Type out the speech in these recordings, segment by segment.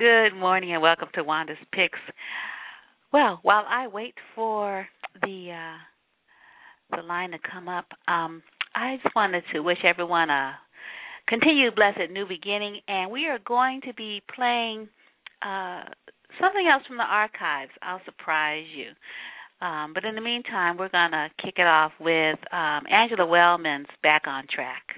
Good morning and welcome to Wanda's Picks. Well, while I wait for the line to come up, I just wanted to wish everyone a continued blessed new beginning, and we are going to be playing uh, something else from the archives. I'll surprise you. But in the meantime, we're going to kick it off with Angela Wellman's Back on Track.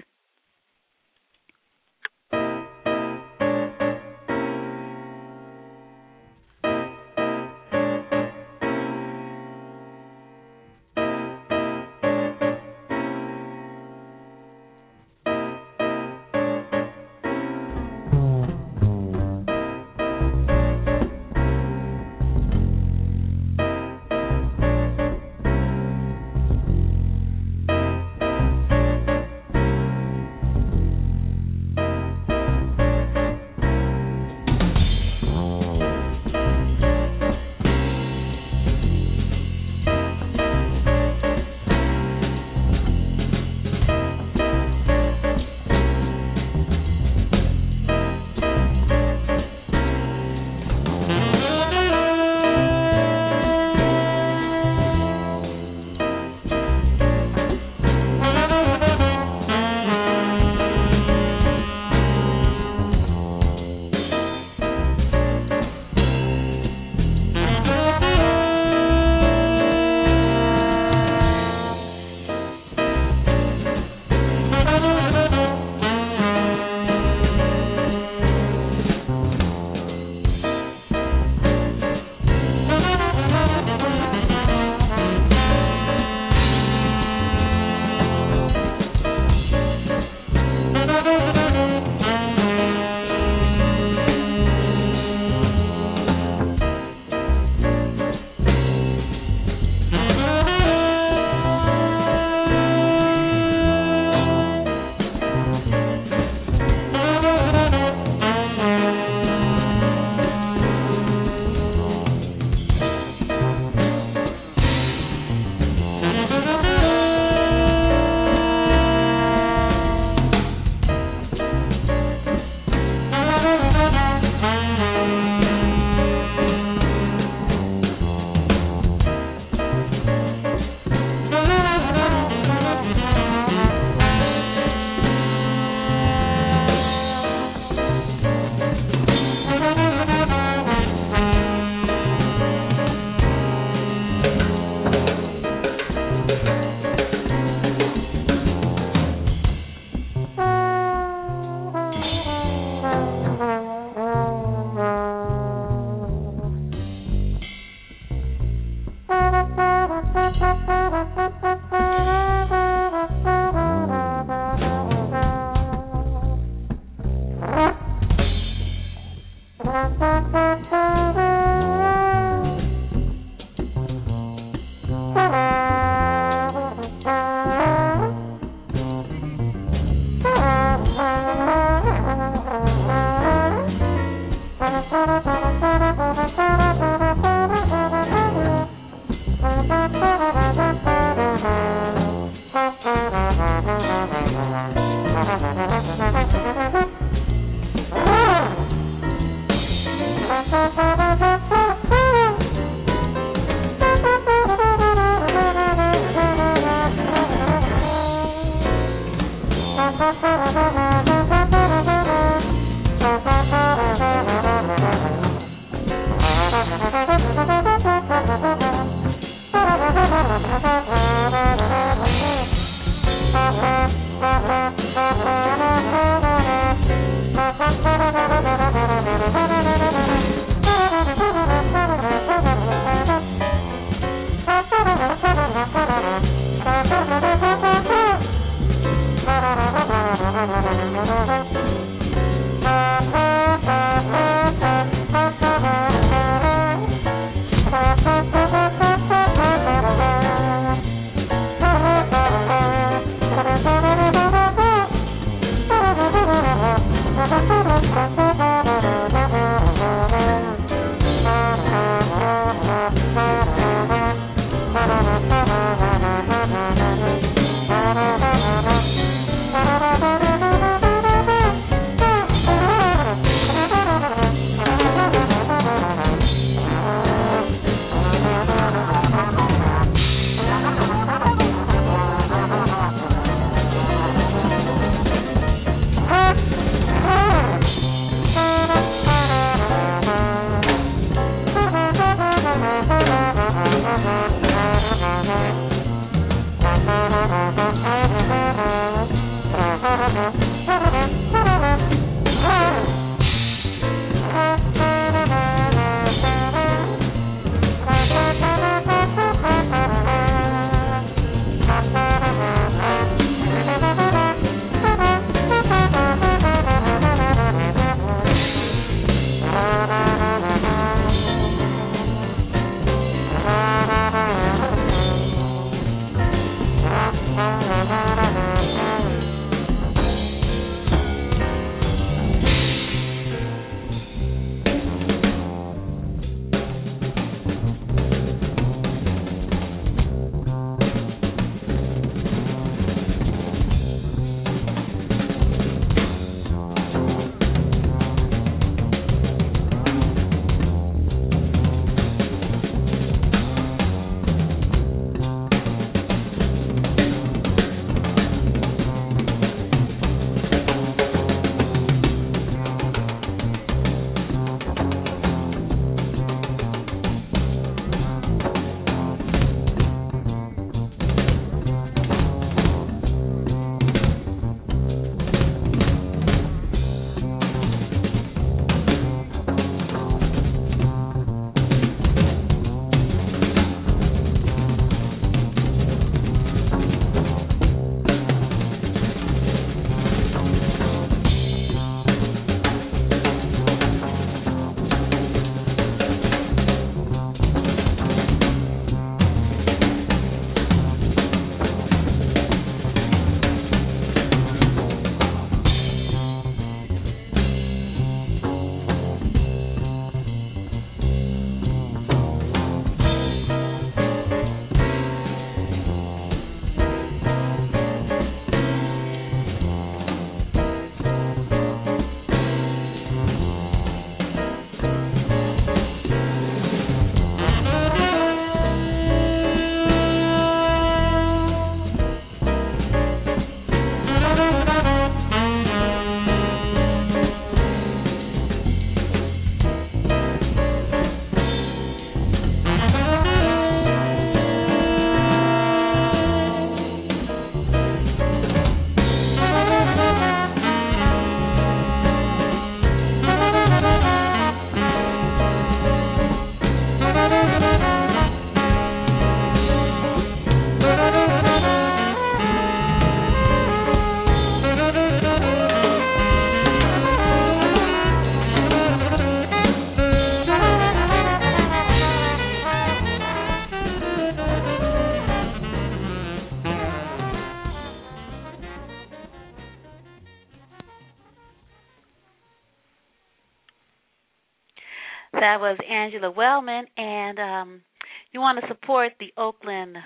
That was Angela Wellman, and you want to support the Oakland,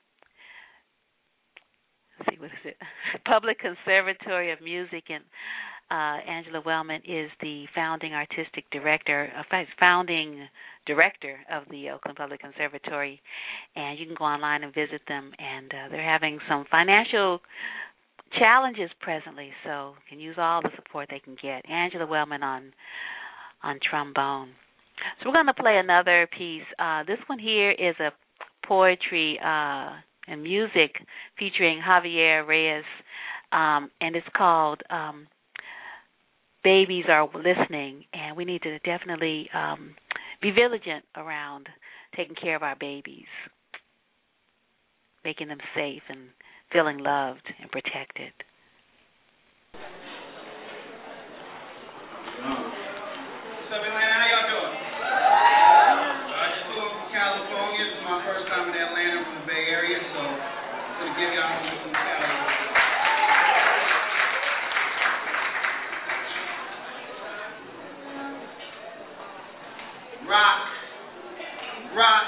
let's see, what is it? Public Conservatory of Music, and Angela Wellman is the founding artistic director, founding director of the Oakland Public Conservatory, and you can go online and visit them, and they're having some financial challenges presently, so you can use all the support they can get. Angela Wellman on trombone. So we're going to play another piece. This one here is a poetry and music featuring Javier Reyes, and it's called Babies Are Listening, and we need to definitely be vigilant around taking care of our babies, making them safe and feeling loved and protected. What's up, Atlanta? How y'all doing? I just flew up from California. This is my first time in Atlanta from the Bay Area, so I'm going to give y'all some California. Rock, rock,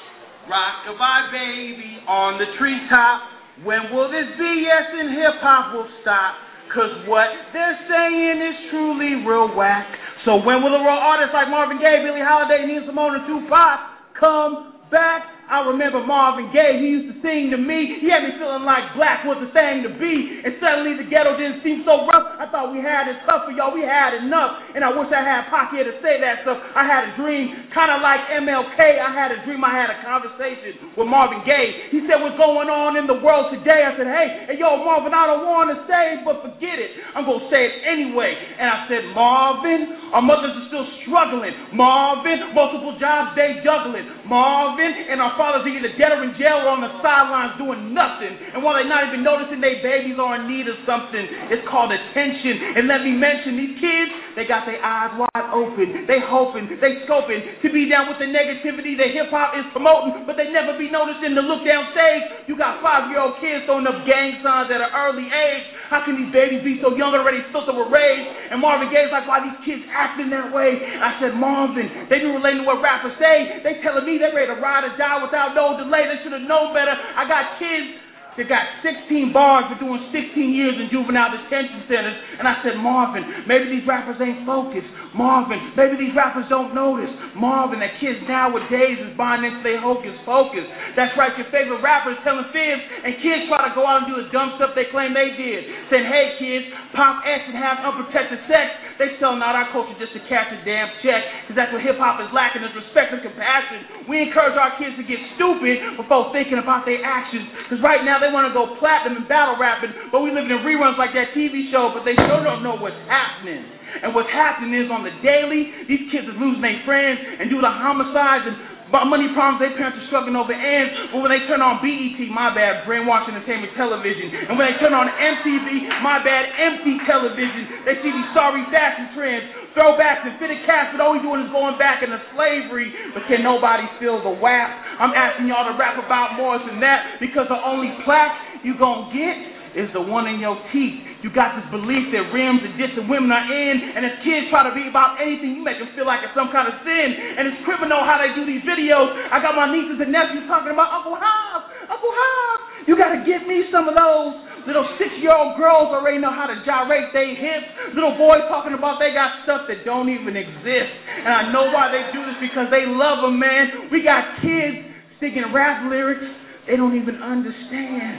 rock-a-bye baby on the treetop. When will this BS in hip-hop will stop? Cause what they're saying is truly real whack. So when will the raw artists like Marvin Gaye, Billie Holiday, Nina Simone, and Tupac come back? I remember Marvin Gaye, he used to sing to me. He had me feeling like black was the thing to be. And suddenly the ghetto didn't seem so rough. I thought we had it tough for y'all, we had enough. And I wish I had Pac here to say that stuff. I had a dream, kind of like MLK. I had a dream, I had a conversation with Marvin Gaye. He said, what's going on in the world today? I said, hey, yo, Marvin, I don't want to say, but forget it. I'm going to say it anyway. And I said, Marvin, our mothers are still struggling. Marvin, multiple jobs they juggling. Marvin, and our fathers are either dead or in jail or on the sidelines doing nothing. And while they're not even noticing their babies are in need of something, it's called attention. And let me mention, these kids, they got their eyes wide open. They hoping, they scoping to be down with the negativity that hip-hop is promoting, but they never be noticing the look-down stage. You got 5-year-old kids throwing up gang signs at an early age. How can these babies be so young already filtered with rage? And Marvin Gaye's like, why these kids acting that way? I said, Marvin, they be relating to what rappers say. They telling me they ready to ride or die without no delay. They should have known better. I got kids that got 16 bars for doing 16 years in juvenile detention centers. And I said, Marvin, maybe these rappers ain't focused. Marvin, maybe these rappers don't notice. Marvin, that kids nowadays is buying into their hocus pocus. That's right, your favorite rappers telling fibs, and kids try to go out and do the dumb stuff they claim they did. Saying, hey kids, pop X and have unprotected sex. They selling out our culture just to cash a damn check, because that's what hip-hop is lacking, is respect and compassion. We encourage our kids to get stupid before thinking about their actions, because right now they want to go platinum and battle rapping, but we living in reruns like that TV show, but they sure don't know what's happening. And what's happening is on the daily, these kids are losing their friends and due to homicides and money problems, their parents are struggling over ends. But when they turn on BET, my bad, brainwash entertainment television. And when they turn on MTV, my bad, empty television, they see these sorry fashion trends, throwbacks and fitted caps, but all we doing is going back into slavery. But can nobody feel the WAP? I'm asking y'all to rap about more than that, because the only plaque you gonna get is the one in your teeth. You got this belief that rims and distant women are in, and as kids try to be about anything, you make them feel like it's some kind of sin. And it's criminal how they do these videos. I got my nieces and nephews talking about Uncle Hobbs. Uncle Hobbs, you got to get me some of those. Little 6-year-old girls already know how to gyrate their hips. Little boys talking about they got stuff that don't even exist. And I know why they do this, because they love them, man. We got kids singing rap lyrics they don't even understand.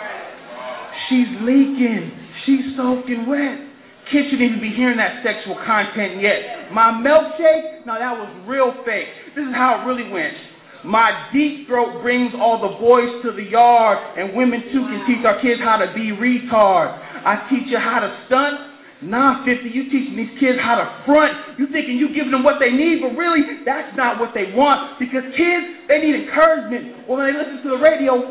She's leaking. She's soaking wet. Kids shouldn't even be hearing that sexual content yet. My milkshake? No, that was real fake. This is how it really went. My deep throat brings all the boys to the yard, and women too can teach our kids how to be retards. I teach you how to stunt. Nah, 50, you teaching these kids how to front. You thinking you giving them what they need, but really, that's not what they want. Because kids, they need encouragement. Well, when they listen to the radio,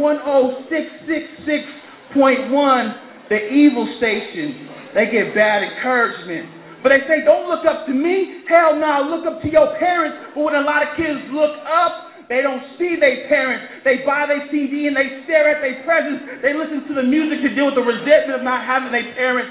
10666.1, the evil station, they get bad encouragement. But they say, don't look up to me. Hell no, look up to your parents. But when a lot of kids look up, they don't see their parents. They buy their CD and they stare at their presents. They listen to the music to deal with the resentment of not having their parents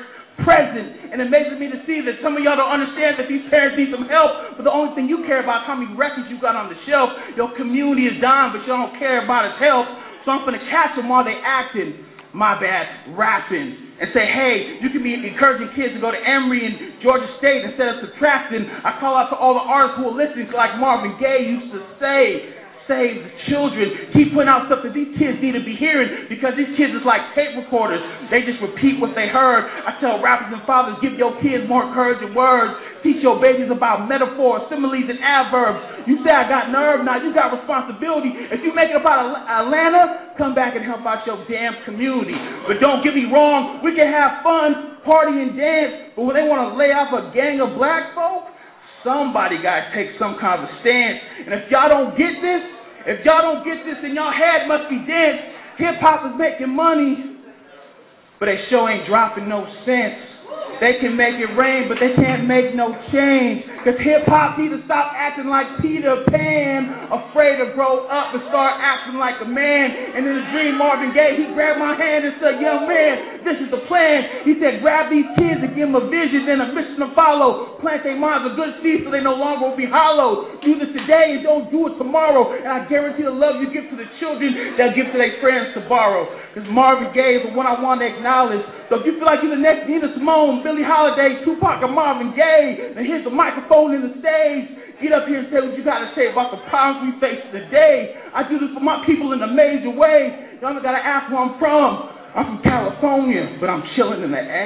present. And it amazes me to see that some of y'all don't understand that these parents need some help, but the only thing you care about is how many records you got on the shelf. Your community is dying, but you don't care about its health. So I'm going to catch them while they acting, rapping, and say, hey, you can be encouraging kids to go to Emory and Georgia State instead of subtracting. I call out to all the artists who are listening, like Marvin Gaye used to say, save the children. Keep putting out stuff that these kids need to be hearing, because these kids is like tape recorders. They just repeat what they heard. I tell rappers and fathers, give your kids more encouraging words. Teach your babies about metaphors, similes, and adverbs. You say I got nerve, now you got responsibility. If you make it about Atlanta, come back and help out your damn community. But don't get me wrong, we can have fun, party, and dance, but when they want to lay off a gang of black folk, somebody got to take some kind of a stance. And if y'all don't get this, then y'all head must be dense. Hip-hop is making money, but they sure ain't dropping no cents. They can make it rain, but they can't make no change. Because hip-hop need to stop acting like Peter Pan, afraid to grow up and start acting like a man. And in the dream, Marvin Gaye, he grabbed my hand and said, young man, this is the plan. He said, grab these kids and give them a vision and a mission to follow. Plant their minds a good seed so they no longer will be hollow. Do this today and don't do it tomorrow. And I guarantee the love you give to the children, they'll give to their friends to borrow. Because Marvin Gaye is the one I want to acknowledge. So if you feel like you're the next Nina Simone, Billie Holiday, Tupac, or Marvin Gaye, then here's the microphone and the stage. Get up here and say what you got to say about the problems we face today. I do this for my people in a major way. Y'all got to ask where I'm from. I'm from California, but I'm chilling in the A.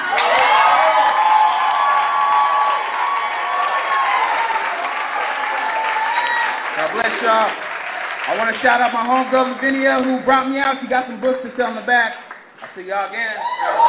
God bless y'all. I want to shout out my homegirl Lavinia, who brought me out. She got some books to sell in the back. I'll see y'all again.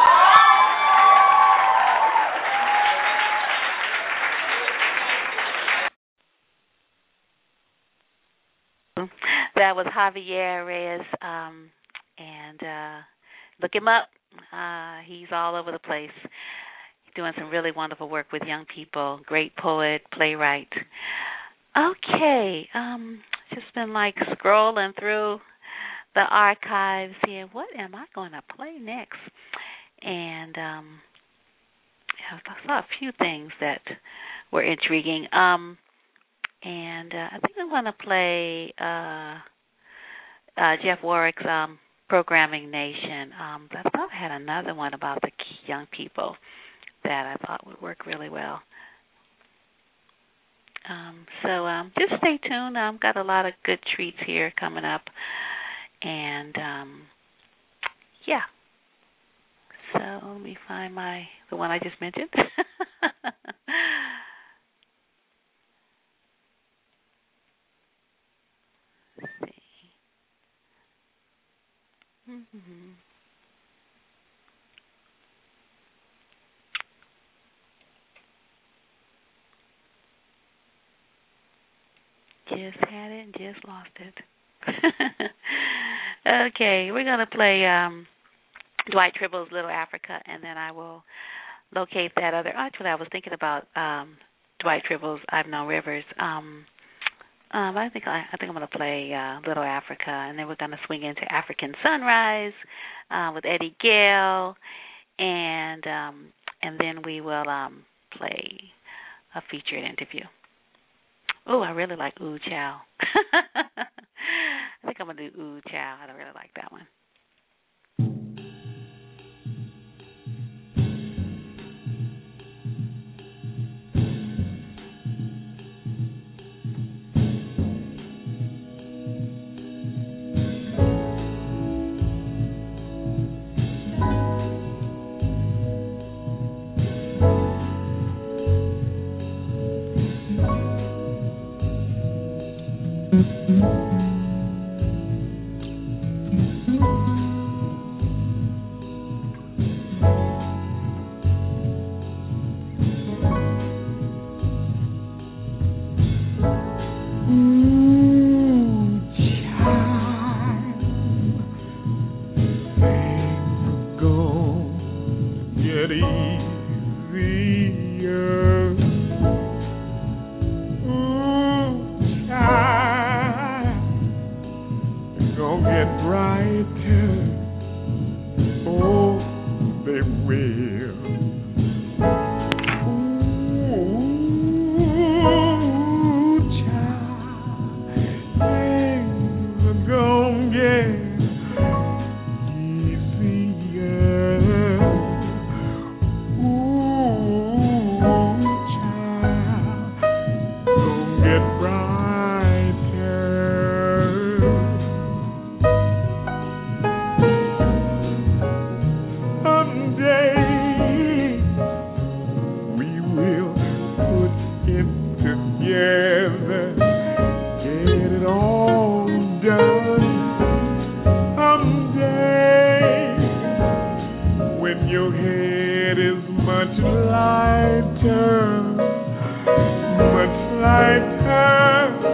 That was Javier Reyes, and look him up. He's all over the place, doing some really wonderful work with young people. Great poet, playwright. Okay, just been like scrolling through the archives here. What am I going to play next? And I saw a few things that were intriguing. And I think I'm going to play Jeff Warwick's Programming Nation. But I thought I had another one about the young people that I thought would work really well. So just stay tuned. I've got a lot of good treats here coming up. And, yeah. So let me find the one I just mentioned. Let's see. Mm-hmm. Just had it and just lost it. Okay, we're going to play Dwight Tribble's Little Africa, and then I will locate that other. Actually, I was thinking about Dwight Tribble's I've Known Rivers. I think I'm going to play Little Africa, and then we're going to swing into African Sunrise with Eddie Gale, and then we will play a featured interview. Oh, I really like Ooh Chow. I think I'm going to do Ooh Chow. I really like that one. get brighter. Someday we will put it together, get it all done. Someday when your head is much lighter, much lighter.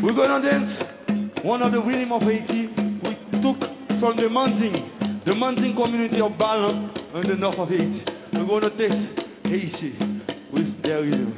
We're gonna dance one of the rhythm of Haiti we took from the Manding community of Balan in the north of Haiti. We're gonna taste Haiti with their rhythm.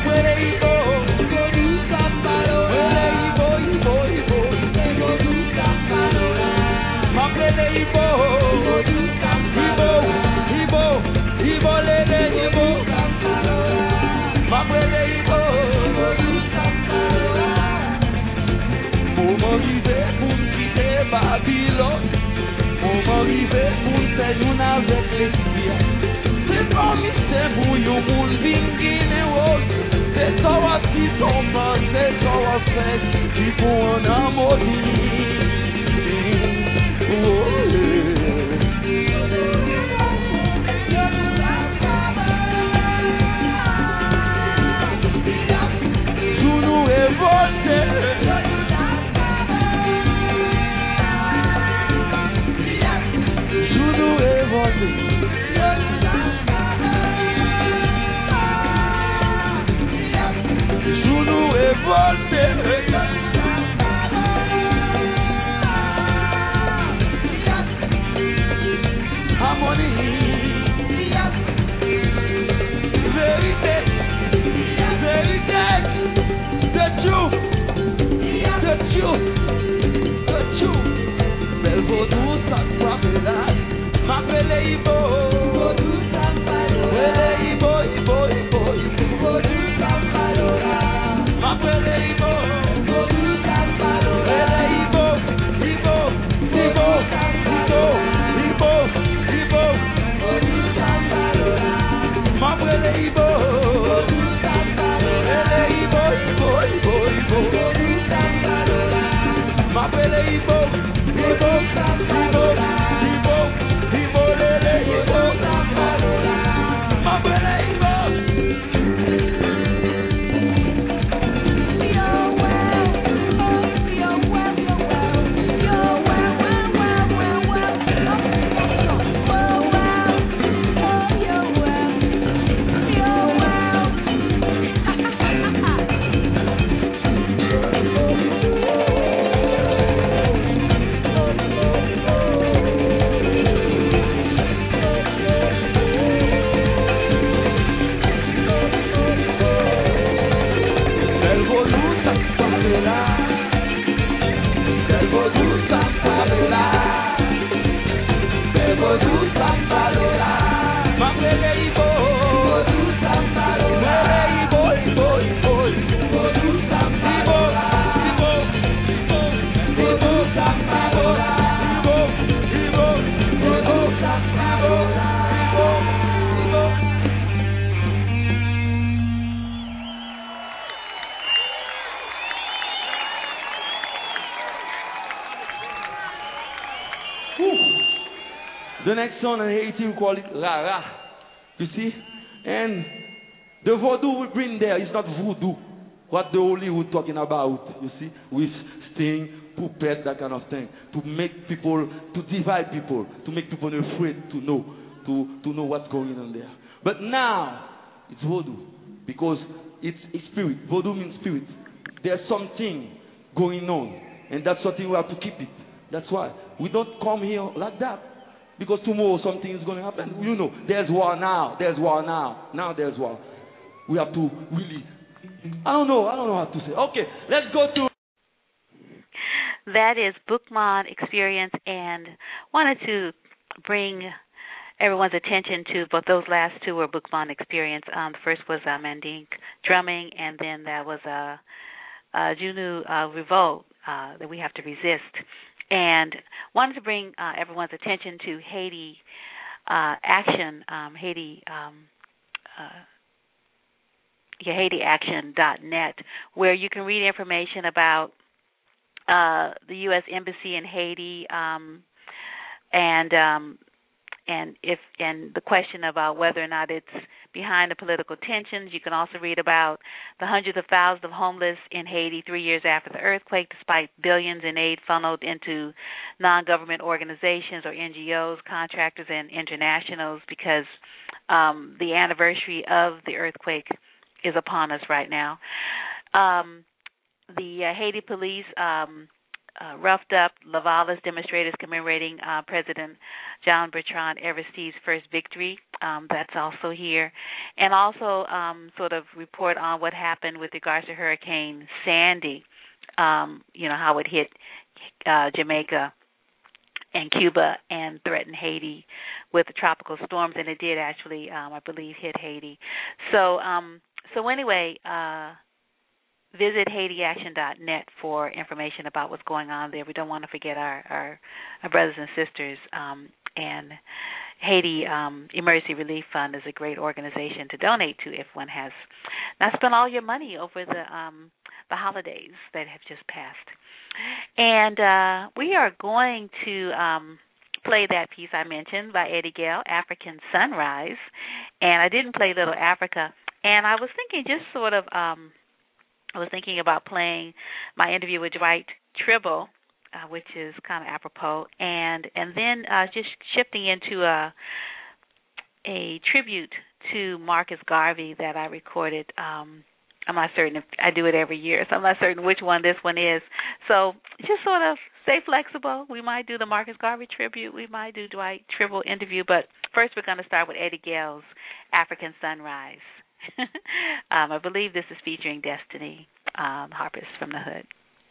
The next song in Haiti, we call it La La. You see? And the voodoo we bring there is not voodoo. What the Hollywood talking about, you see? With sting, puppet, that kind of thing. To make people, to divide people, to make people afraid to know what's going on there. But now, it's voodoo. Because it's spirit. Voodoo means spirit. There's something going on. And that's something we have to keep it. That's why. We don't come here like that. Because tomorrow something is going to happen. You know, there's war now. There's war now. Now there's war. We have to really... I don't know what to say. Okay, let's go to... That is Boukman Experience, and wanted to bring everyone's attention to both those last two were Boukman Experience. The first was Mandinka drumming, and then that was Junu Revolt, that we have to resist. And wanted to bring everyone's attention to Haiti Action, HaitiAction.net, where you can read information about the U.S. Embassy in Haiti, and the question about whether or not it's behind the political tensions. You can also read about the hundreds of thousands of homeless in Haiti 3 years after the earthquake, despite billions in aid funneled into non-government organizations or NGOs, contractors, and internationals, because the anniversary of the earthquake is upon us right now. The Haiti police roughed up Lavalas demonstrators commemorating President John Bertrand Aristide first victory. That's also here. And also sort of report on what happened with regards to Hurricane Sandy, how it hit Jamaica and Cuba and threatened Haiti with the tropical storms, and it did actually, I believe, hit Haiti. So anyway, visit HaitiAction.net for information about what's going on there. We don't want to forget our brothers and sisters. And Haiti Emergency Relief Fund is a great organization to donate to if one has not spent all your money over the holidays that have just passed. And we are going to play that piece I mentioned by Eddie Gale, African Sunrise. And I didn't play Little Africa. And I was thinking I was thinking about playing my interview with Dwight Tribble, which is kind of apropos, and then just shifting into a tribute to Marcus Garvey that I recorded. I'm not certain if I do it every year, so I'm not certain which one this one is. So just sort of stay flexible. We might do the Marcus Garvey tribute. We might do Dwight Tribble interview. But first we're going to start with Eddie Gale's African Sunrise. I believe this is featuring Destiny Harpist from the Hood.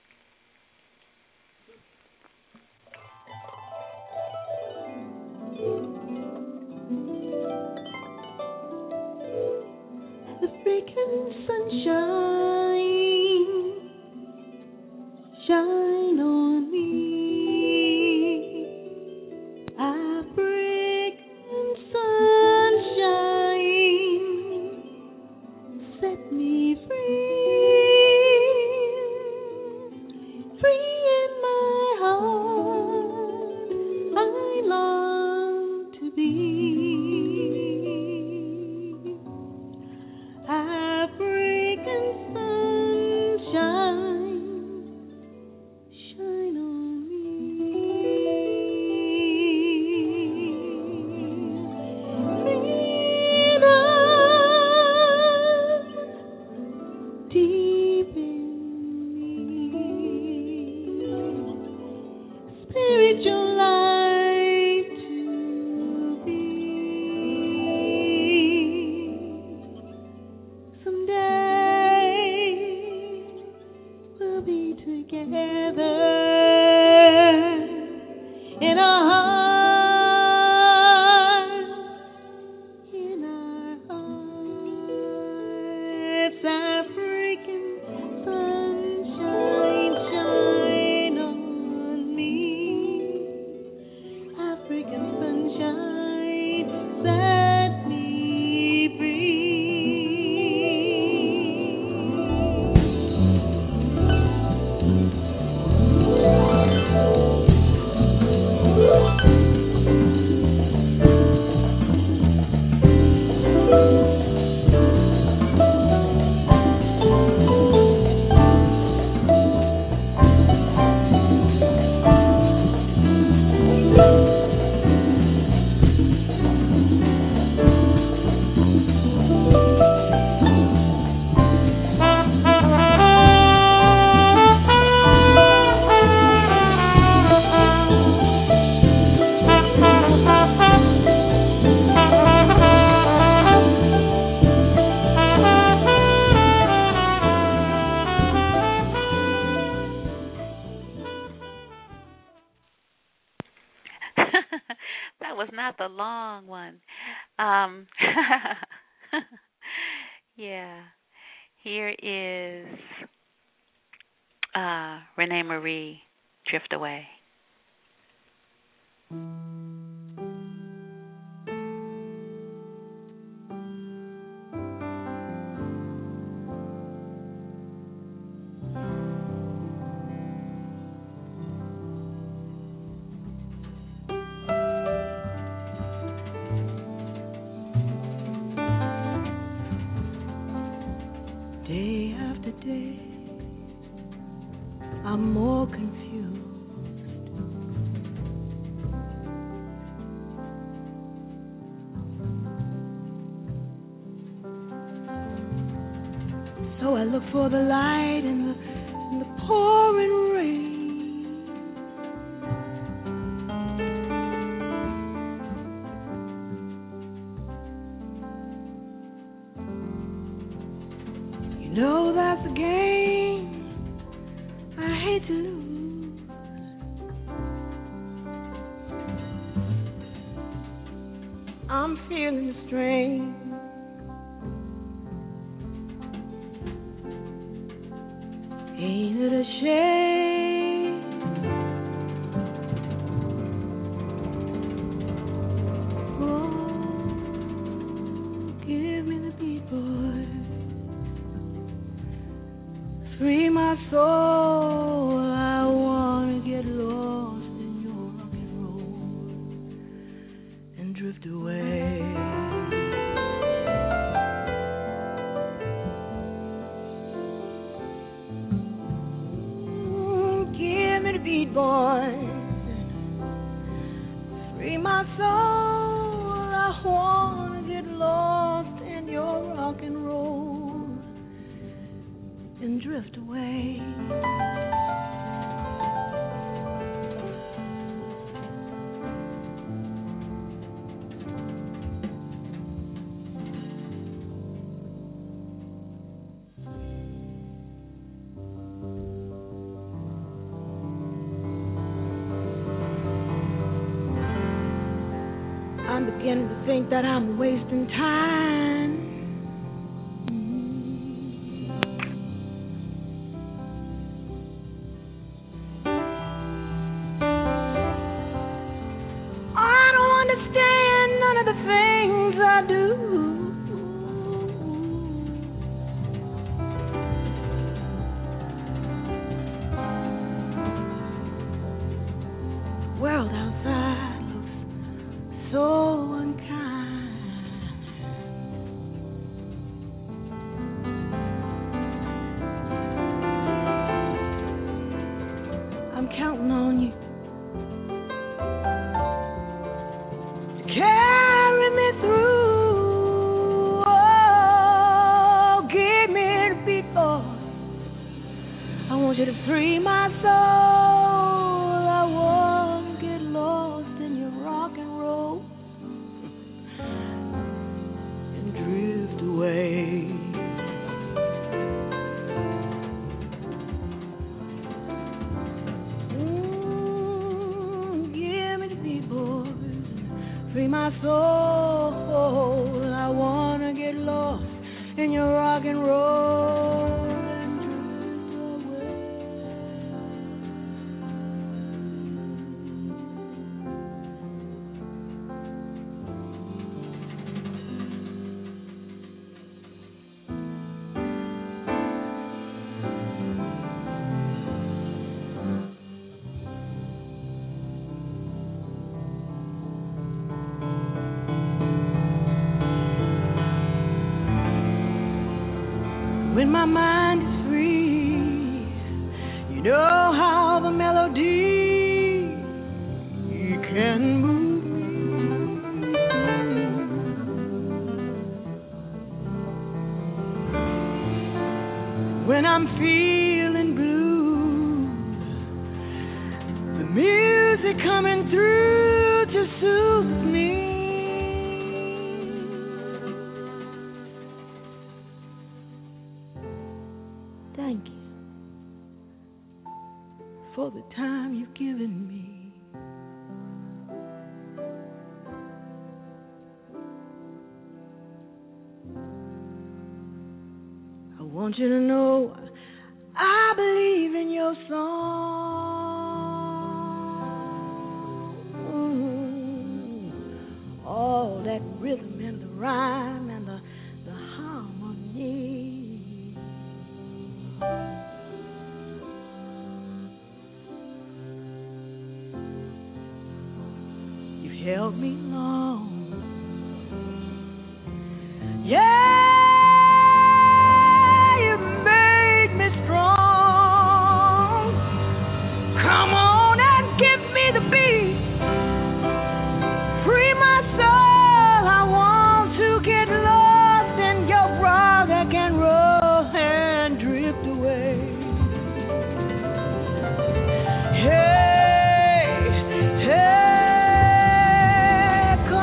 African sunshine, shine on me. African sunshine, set me free in my heart. I long to be African sunshine, shine on me. Freedom deep in me, spiritual light to be. Someday we'll be together in our hearts, in our hearts. African sunshine, shine on me. African sunshine, set me free. That was not the long one. Yeah. Here is Renee Marie, Drift Away. Day after day, I'm more confused. So I look for the light in the pouring rain. know that's a game I hate to lose. I'm feeling the strain. Ain't it a shame? Oh, give me the beat, boy. Free my soul. I wanna get lost in your rock and roll and drift away. Give me the beat, boy. Free my soul. I wanna get lost in your rock and roll and drift away. I'm beginning to think that I'm wasting time. I don't understand none of the things I do. The world outside looks so unkind. I'm counting on you to carry me through. Oh, give me the beat, boy. I want you to free my soul. I want to get lost in your rock and roll and drift away. Give me the beat, boys. Free my soul. I want to get lost in your rock and roll and drift away. When my mind is free, you know how the melody can move me. When I'm feeling blue, the music coming through to soothe me. Thank you for the time you've given me. I want you to know I believe in your song. All that rhythm and the rhyme and the harmony. You've held me long. Yeah. Come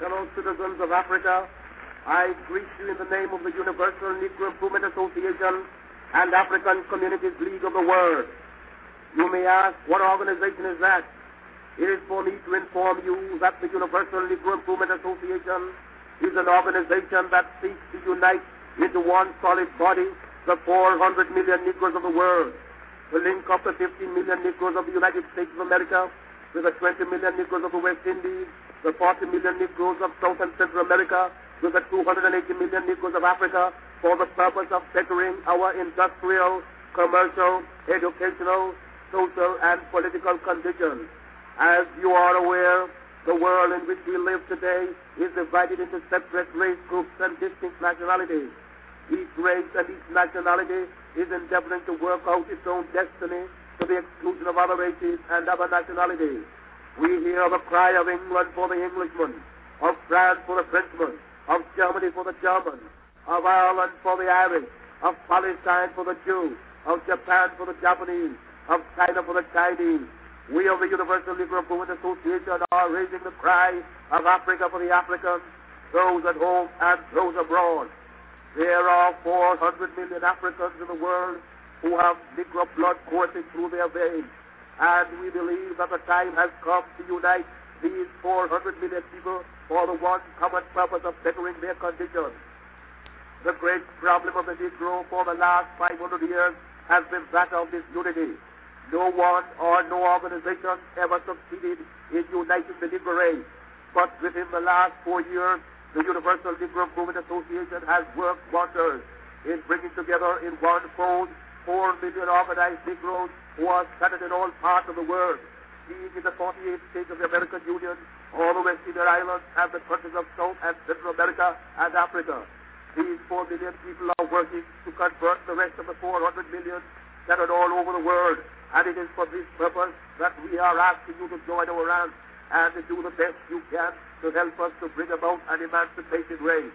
fellow citizens of Africa. I greet you in the name of the Universal Negro Improvement Association and African Communities League of the World. You may ask, what organization is that? It is for me to inform you that the Universal Negro Improvement Association is an organization that seeks to unite into one solid body the 400 million Negroes of the world, to link up the 15 million Negroes of the United States of America with the 20 million Negroes of the West Indies, the 40 million Negroes of South and Central America, with the 280 million Negroes of Africa, for the purpose of bettering our industrial, commercial, educational, social, and political conditions. As you are aware, the world in which we live today is divided into separate race groups and distinct nationalities. Each race and each nationality is endeavoring to work out its own destiny to the exclusion of other races and other nationalities. We hear the cry of England for the Englishman, of France for the Frenchman, of Germany for the German, of Ireland for the Irish, of Palestine for the Jew, of Japan for the Japanese, of China for the Chinese. We of the Universal Negro Improvement Association are raising the cry of Africa for the Africans, those at home and those abroad. There are 400 million Africans in the world who have Negro blood coursing through their veins, and we believe that the time has come to unite these 400 million people for the one common purpose of bettering their condition. The great problem of the Negro for the last 500 years has been that of disunity. No one or no organization ever succeeded in uniting the Negro race, but within the last 4 years, the Universal Negro Improvement Association has worked wonders in bringing together in one fold 4 million organized Negroes who are scattered in all parts of the world, being in the 48 states of the American Union, all the West Indian Islands, and the countries of South and Central America and Africa. These 4 million people are working to convert the rest of the 400 million scattered all over the world, and it is for this purpose that we are asking you to join our ranks and to do the best you can to help us to bring about an emancipated race.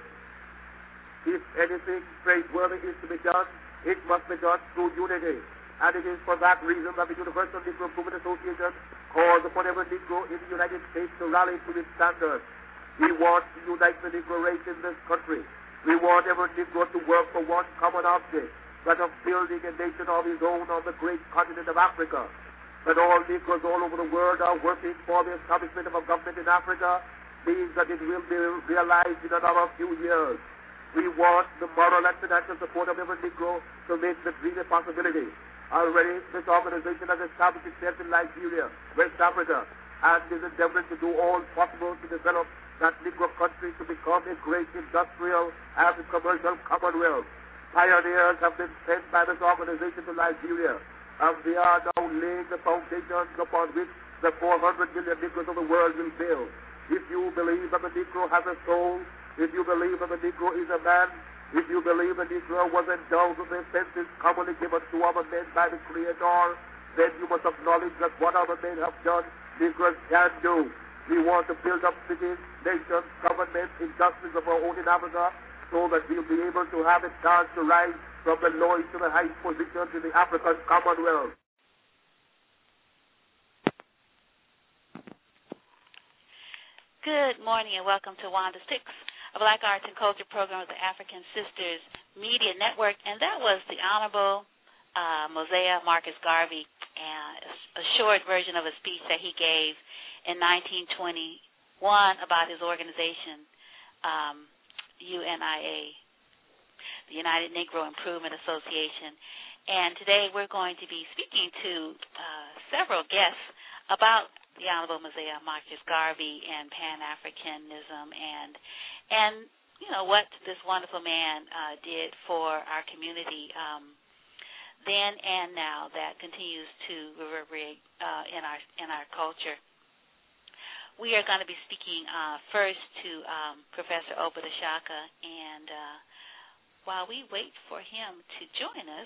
If anything praiseworthy is to be done, it must be done through unity. And it is for that reason that the Universal Negro Improvement Association calls upon every Negro in the United States to rally to its standards. We want to unite the Negro race in this country. We want every Negro to work for one common object, that of building a nation of his own on the great continent of Africa. That all Negroes all over the world are working for the establishment of a government in Africa means that it will be realized in another few years. We want the moral and financial support of every Negro to make the dream a possibility. Already, this organization has established itself in Liberia, West Africa, and is endeavoring to do all possible to develop that Negro country to become a great industrial and commercial commonwealth. Pioneers have been sent by this organization to Liberia, and they are now laying the foundations upon which the 400 million Negroes of the world will build. If you believe that the Negro has a soul, if you believe that the Negro is a man, if you believe the Negro was endowed with the senses commonly given to other men by the Creator, then you must acknowledge that what other men have done, Negroes can do. We want to build up cities, nations, governments, industries of our own in Africa, so that we'll be able to have a chance to rise from the lowest to the highest positions in the African Commonwealth. Good morning and welcome to Wanda Six, a Black Arts and Culture program of the African Sisters Media Network, and that was the Honorable Mosiah Marcus Garvey, a short version of a speech that he gave in 1921 about his organization, UNIA, the United Negro Improvement Association. And today we're going to be speaking to several guests about the Honorable Mosiah Marcus Garvey and Pan-Africanism and you know what this wonderful man did for our community then and now, that continues to reverberate in our culture. We are going to be speaking first to Professor Obadiah Shaka, and while we wait for him to join us,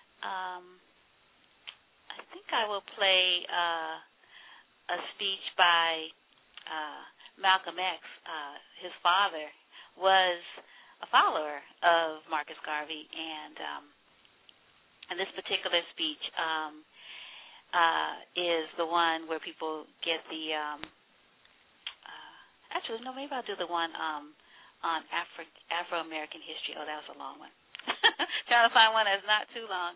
I think I will play a speech by Malcolm X. His father was a follower of Marcus Garvey, and this particular speech is the one where people get the Actually, no, maybe I'll do the one on Afro-American history. Oh, that was a long one. Trying to find one that's not too long.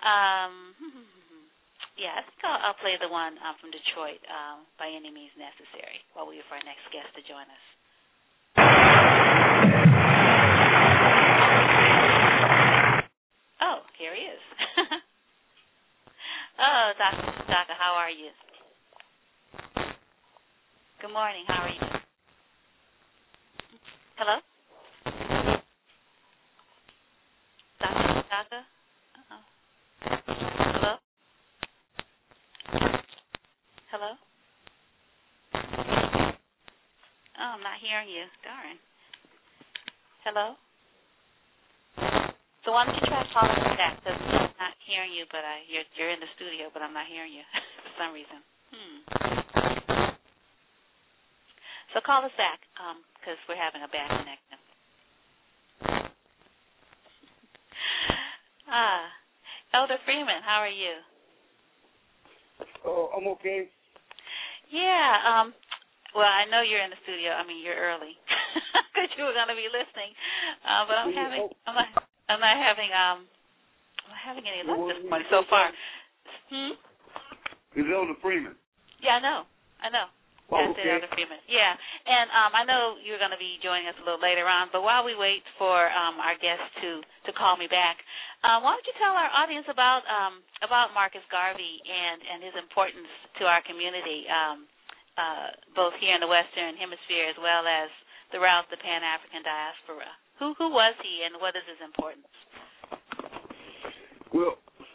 Yeah, I think I'll play the one from Detroit, By Any Means Necessary, while we wait for our next guest to join us. Oh, here he is. Oh, Dr. How are you? Good morning. How are you? Hello? Dr. Uh-oh. Hello? Hello? Oh, I'm not hearing you. Darn. Hello? So why don't you try calling me back? Because I'm not hearing you, but you're in the studio, but I'm not hearing you for some reason. So call us back, because we're having a bad connection. Elder Freeman, how are you? Oh, I'm okay. Yeah. Well, I know you're in the studio. I mean, you're early, because you were going to be listening. But I'm not having any luck this morning so far. It's Elder Freeman. Yeah, I know. Oh, That's okay. it, Elder Freeman. Yeah, and I know you're going to be joining us a little later on, but while we wait for our guest to call me back, why don't you tell our audience about Marcus Garvey and his importance to our community, both here in the Western Hemisphere as well as throughout the Pan-African diaspora. Who was he, and what is his importance? Well,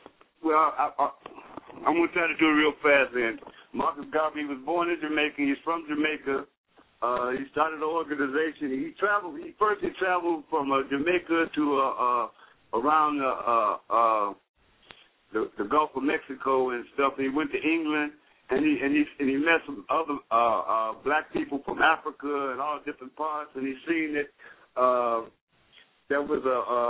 I'm going to try to do it real fast then. Marcus Garvey was born in Jamaica. He's from Jamaica. He started an organization. He traveled from Jamaica to around the Gulf of Mexico and stuff. And he went to England, and he met some other black people from Africa and all different parts. And he seen that there was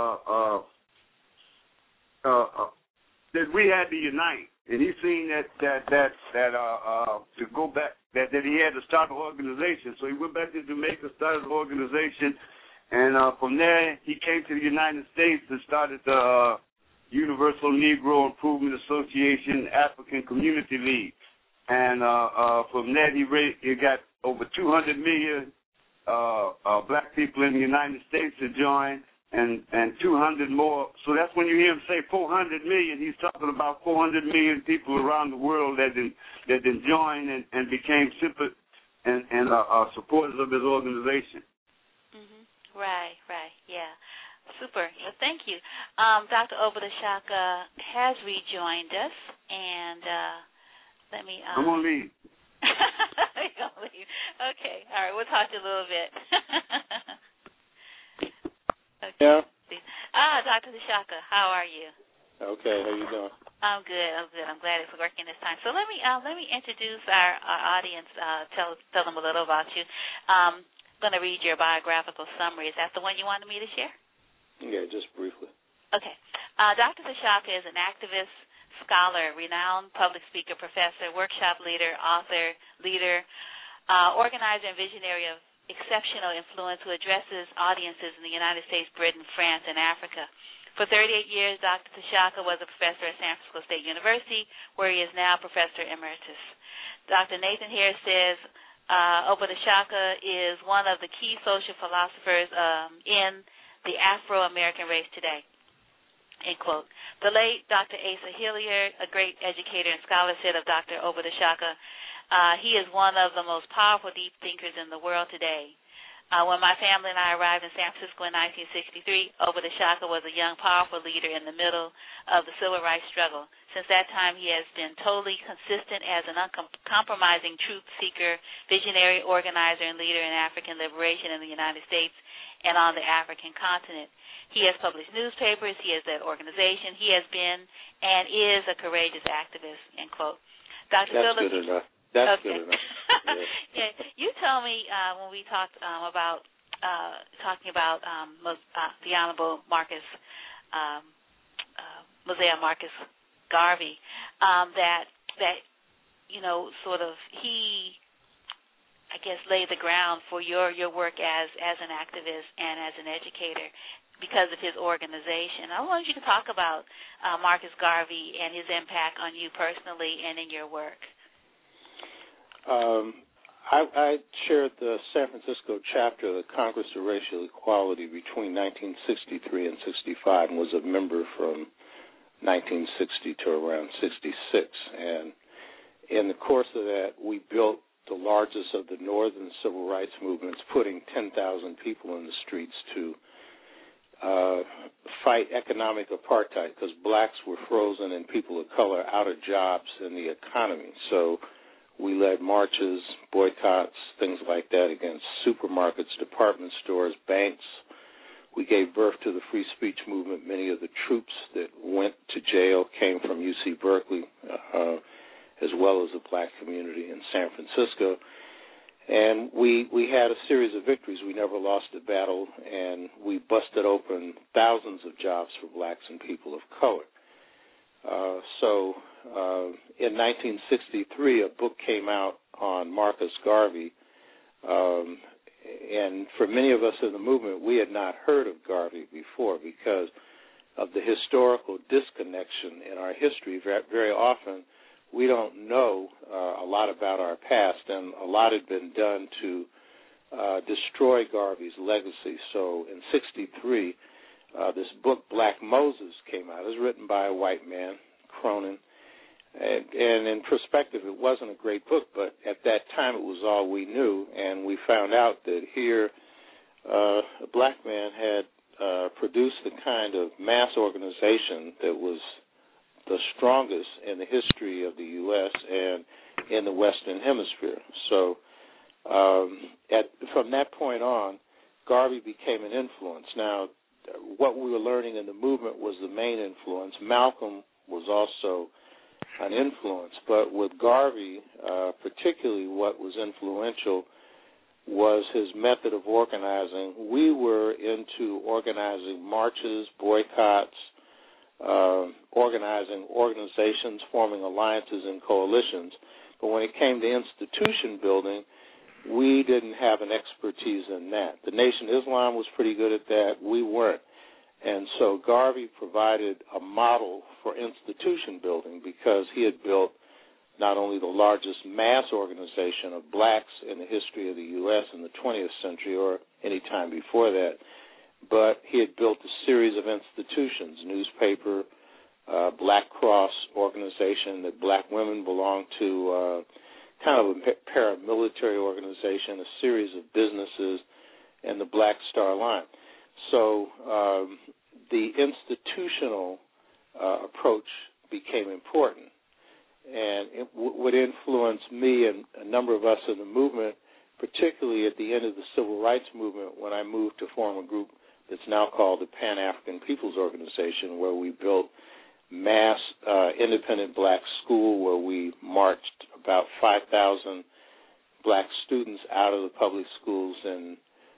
that we had to unite. And he seen that to go back, that he had to start an organization. So he went back to Jamaica, started an organization, and from there he came to the United States and started the Universal Negro Improvement Association African Community League. And from there he got over 200 million black people in the United States to join. And 200 more. So that's when you hear him say 400 million. He's talking about 400 million people around the world that joined and became sympath and supporters of his organization. Mm-hmm. Right, yeah. Super. Well, thank you. Dr. Obadashaka has rejoined us, and let me... I'm going to leave. You're going to leave. Okay. All right. We'll talk to you a little bit. Okay. Yeah. Dr. Dashaka, how are you? Okay. How you doing? I'm good. I'm glad it's working this time. So let me introduce our audience. Tell them a little about you. I'm going to read your biographical summary. Is that the one you wanted me to share? Yeah, just briefly. Okay. Dr. Dashaka is an activist, scholar, renowned public speaker, professor, workshop leader, author, organizer, and visionary of exceptional influence who addresses audiences in the United States, Britain, France, and Africa. For 38 years, Dr. Dashaka was a professor at San Francisco State University, where he is now Professor Emeritus. Dr. Nathan Harris says Obadashaka is one of the key social philosophers in the Afro-American race today, end quote. The late Dr. Asa Hilliard, a great educator and scholar, said of Dr. Obadashaka, he is one of the most powerful deep thinkers in the world today. When my family and I arrived in San Francisco in 1963, Obadashaka was a young, powerful leader in the middle of the civil rights struggle. Since that time, he has been totally consistent as an uncompromising truth seeker, visionary organizer, and leader in African liberation in the United States and on the African continent. He has published newspapers. He has led organizations. He has been and is a courageous activist, end quote. Dr. That's Phillips, good enough. That's okay. good enough. Yeah, you tell me when we talked about talking about the Honorable Marcus Mosiah Marcus Garvey, that sort of he lay the ground for your work as an activist and as an educator because of his organization. I want you to talk about Marcus Garvey and his impact on you personally and in your work. I chaired the San Francisco chapter of the Congress of Racial Equality between 1963 and 65 and was a member from 1960 to around 66. And in the course of that, we built the largest of the northern civil rights movements, putting 10,000 people in the streets to fight economic apartheid because blacks were frozen and people of color out of jobs in the economy. So we led marches, boycotts, things like that against supermarkets, department stores, banks. We gave birth to the free speech movement. Many of the troops that went to jail came from UC Berkeley, as well as the black community in San Francisco. And we had a series of victories. We never lost a battle, and we busted open thousands of jobs for blacks and people of color. In 1963, a book came out on Marcus Garvey, and for many of us in the movement, we had not heard of Garvey before because of the historical disconnection in our history. Very often, we don't know a lot about our past, and a lot had been done to destroy Garvey's legacy. So in 1963, this book, Black Moses, came out. It was written by a white man, Cronin. And in perspective, it wasn't a great book, but at that time it was all we knew, and we found out that here a black man had produced the kind of mass organization that was the strongest in the history of the U.S. and in the Western Hemisphere. So from that point on, Garvey became an influence. Now, what we were learning in the movement was the main influence. Malcolm was also an influence, but with Garvey, particularly what was influential was his method of organizing. We were into organizing marches, boycotts, organizing organizations, forming alliances and coalitions. But when it came to institution building, we didn't have an expertise in that. The Nation of Islam was pretty good at that. We weren't. And so Garvey provided a model for institution building because he had built not only the largest mass organization of blacks in the history of the U.S. in the 20th century or any time before that, but he had built a series of institutions, newspaper, Black Cross organization that black women belonged to, kind of a paramilitary organization, a series of businesses, and the Black Star Line. So the institutional approach became important, and it would influence me and a number of us in the movement, particularly at the end of the Civil Rights Movement when I moved to form a group that's now called the Pan-African People's Organization, where we built mass independent black school where we marched about 5,000 black students out of the public schools in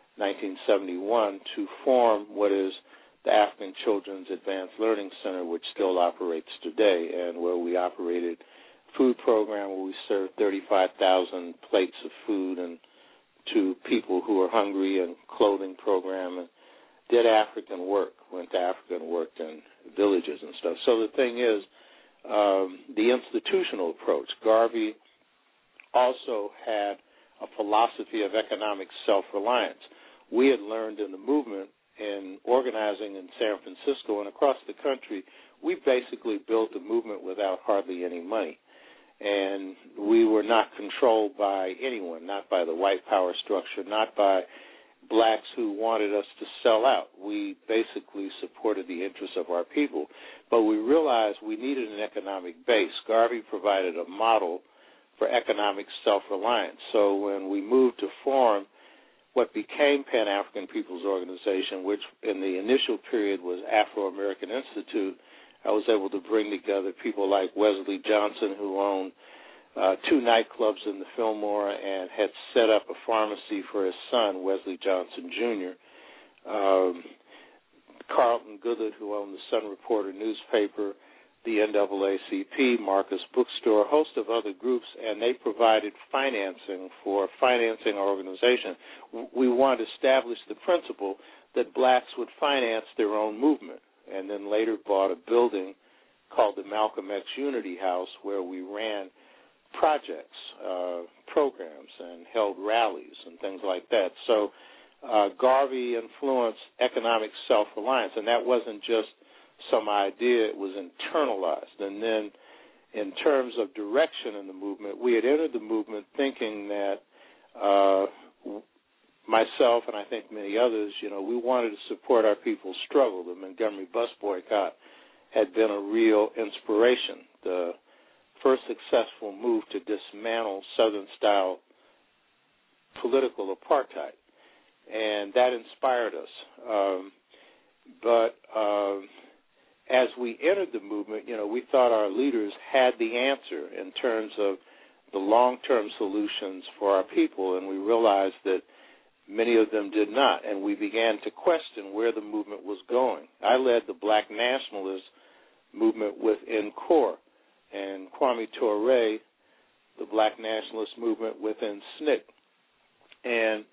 1971 to form what is the African Children's Advanced Learning Center, which still operates today, and where we operated a food program where we served 35,000 plates of food and to people who are hungry, and clothing program, and did African work, went to Africa and worked in villages and stuff. So the thing is, the institutional approach. Garvey also had a philosophy of economic self-reliance. We had learned in the movement in organizing in San Francisco and across the country, we basically built a movement without hardly any money. And we were not controlled by anyone, not by the white power structure, not by blacks who wanted us to sell out. We basically supported the interests of our people. But we realized we needed an economic base. Garvey provided a model for economic self-reliance. So when we moved to form what became Pan-African People's Organization, which in the initial period was Afro-American Institute, I was able to bring together people like Wesley Johnson, who owned 2 nightclubs in the Fillmore and had set up a pharmacy for his son, Wesley Johnson Jr., Carlton Goodlett, who owned the Sun Reporter newspaper, the NAACP, Marcus Bookstore, a host of other groups, and they provided financing our organization. We wanted to establish the principle that blacks would finance their own movement, and then later bought a building called the Malcolm X Unity House, where we ran projects, programs, and held rallies and things like that. So Garvey influenced economic self-reliance, and that wasn't just some idea, it was internalized. And then in terms of direction in the movement, we had entered the movement thinking that myself and I think many others, we wanted to support our people's struggle. The Montgomery bus boycott had been a real inspiration, the first successful move to dismantle Southern-style political apartheid. And that inspired us. But as we entered the movement, we thought our leaders had the answer in terms of the long-term solutions for our people, and we realized that many of them did not, and we began to question where the movement was going. I led the Black Nationalist movement within CORE, and Kwame Ture, the Black Nationalist movement within SNCC. And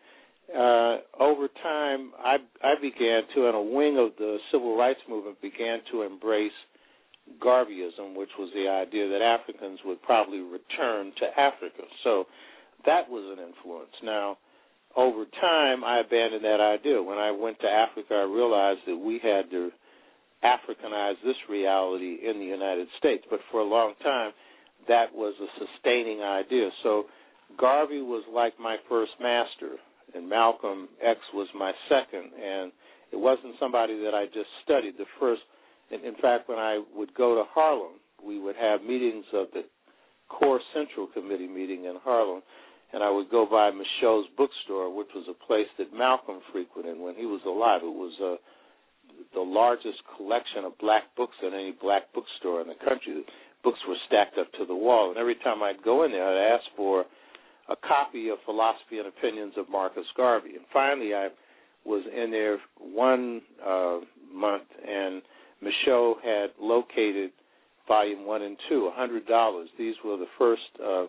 over time, I began to, and a wing of the civil rights movement began to embrace Garveyism, which was the idea that Africans would probably return to Africa. So that was an influence. Now, over time, I abandoned that idea. When I went to Africa, I realized that we had to Africanize this reality in the United States. But for a long time, that was a sustaining idea. So Garvey was like my first master, and Malcolm X was my second. And it wasn't somebody that I just studied. The first, in fact, when I would go to Harlem, we would have meetings of the CORE Central Committee meeting in Harlem, and I would go by Michaud's bookstore, which was a place that Malcolm frequented when he was alive. It was the largest collection of black books in any black bookstore in the country. The books were stacked up to the wall, and every time I'd go in there, I'd ask for a copy of Philosophy and Opinions of Marcus Garvey. And finally, I was in there one month, and Michaud had located Volume 1 and 2, $100. These were the first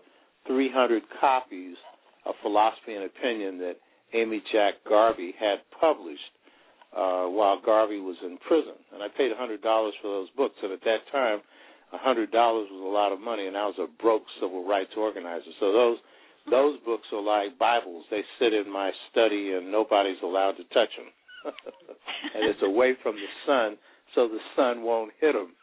300 copies of Philosophy and Opinion that Amy Jack Garvey had published while Garvey was in prison. And I paid $100 for those books. And at that time, $100 was a lot of money, and I was a broke civil rights organizer. So those books are like Bibles. They sit in my study, and nobody's allowed to touch them. And it's away from the sun, so the sun won't hit them.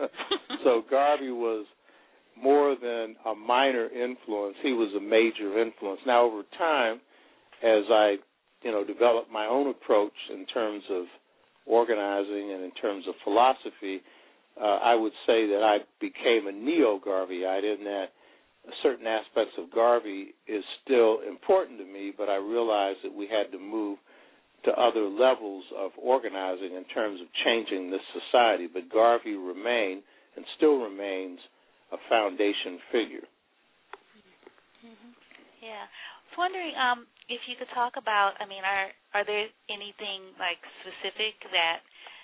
So Garvey was more than a minor influence. He was a major influence. Now, over time, as I developed my own approach in terms of organizing and in terms of philosophy, I would say that I became a neo-Garveyite in that certain aspects of Garvey is still important to me, but I realized that we had to move to other levels of organizing in terms of changing this society. But Garvey remained and still remains a foundation figure. Mm-hmm. Yeah. I was wondering if you could talk about, are there anything like specific that,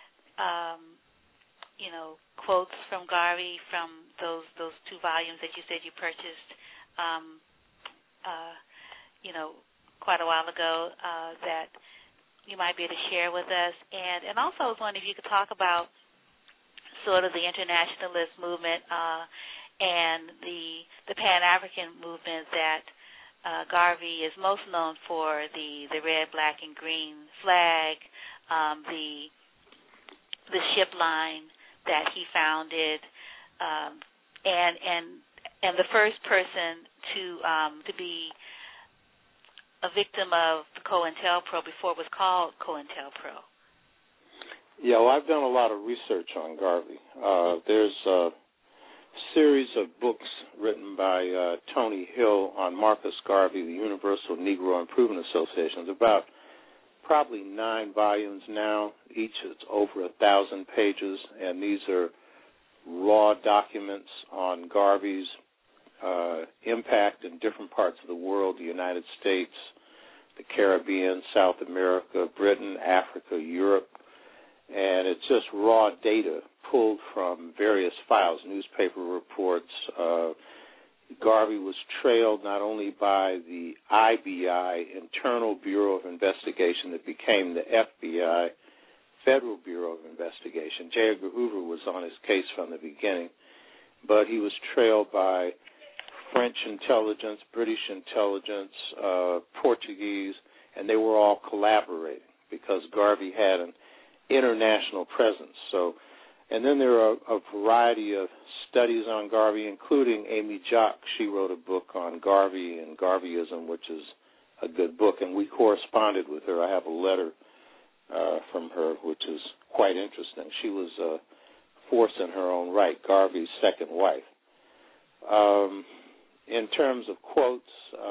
quotes from Garvey from those two volumes that you said you purchased, quite a while ago that you might be able to share with us? And also I was wondering if you could talk about sort of the internationalist movement and the Pan-African movement that Garvey is most known for, the red, black, and green flag, the ship line that he founded, and the first person to be a victim of the COINTELPRO before it was called COINTELPRO. Yeah, well, I've done a lot of research on Garvey. There's a series of books written by Tony Hill on Marcus Garvey, the Universal Negro Improvement Association. There's about probably 9 volumes now. Each is over 1,000 pages, and these are raw documents on Garvey's impact in different parts of the world, the United States, the Caribbean, South America, Britain, Africa, Europe. And it's just raw data pulled from various files, newspaper reports. Garvey was trailed not only by the IBI, Internal Bureau of Investigation, that became the FBI, Federal Bureau of Investigation. J. Edgar Hoover was on his case from the beginning, but he was trailed by French intelligence, British intelligence, Portuguese, and they were all collaborating because Garvey had an international presence. So, and then there are a variety of studies on Garvey, including Amy Jock. She wrote a book on Garvey and Garveyism, which is a good book, and we corresponded with her. I have a letter from her, which is quite interesting. She was a force in her own right, Garvey's second wife. In terms of quotes,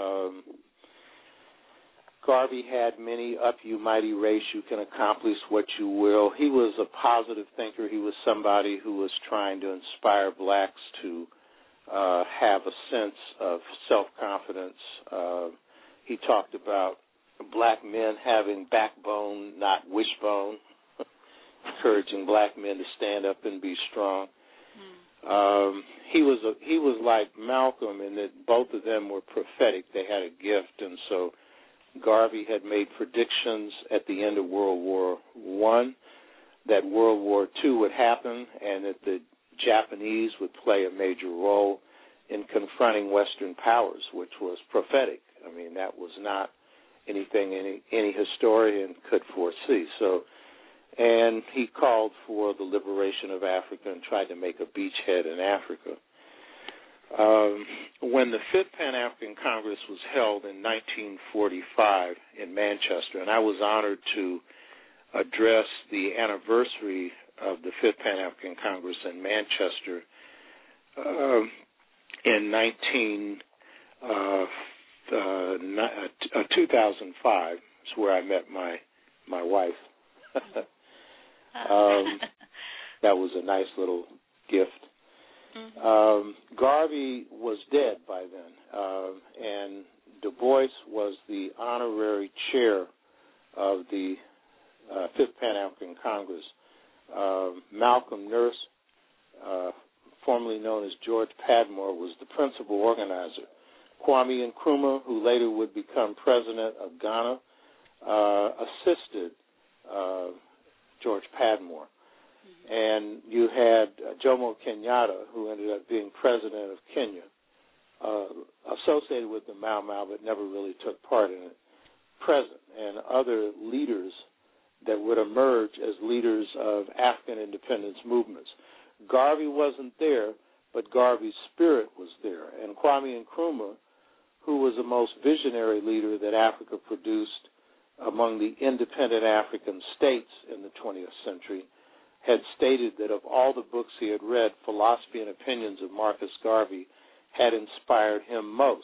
Garvey had many, "Up you mighty race, you can accomplish what you will." He was a positive thinker. He was somebody who was trying to inspire blacks to have a sense of self-confidence. He talked about black men having backbone, not wishbone, encouraging black men to stand up and be strong. He was like Malcolm in that both of them were prophetic. They had a gift, and so Garvey had made predictions at the end of World War I that World War II would happen and that the Japanese would play a major role in confronting Western powers, which was prophetic. I mean, that was not anything any historian could foresee. So, and he called for the liberation of Africa and tried to make a beachhead in Africa. When the Fifth Pan-African Congress was held in 1945 in Manchester, and I was honored to address the anniversary of the Fifth Pan-African Congress in Manchester in 2005. It's where I met my wife. That was a nice little gift. Garvey was dead by then, and Du Bois was the honorary chair of the Fifth Pan-African Congress. Malcolm Nurse, formerly known as George Padmore, was the principal organizer. Kwame Nkrumah, who later would become president of Ghana, assisted George Padmore. And you had Jomo Kenyatta, who ended up being president of Kenya, associated with the Mau Mau, but never really took part in it, present, and other leaders that would emerge as leaders of African independence movements. Garvey wasn't there, but Garvey's spirit was there. And Kwame Nkrumah, who was the most visionary leader that Africa produced among the independent African states in the 20th century, had stated that of all the books he had read, Philosophy and Opinions of Marcus Garvey had inspired him most.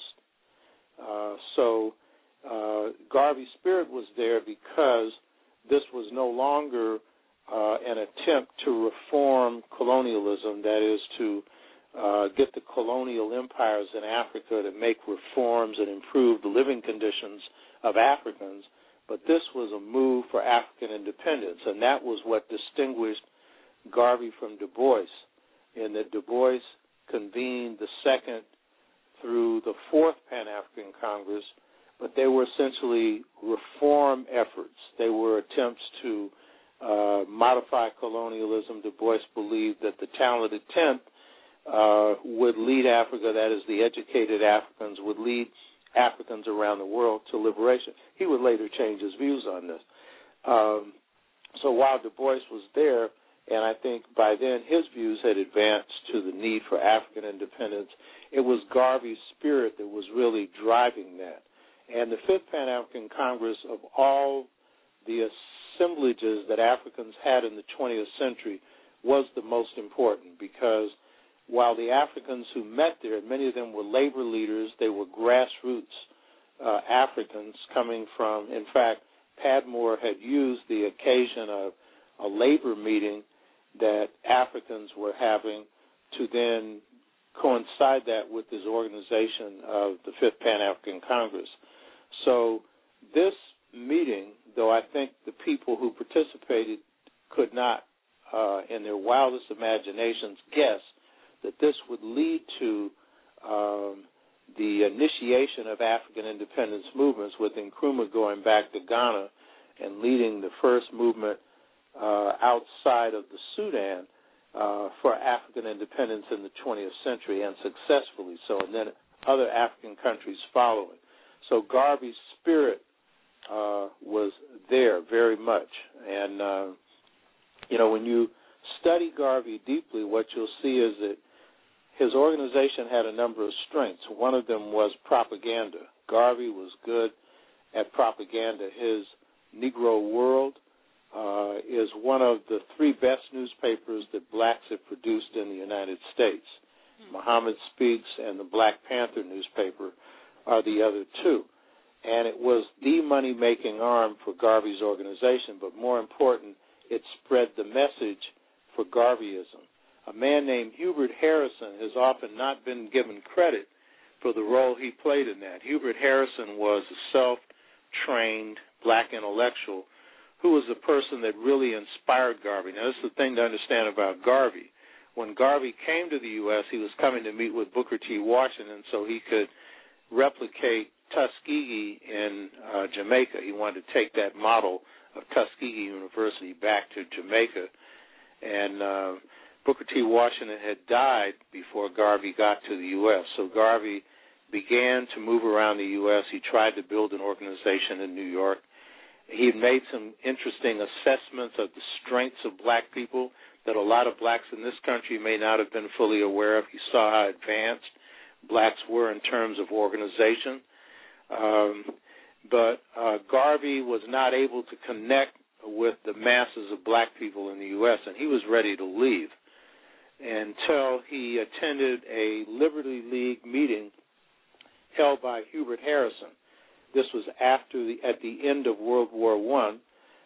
So Garvey's spirit was there because this was no longer an attempt to reform colonialism, that is to get the colonial empires in Africa to make reforms and improve the living conditions of Africans, but this was a move for African independence, and that was what distinguished Garvey from Du Bois, in that Du Bois convened the Second through the Fourth Pan-African Congress, but they were essentially reform efforts. They were attempts to modify colonialism. Du Bois believed that the talented tenth would lead Africa, that is, the educated Africans would lead Africans around the world to liberation. He would later change his views on this. So while Du Bois was there, and I think by then his views had advanced to the need for African independence, it was Garvey's spirit that was really driving that. And the Fifth Pan-African Congress, of all the assemblages that Africans had in the 20th century, was the most important, because while the Africans who met there, many of them were labor leaders, they were grassroots Africans coming from, in fact, Padmore had used the occasion of a labor meeting that Africans were having to then coincide that with his organization of the Fifth Pan-African Congress. So this meeting, though I think the people who participated could not in their wildest imaginations, guess that this would lead to the initiation of African independence movements, with Nkrumah going back to Ghana and leading the first movement outside of the Sudan for African independence in the 20th century, and successfully so, and then other African countries following. So Garvey's spirit was there very much. And, when you study Garvey deeply, what you'll see is that his organization had a number of strengths. One of them was propaganda. Garvey was good at propaganda. His Negro World is one of the three best newspapers that blacks have produced in the United States. Muhammad Speaks and the Black Panther newspaper are the other two. And it was the money-making arm for Garvey's organization, but more important, it spread the message for Garveyism. A man named Hubert Harrison has often not been given credit for the role he played in that. Hubert Harrison was a self-trained black intellectual who was the person that really inspired Garvey. Now, this is the thing to understand about Garvey. When Garvey came to the U.S., he was coming to meet with Booker T. Washington so he could replicate Tuskegee in Jamaica. He wanted to take that model of Tuskegee University back to Jamaica. And Booker T. Washington had died before Garvey got to the U.S., so Garvey began to move around the U.S. He tried to build an organization in New York. He had made some interesting assessments of the strengths of black people that a lot of blacks in this country may not have been fully aware of. He saw how advanced blacks were in terms of organization. But Garvey was not able to connect with the masses of black people in the U.S., and he was ready to leave until he attended a Liberty League meeting held by Hubert Harrison. This was at the end of World War I,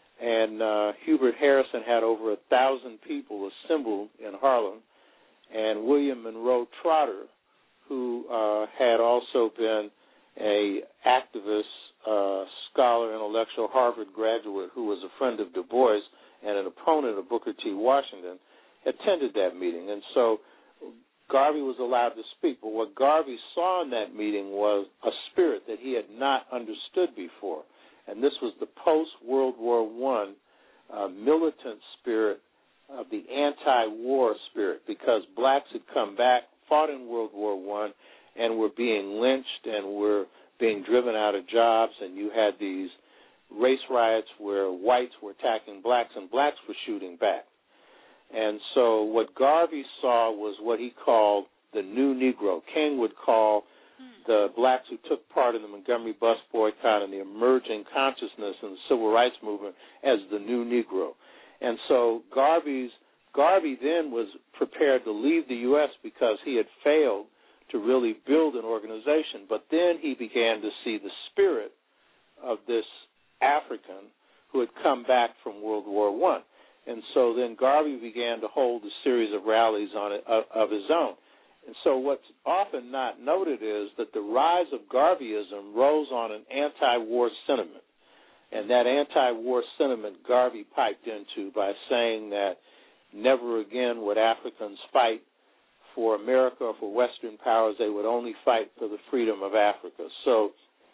and Hubert Harrison had over 1,000 people assembled in Harlem, and William Monroe Trotter, who had also been an activist, scholar, intellectual, Harvard graduate who was a friend of Du Bois and an opponent of Booker T. Washington, attended that meeting. And so Garvey was allowed to speak, but what Garvey saw in that meeting was a spirit that he had not understood before, and this was the post-World War I militant spirit of the anti-war spirit, because blacks had come back, fought in World War I, and were being lynched and were being driven out of jobs, and you had these race riots where whites were attacking blacks and blacks were shooting back. And so what Garvey saw was what he called the new Negro. King would call the blacks who took part in the Montgomery bus boycott and the emerging consciousness in the civil rights movement as the new Negro. And so Garvey then was prepared to leave the U.S. because he had failed to really build an organization. But then he began to see the spirit of this African who had come back from World War I. And so then Garvey began to hold a series of rallies on it, of his own. And so what's often not noted is that the rise of Garveyism rose on an anti-war sentiment. And that anti-war sentiment Garvey piped into by saying that never again would Africans fight for America or for Western powers. They would only fight for the freedom of Africa. So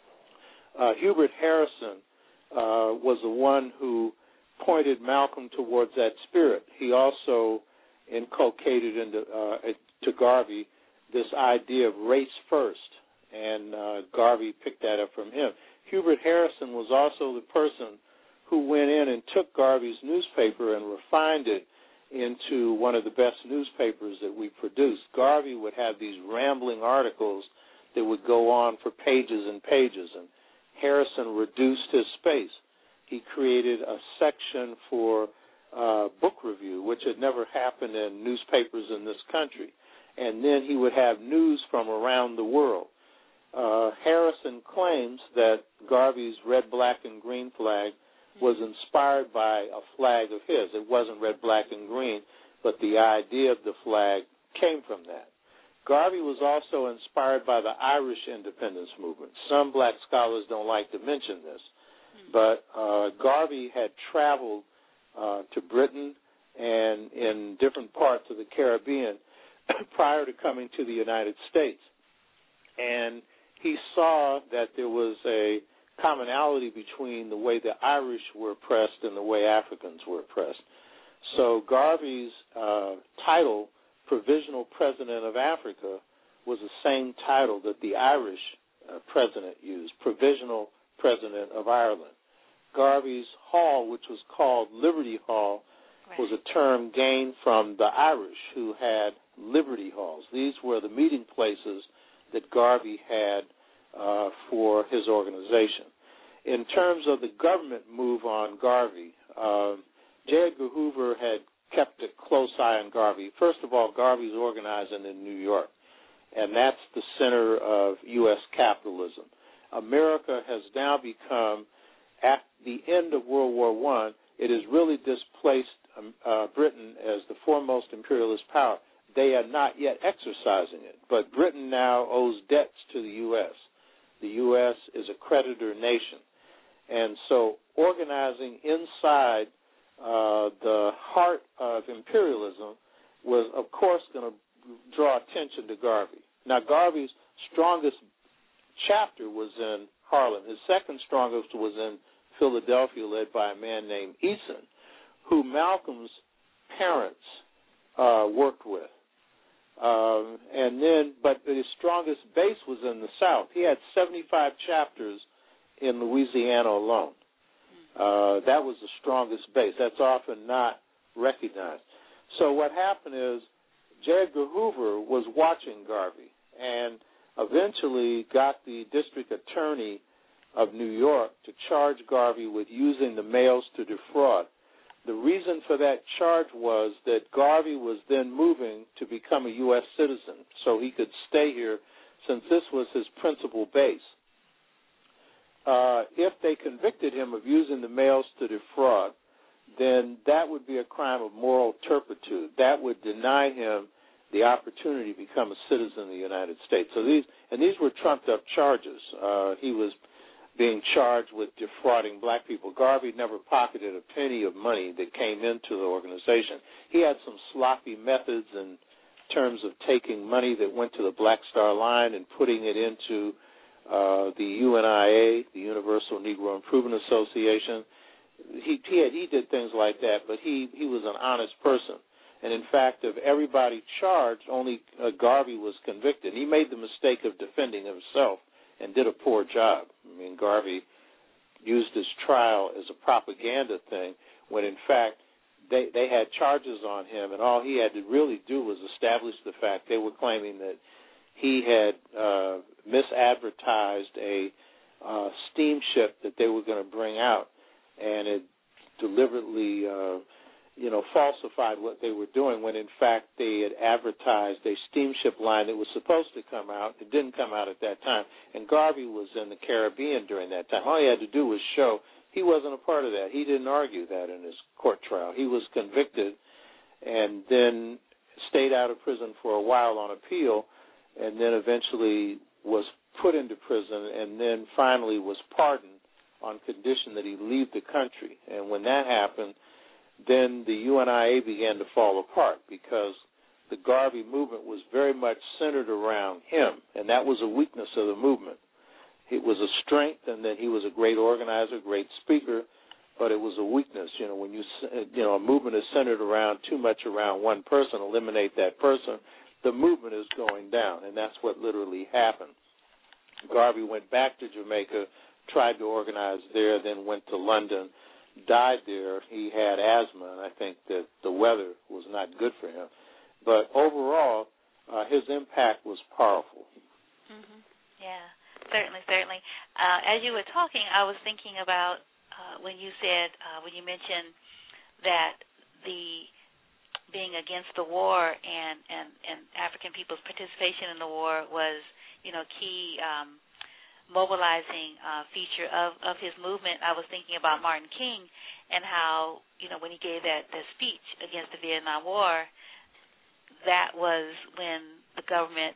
Hubert Harrison was the one who pointed Malcolm towards that spirit. He also inculcated to Garvey this idea of race first, and Garvey picked that up from him. Hubert Harrison was also the person who went in and took Garvey's newspaper and refined it into one of the best newspapers that we produced. Garvey would have these rambling articles that would go on for pages and pages, and Harrison reduced his space. He created a section for book review, which had never happened in newspapers in this country. And then he would have news from around the world. Harrison claims that Garvey's red, black, and green flag was inspired by a flag of his. It wasn't red, black, and green, but the idea of the flag came from that. Garvey was also inspired by the Irish independence movement. Some black scholars don't like to mention this, but Garvey had traveled to Britain and in different parts of the Caribbean prior to coming to the United States. And he saw that there was a commonality between the way the Irish were oppressed and the way Africans were oppressed. So Garvey's title, Provisional President of Africa, was the same title that the Irish president used, Provisional President of Ireland. Garvey's hall, which was called Liberty Hall, was a term gained from the Irish, who had Liberty Halls. These were the meeting places that Garvey had for his organization. In terms of the government move on Garvey, J. Edgar Hoover had kept a close eye on Garvey. First of all, Garvey's organizing in New York, and that's the center of U.S. capitalism. America has now become, at the end of World War I, it has really displaced Britain as the foremost imperialist power. They are not yet exercising it, but Britain now owes debts to the U.S. The U.S. is a creditor nation. And so organizing inside the heart of imperialism was, of course, going to draw attention to Garvey. Now, Garvey's strongest chapter was in Harlem. His second strongest was in Philadelphia, led by a man named Eason, who Malcolm's parents worked with. But his strongest base was in the South. He had 75 chapters in Louisiana alone. That was the strongest base. That's often not recognized. So what happened is J. Edgar Hoover was watching Garvey and eventually got the district attorney of New York to charge Garvey with using the mails to defraud. The reason for that charge was that Garvey was then moving to become a U.S. citizen, so he could stay here since this was his principal base. If they convicted him of using the mails to defraud, then that would be a crime of moral turpitude. That would deny him the opportunity to become a citizen of the United States. So these were trumped-up charges. He was being charged with defrauding black people. Garvey never pocketed a penny of money that came into the organization. He had some sloppy methods in terms of taking money that went to the Black Star Line and putting it into the UNIA, the Universal Negro Improvement Association. He did things like that, but he was an honest person. And, in fact, of everybody charged, only Garvey was convicted. He made the mistake of defending himself and did a poor job. I mean, Garvey used his trial as a propaganda thing when, in fact, they had charges on him, and all he had to really do was establish the fact they were claiming that he had misadvertised a steamship that they were going to bring out, and it deliberately falsified what they were doing when, in fact, they had advertised a steamship line that was supposed to come out. It didn't come out at that time, and Garvey was in the Caribbean during that time. All he had to do was show he wasn't a part of that. He didn't argue that in his court trial. He was convicted and then stayed out of prison for a while on appeal, and then eventually was put into prison, and then finally was pardoned on condition that he leave the country. And when that happened, then the UNIA began to fall apart because the Garvey movement was very much centered around him, and that was a weakness of the movement. It was a strength, and that he was a great organizer, great speaker, but it was a weakness. When a movement is centered around too much around one person, eliminate that person, the movement is going down, and that's what literally happened. Garvey went back to Jamaica, tried to organize there, then went to London, died there. He had asthma, and I think that the weather was not good for him. But overall, his impact was powerful. Mm-hmm. Yeah, certainly. As you were talking, I was thinking about when you mentioned that the being against the war and African people's participation in the war was, key mobilizing feature of his movement. I was thinking about Martin King and how, when he gave that speech against the Vietnam War, that was when the government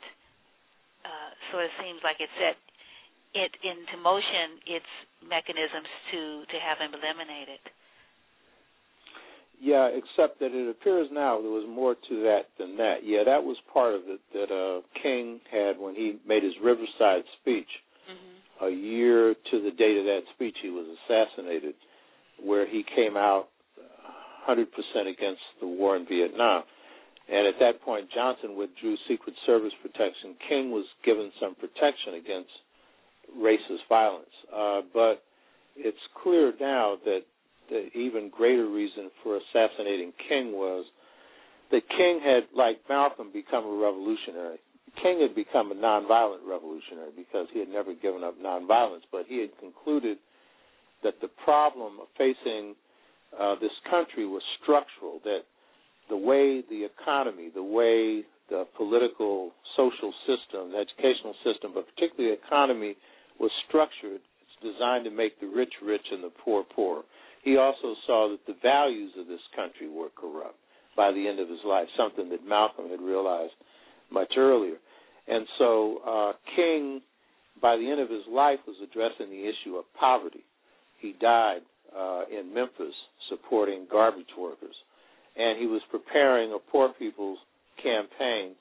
sort of seems like it set it into motion its mechanisms to have him eliminated. Yeah, except that it appears now there was more to that than that. Yeah, that was part of it that King had when he made his Riverside speech. Mm-hmm. A year to the date of that speech, he was assassinated, where he came out 100% against the war in Vietnam. And at that point, Johnson withdrew Secret Service protection. King was given some protection against racist violence. But it's clear now that the even greater reason for assassinating King was that King had, like Malcolm, become a revolutionary. King had become a nonviolent revolutionary because he had never given up nonviolence, but he had concluded that the problem of facing this country was structural, that the way the economy, the way the political, social system, the educational system, but particularly the economy was structured, it's designed to make the rich rich and the poor poor. He also saw that the values of this country were corrupt by the end of his life, something that Malcolm had realized much earlier. And so King, by the end of his life, was addressing the issue of poverty. He died in Memphis supporting garbage workers, and he was preparing a poor people's campaign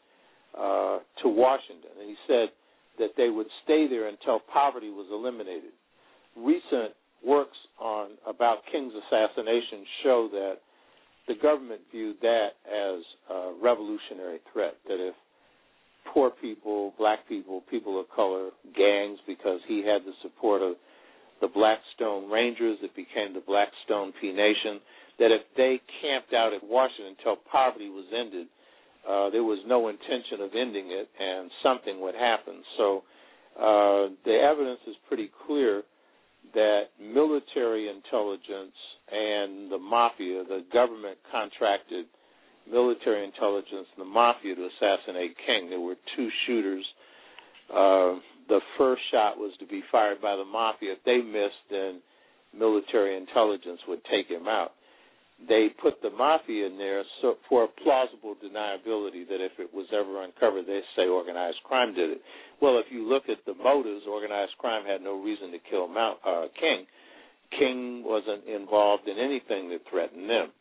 to Washington. And he said that they would stay there until poverty was eliminated. Recent works about King's assassination show that the government viewed that as a revolutionary threat, that if poor people, black people, people of color, gangs, because he had the support of the Blackstone Rangers, it became the Blackstone P Nation, that if they camped out at Washington until poverty was ended, there was no intention of ending it, and something would happen. So the evidence is pretty clear that military intelligence and the mafia, the government contracted military intelligence and the mafia to assassinate King. There were two shooters. The first shot was to be fired by the mafia. If they missed, then military intelligence would take him out. They put the mafia in there for a plausible deniability that if it was ever uncovered, they say organized crime did it. Well, if you look at the motives, organized crime had no reason to kill King. King wasn't involved in anything that threatened them.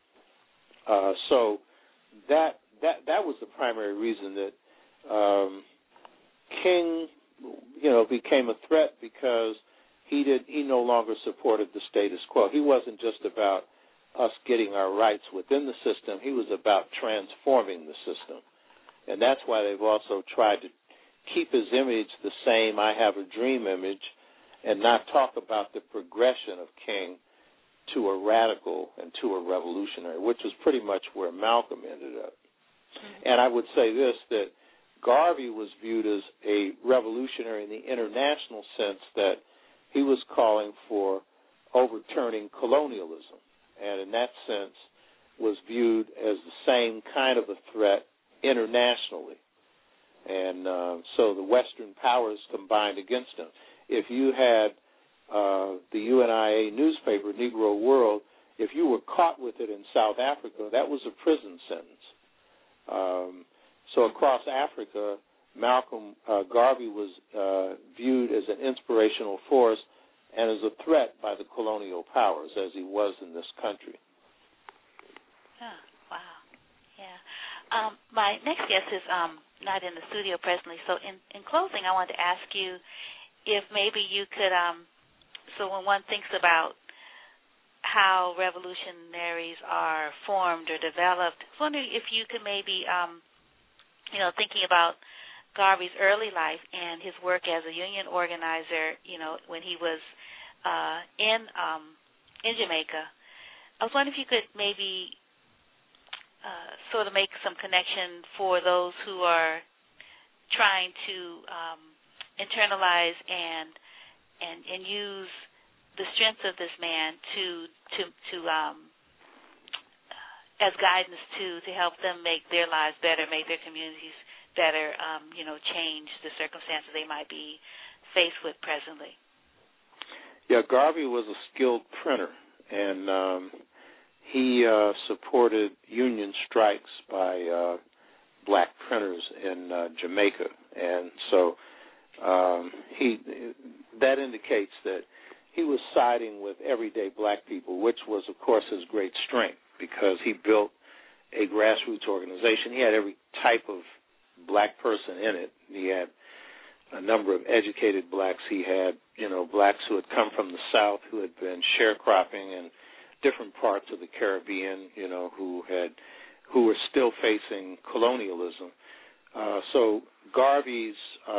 So that was the primary reason that King, became a threat, because he no longer supported the status quo. He wasn't just about us getting our rights within the system. He was about transforming the system. And that's why they've also tried to keep his image the same, I have a dream image, and not talk about the progression of King to a radical and to a revolutionary, which was pretty much where Malcolm ended up. Mm-hmm. And I would say this, that Garvey was viewed as a revolutionary in the international sense, that he was calling for overturning colonialism, and in that sense was viewed as the same kind of a threat internationally. And so the Western powers combined against him. If you had the UNIA newspaper, Negro World, if you were caught with it in South Africa, that was a prison sentence. So across Africa, Garvey was viewed as an inspirational force and as a threat by the colonial powers, as he was in this country. Oh, wow. Yeah. My next guest is not in the studio presently, so in closing, I wanted to ask you if maybe you could, so when one thinks about how revolutionaries are formed or developed, I was wondering if you could maybe, thinking about Garvey's early life and his work as a union organizer, when he was in Jamaica, I was wondering if you could maybe sort of make some connection for those who are trying to internalize and use the strength of this man to as guidance to help them make their lives better, make their communities better, change the circumstances they might be faced with presently. Yeah, Garvey was a skilled printer, and he supported union strikes by black printers in Jamaica, and so that indicates that he was siding with everyday black people, which was, of course, his great strength. because he built a grassroots organization. He had every type of black person in it. He had a number of educated blacks. He had, blacks who had come from the South, who had been sharecropping in different parts of the Caribbean, who were still facing colonialism. So Garvey's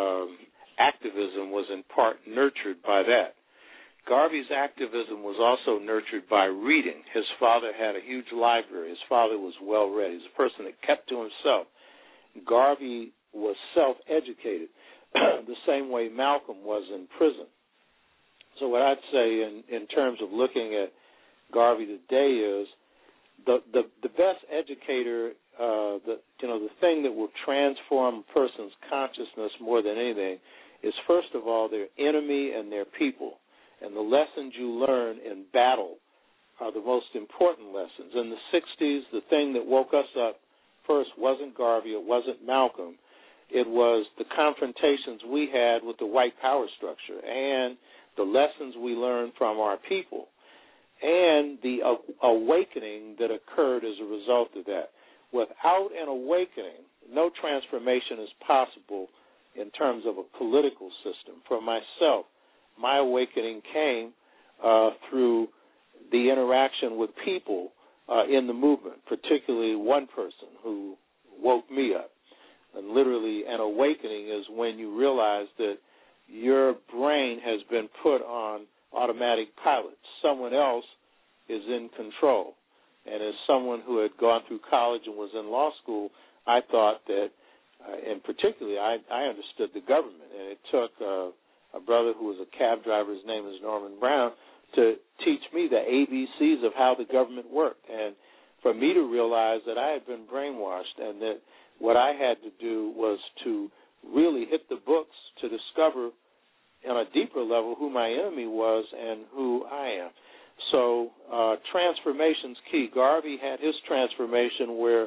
activism was in part nurtured by that. Garvey's activism was also nurtured by reading. His father had a huge library. His father was well-read. He was a person that kept to himself. Garvey was self-educated the same way Malcolm was in prison. So what I'd say in terms of looking at Garvey today is the best educator, the thing that will transform a person's consciousness more than anything is, first of all, their enemy and their people. And the lessons you learn in battle are the most important lessons. In the 60s, the thing that woke us up first wasn't Garvey, it wasn't Malcolm. It was the confrontations we had with the white power structure and the lessons we learned from our people and the awakening that occurred as a result of that. Without an awakening, no transformation is possible in terms of a political system. For myself, my awakening came through the interaction with people in the movement, particularly one person who woke me up. And literally, an awakening is when you realize that your brain has been put on automatic pilot. Someone else is in control. And as someone who had gone through college and was in law school, I thought that, and particularly I understood the government. And it took a brother who was a cab driver, his name is Norman Brown, to teach me the ABCs of how the government worked. And for me to realize that I had been brainwashed and that what I had to do was to really hit the books to discover on a deeper level who my enemy was and who I am. So transformation's key. Garvey had his transformation where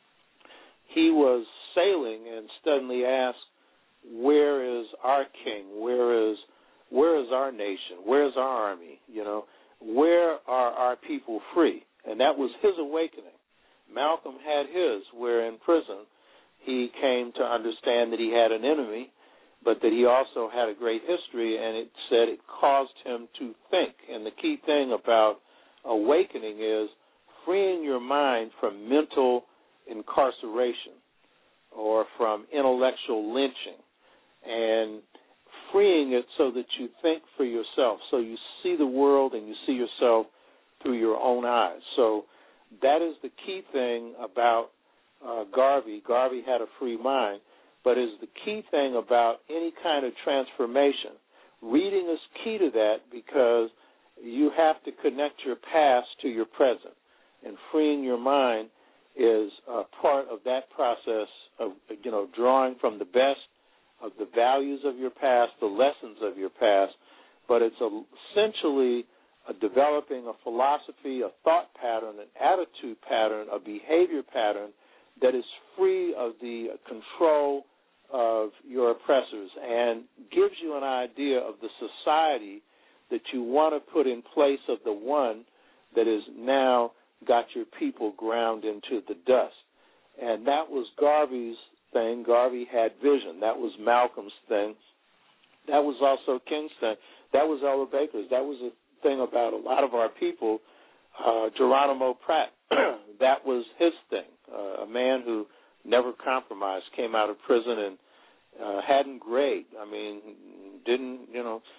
he was sailing and suddenly asked, where is our king? Where is our nation? Where's our army? Where are our people free? And that was his awakening. Malcolm had his, where in prison he came to understand that he had an enemy, but that he also had a great history, and it said it caused him to think. And the key thing about awakening is freeing your mind from mental incarceration or from intellectual lynching and freeing it so that you think for yourself, so you see the world and you see yourself through your own eyes. So that is the key thing about Garvey. Garvey had a free mind, but is the key thing about any kind of transformation. Reading is key to that because you have to connect your past to your present, and freeing your mind is a part of that process of, drawing from the best of the values of your past, the lessons of your past, but it's essentially developing a philosophy, a thought pattern, an attitude pattern, a behavior pattern that is free of the control of your oppressors and gives you an idea of the society that you want to put in place of the one that has now got your people ground into the dust. And that was Garvey's thing. Garvey had vision. That was Malcolm's thing. That was also King's thing. That was Ella Baker's. That was a thing about a lot of our people. Geronimo Pratt, that was his thing. A man who never compromised, came out of prison and hadn't grayed. I mean, didn't,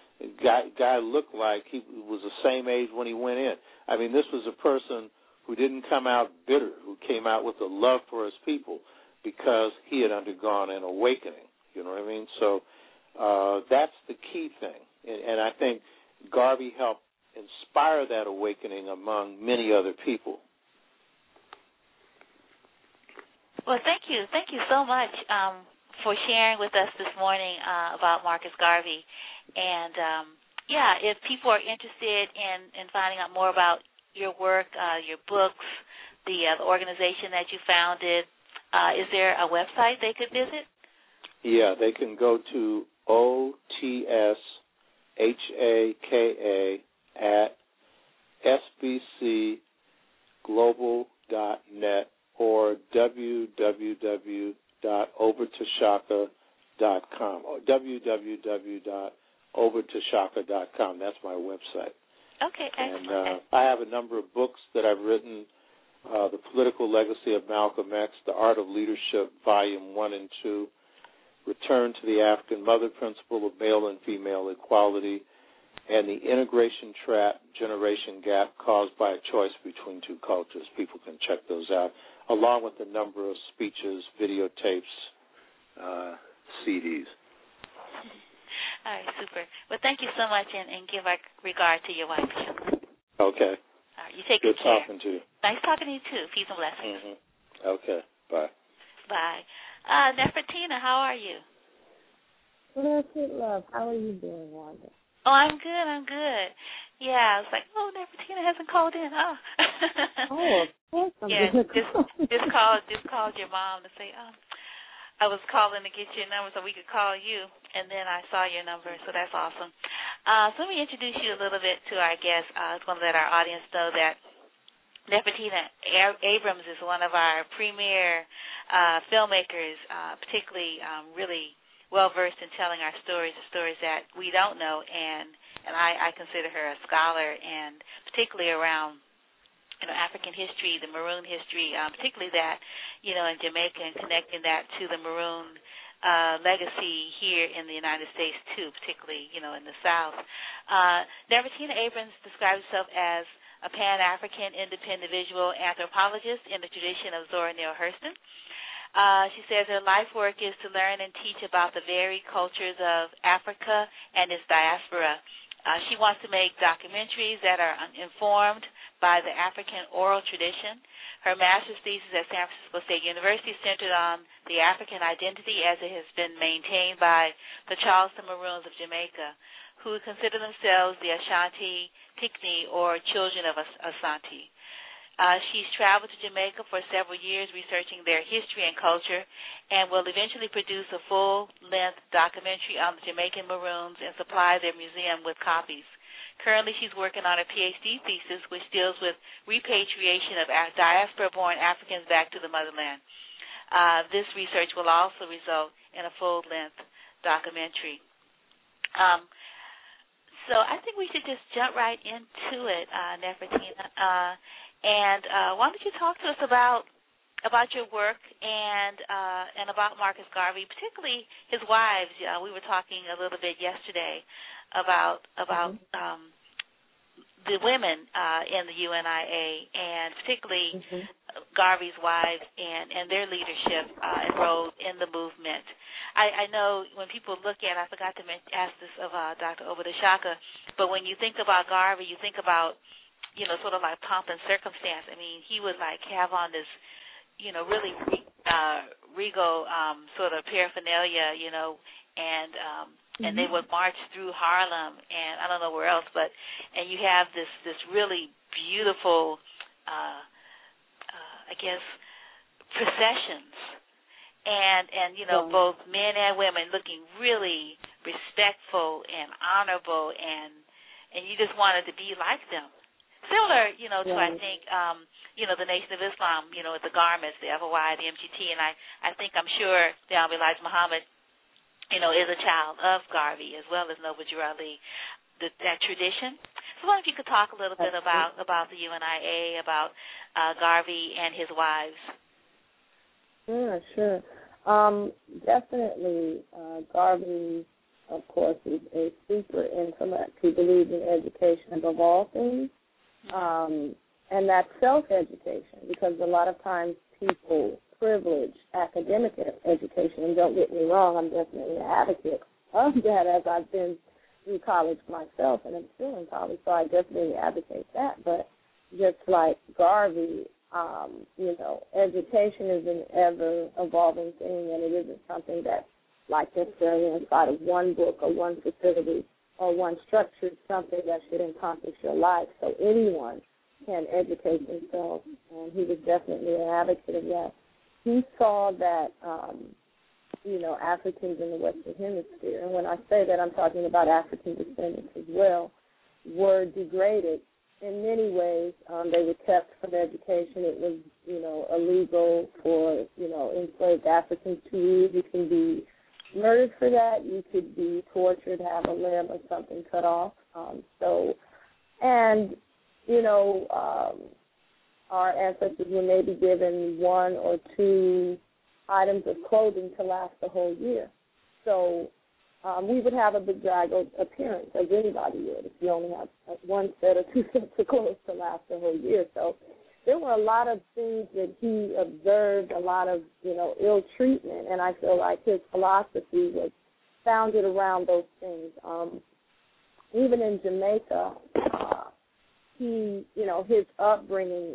guy looked like he was the same age when he went in. I mean, this was a person who didn't come out bitter, who came out with a love for his people because he had undergone an awakening. You know what I mean? So that's the key thing. And I think Garvey helped inspire that awakening among many other people. Well, thank you. Thank you so much for sharing with us this morning about Marcus Garvey. And, if people are interested in finding out more about your work, your books, the organization that you founded, is there a website they could visit? Yeah, they can go to OTSHAKA at global.net or www.overtoshaka.com or www.overtoshaka.com. That's my website. Okay, excellent. And I have a number of books that I've written, The Political Legacy of Malcolm X, The Art of Leadership, Volume 1 and 2, Return to the African Mother Principle of Male and Female Equality, and The Integration Trap, Generation Gap Caused by a Choice Between Two Cultures. People can check those out, along with a number of speeches, videotapes, CDs. All right, super. Well, thank you so much, and give our regard to your wife. Okay. All right, you take good care. Good talking to you. Nice talking to you, too. Peace and blessings. Mm-hmm. Okay, bye. Bye. Nefertina, how are you? Blessed love. How are you doing, Wanda? Oh, I'm good. Yeah, I was like, oh, Nefertina hasn't called in. Oh, of course I'm good. Just called your mom to say, I was calling to get your number so we could call you, and then I saw your number, so that's awesome. So let me introduce you a little bit to our guest. I just want to let our audience know that Nefertina Abrams is one of our premier filmmakers, particularly really well-versed in telling our stories, the stories that we don't know, and I consider her a scholar, and particularly around African history, the Maroon history, particularly that, in Jamaica, and connecting that to the Maroon legacy here in the United States, too, particularly, in the South. Nefertina Abrams describes herself as a Pan-African independent visual anthropologist in the tradition of Zora Neale Hurston. She says her life work is to learn and teach about the varied cultures of Africa and its diaspora. She wants to make documentaries that are informed by the African oral tradition. Her master's thesis at San Francisco State University centered on the African identity as it has been maintained by the Charleston Maroons of Jamaica, who consider themselves the Ashanti Picni, or children of Asante. She's traveled to Jamaica for several years researching their history and culture, and will eventually produce a full-length documentary on the Jamaican Maroons and supply their museum with copies. Currently, she's working on a PhD thesis which deals with repatriation of diaspora-born Africans back to the motherland. This research will also result in a full-length documentary. So I think we should just jump right into it, Nefertina. And why don't you talk to us about your work and about Marcus Garvey, particularly his wives. We were talking a little bit yesterday about the women in the UNIA, and particularly Garvey's wives and their leadership and role in the movement. I know when people look at, I forgot to ask this of Dr. Oba-Toshaka, but when you think about Garvey, you think about, sort of like pomp and circumstance. I mean, he would like have on this, really regal sort of paraphernalia, and they would march through Harlem and I don't know where else, and you have this really beautiful, I guess, processions, and both men and women looking really respectful and honorable, and you just wanted to be like them. Similar, to I think, the Nation of Islam, with the garments, the FOI, the MGT, and I'm sure the Honorable Elijah Muhammad, is a child of Garvey as well as Noble Drew Ali, that tradition. So I wonder if you could talk a little bit about the UNIA, about Garvey and his wives. Sure. Definitely, Garvey, of course, is a super intellect. He believes in education above all things. And that's self-education, because a lot of times people privilege academic education, and don't get me wrong, I'm definitely an advocate of that, as I've been through college myself, and I'm still in college, so I definitely advocate that. But just like Garvey, education is an ever-evolving thing, and it isn't something that's like necessarily inside of one book or one facility or one structure. It's something that should encompass your life, so anyone can educate themselves, and he was definitely an advocate of that. He saw that, Africans in the Western Hemisphere, and when I say that, I'm talking about African descendants as well, were degraded in many ways, they were kept from education. It was, illegal for, enslaved Africans to read. You can be murdered for that. You could be tortured, have a limb or something cut off. Our ancestors were maybe given 1 or 2 items of clothing to last the whole year. So we would have a bedraggled appearance, as anybody would, if you only have 1 set or 2 sets of clothes to last the whole year. So there were a lot of things that he observed, a lot of, ill treatment, and I feel like his philosophy was founded around those things. Even in Jamaica, his upbringing,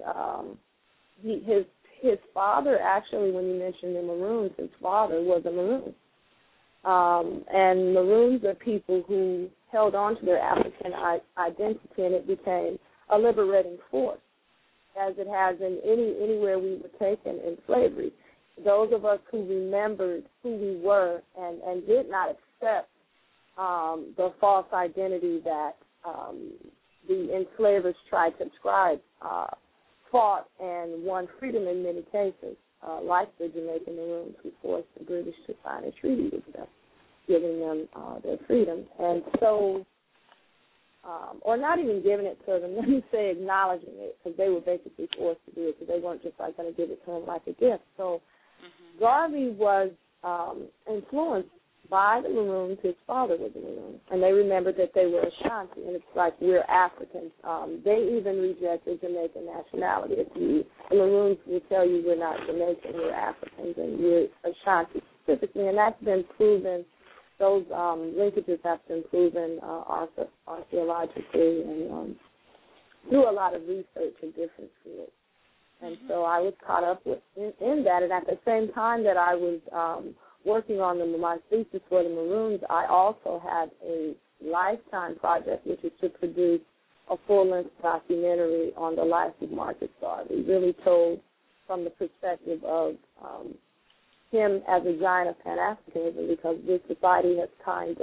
his father, actually, when you mentioned the Maroons, his father was a Maroon. And Maroons are people who held on to their African identity, and it became a liberating force, as it has in anywhere we were taken in slavery. Those of us who remembered who we were and did not accept the false identity that the enslavers tried to ascribe, fought and won freedom in many cases, like the Jamaican Maroons, who forced the British to sign a treaty with them, giving them their freedom. And so, or not even giving it to them, let me say acknowledging it, because they were basically forced to do it, because they weren't just going to give it to them like a gift. So Garvey was influenced by the Maroons. His father was a Maroon, and they remembered that they were Ashanti, and it's like we're Africans. They even rejected Jamaican nationality. The Maroons will tell you we're not Jamaican, we're Africans, and we're Ashanti specifically, and that's been proven. Those linkages have been proven archaeologically and through a lot of research in different fields. And so I was caught up in that, and at the same time that I was working on my thesis for the Maroons, I also had a lifetime project, which is to produce a full-length documentary on the life of Marcus Garvey, really told from the perspective of him as a giant of Pan-Africanism, because this society has kind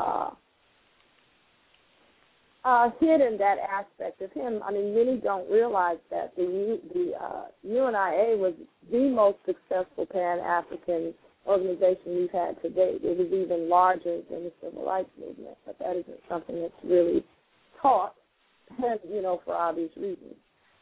of hidden that aspect of him. I mean, many don't realize that the UNIA was the most successful Pan-African organization we've had to date. It was even larger than the Civil Rights Movement, but that isn't something that's really taught, for obvious reasons.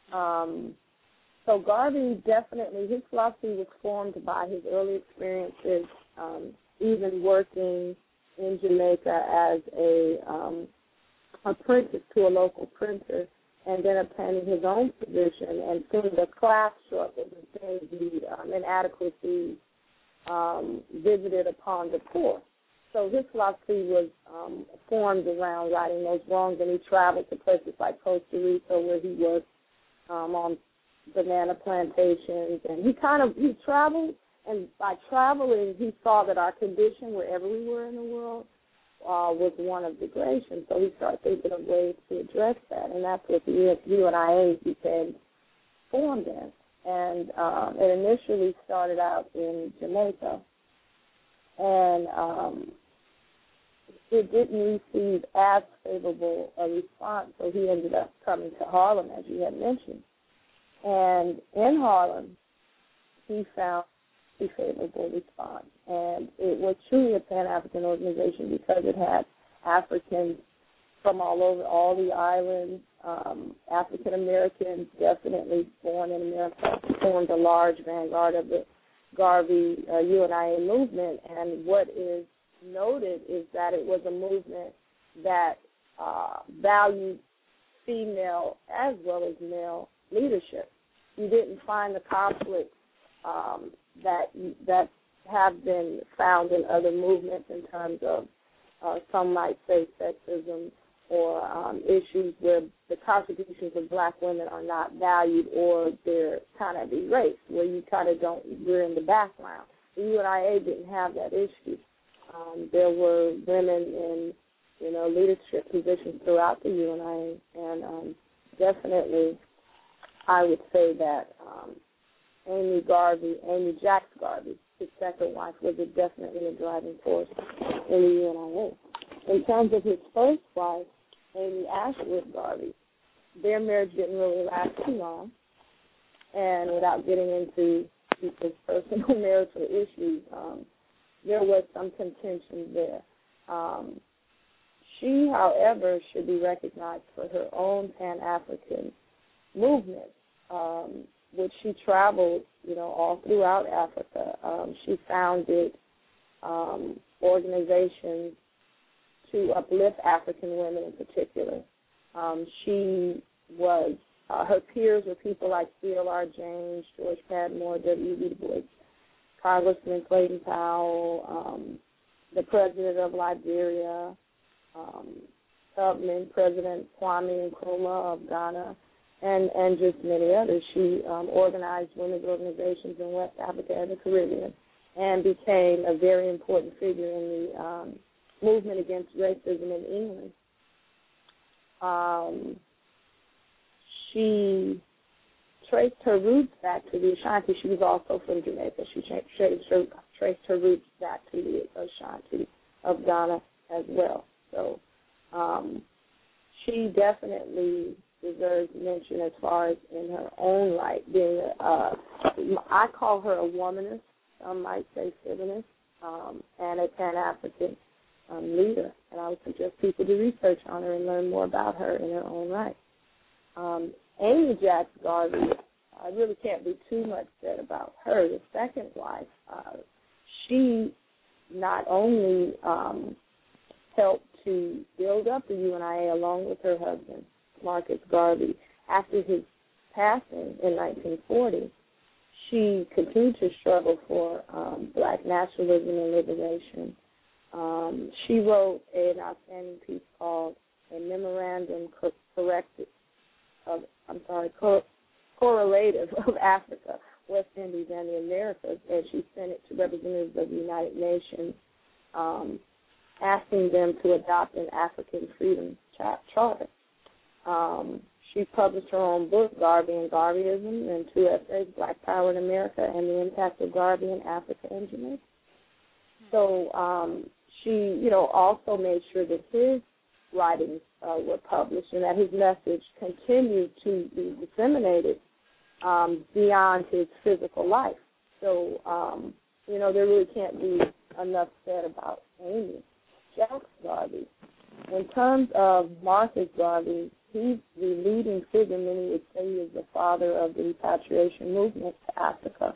So Garvey definitely, his philosophy was formed by his early experiences, even working in Jamaica as a apprentice to a local printer, and then obtaining his own position, and seeing the class struggles and things, the inadequacies visited upon the poor. So his philosophy was formed around righting those wrongs, and he traveled to places like Costa Rica, where he worked on banana plantations, and he traveled, and by traveling, he saw that our condition, wherever we were in the world, was one of degradation. So he started thinking of ways to address that, and that's what the UNIA became formed in. And it initially started out in Jamaica, and it didn't receive as favorable a response, so he ended up coming to Harlem, as you had mentioned. And in Harlem, he found a favorable response, and it was truly a Pan-African organization because it had Africans from all over, all the islands. African Americans, definitely born in America, formed a large vanguard of the Garvey UNIA movement. And what is noted is that it was a movement that valued female as well as male leadership. You didn't find the conflicts that have been found in other movements in terms of some might say sexism, or issues where the contributions of black women are not valued, or they're kind of erased, where you kind of we're in the background. The UNIA didn't have that issue. There were women in, leadership positions throughout the UNIA, and definitely I would say that Amy Jacks Garvey, his second wife, was definitely a driving force in the UNIA. In terms of his first wife, Amy Ashwood Garvey, their marriage didn't really last too long. And without getting into people's personal marital issues, there was some contention there. She, however, should be recognized for her own Pan-African movement, which she traveled, all throughout Africa. She founded organizations to uplift African women in particular. She was, her peers were people like C.L.R. James, George Padmore, W.E. Du Bois, Congressman Clayton Powell, the president of Liberia, Tubman, President Kwame Nkrumah of Ghana, and just many others. She organized women's organizations in West Africa and the Caribbean and became a very important figure in the movement against racism in England. She traced her roots back to the Ashanti. She was also from Jamaica. She traced her roots back to the Ashanti of Ghana as well. So she definitely deserves mention as far as in her own right being I call her a womanist, some might say feminist, and a Pan-African leader. And I would suggest people do research on her and learn more about her in her own right. Amy Jacks Garvey, I really can't be too much said about her. The second wife, she not only helped to build up the UNIA along with her husband, Marcus Garvey. After his passing in 1940, she continued to struggle for black nationalism and liberation. She wrote an outstanding piece called A Memorandum Correlative of Africa, West Indies, and the Americas, and she sent it to representatives of the United Nations, asking them to adopt an African freedom charter. She published her own book, Garvey and Garveyism, and 2 essays, Black Power in America and the Impact of Garvey in Africa and Jamaica. So she, also made sure that his writings were published and that his message continued to be disseminated beyond his physical life. So, there really can't be enough said about Amy Jacks Garvey. In terms of Marcus Garvey, he's the leading figure. Many would say he is the father of the repatriation movement to Africa.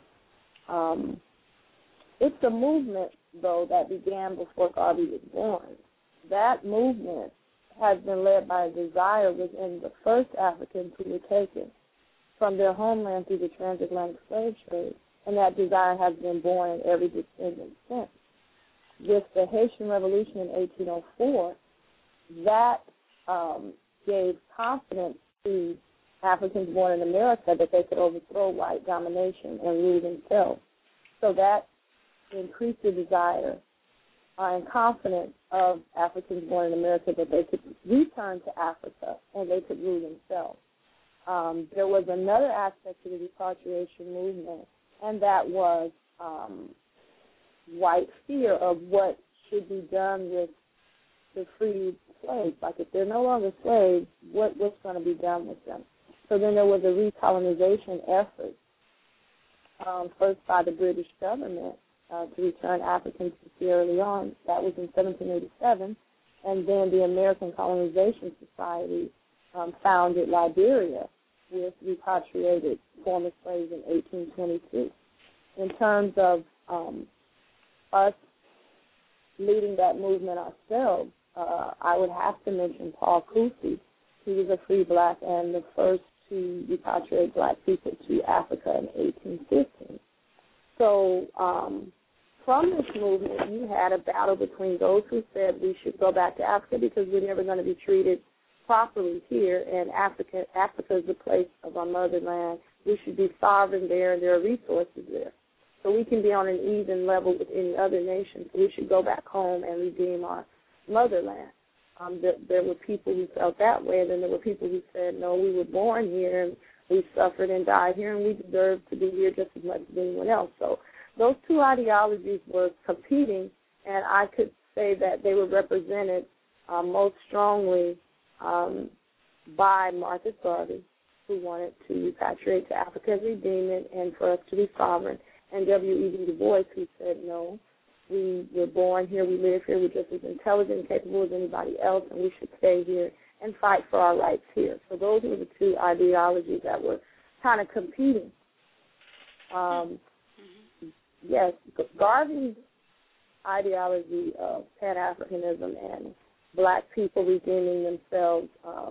It's a movement, though, that began before Garvey was born. That movement has been led by a desire within the first Africans who were taken from their homeland through the transatlantic slave trade, and that desire has been born in every descendant since. With the Haitian Revolution in 1804, that gave confidence to Africans born in America that they could overthrow white domination and rule themselves. So that increased the desire and confidence of Africans born in America that they could return to Africa and they could rule themselves. There was another aspect to the repatriation movement, and that was white fear of what should be done with the freed slaves. Like, if they're no longer slaves, what's going to be done with them? So then there was a recolonization effort, first by the British government, to return Africans to Sierra Leone. That was in 1787. And then the American Colonization Society founded Liberia with repatriated former slaves in 1822. In terms of us leading that movement ourselves, I would have to mention Paul Cousy. He was a free black and the first to repatriate black people to Africa in 1815. So from this movement, you had a battle between those who said we should go back to Africa because we're never going to be treated properly here, and Africa is the place of our motherland. We should be sovereign there, and there are resources there. So we can be on an even level with any other nation. So we should go back home and redeem our motherland. There were people who felt that way, and then there were people who said, no, we were born here, and we suffered and died here, and we deserve to be here just as much as anyone else. So those two ideologies were competing, and I could say that they were represented most strongly by Marcus Garvey, who wanted to repatriate to Africa as redeemment and for us to be sovereign, and W.E.B. Du Bois, who said, no, we were born here, we live here, we're just as intelligent and capable as anybody else, and we should stay here and fight for our rights here. So those were the two ideologies that were kind of competing. Yes, Garvey's ideology of Pan-Africanism and black people redeeming themselves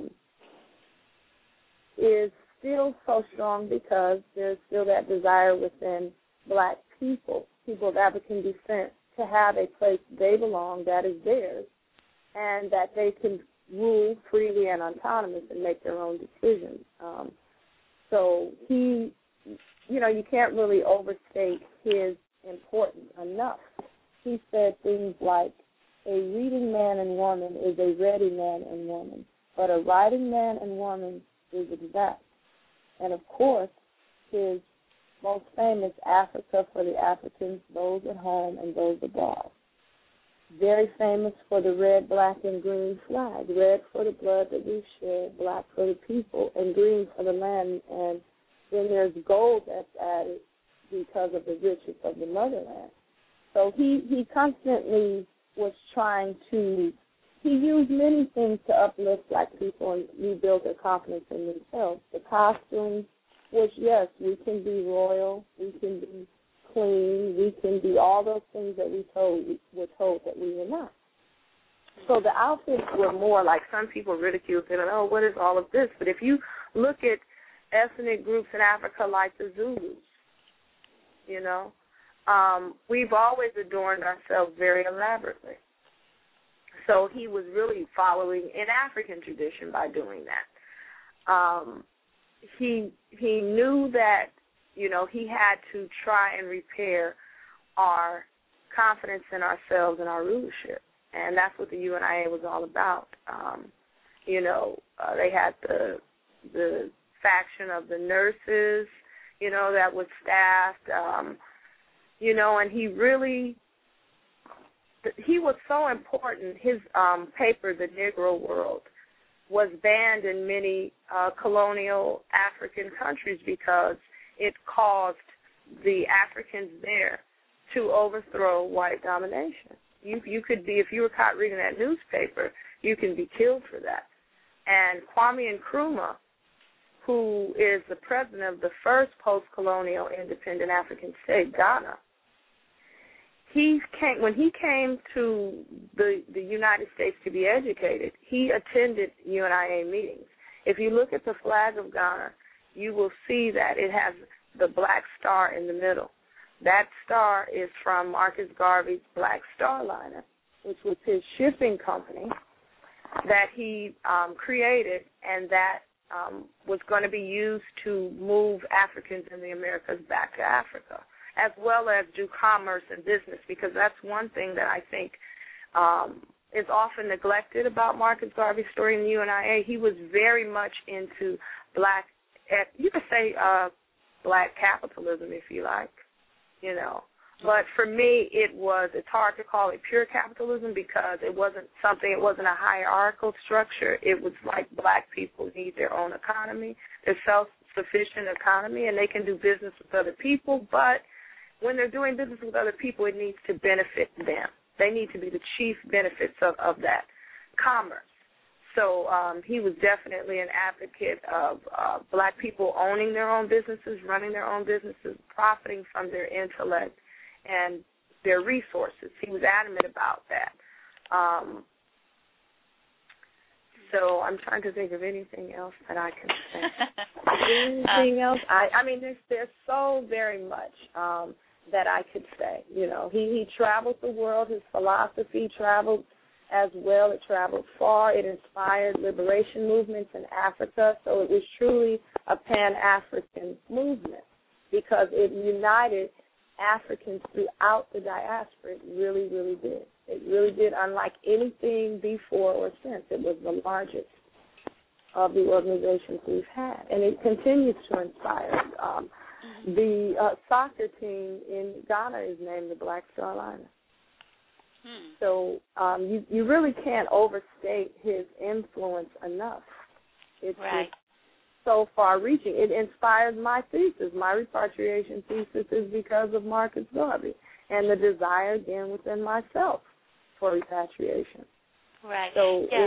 is still so strong because there's still that desire within black people of African descent, to have a place they belong that is theirs and that they can rule freely and autonomous and make their own decisions. So he, you can't really overstate his importance enough. He said things like, a reading man and woman is a ready man and woman, but a writing man and woman is exact. And, of course, his most famous Africa for the Africans, those at home and those abroad. Very famous for the red, black, and green flag. Red for the blood that we shed, black for the people, and green for the land. And then there's gold that's added because of the riches of the motherland. So he constantly was trying to, he used many things to uplift black people and rebuild their confidence in themselves. The costumes, which, yes, we can be royal, we can be clean, we can be all those things that we were told that we were not. So the outfits were more like, some people ridicule, saying, oh, what is all of this? But if you look at ethnic groups in Africa like the Zulus, we've always adorned ourselves very elaborately. So he was really following an African tradition by doing that. He knew that, he had to try and repair our confidence in ourselves and our rulership. And that's what the UNIA was all about. They had the faction of the nurses, that was staffed, and he was so important. His paper, The Negro World, was banned in many colonial African countries because it caused the Africans there to overthrow white domination. You could be, if you were caught reading that newspaper, you can be killed for that. And Kwame Nkrumah, who is the president of the first post-colonial independent African state, Ghana, when he came to the United States to be educated, he attended UNIA meetings. If you look at the flag of Ghana, you will see that it has the black star in the middle. That star is from Marcus Garvey's Black Star Liner, which was his shipping company that he created, and that was going to be used to move Africans in the Americas back to Africa, as well as do commerce and business, because that's one thing that I think is often neglected about Marcus Garvey's story in the UNIA. He was very much into black, you could say black capitalism if you like, But for me, it's hard to call it pure capitalism because it wasn't a hierarchical structure. It was like black people need their own economy, their self-sufficient economy, and they can do business with other people, but when they're doing business with other people, it needs to benefit them. They need to be the chief benefits of that commerce. So he was definitely an advocate of black people owning their own businesses, running their own businesses, profiting from their intellect and their resources. He was adamant about that. So I'm trying to think of anything else that I can say. Anything else? I mean, there's so very much that I could say. He traveled the world. His philosophy traveled as well. It traveled far. It inspired liberation movements in Africa. So it was truly a Pan-African movement because it united Africans throughout the diaspora. It really, really did. It really did, unlike anything before or since. It was the largest of the organizations we've had, and it continues to inspire. The soccer team in Ghana is named the Black Star Liner. So you really can't overstate his influence enough. It's right. so far-reaching. It inspired my thesis. My repatriation thesis is because of Marcus Garvey and the desire, again, within myself for repatriation. Right. So, yeah.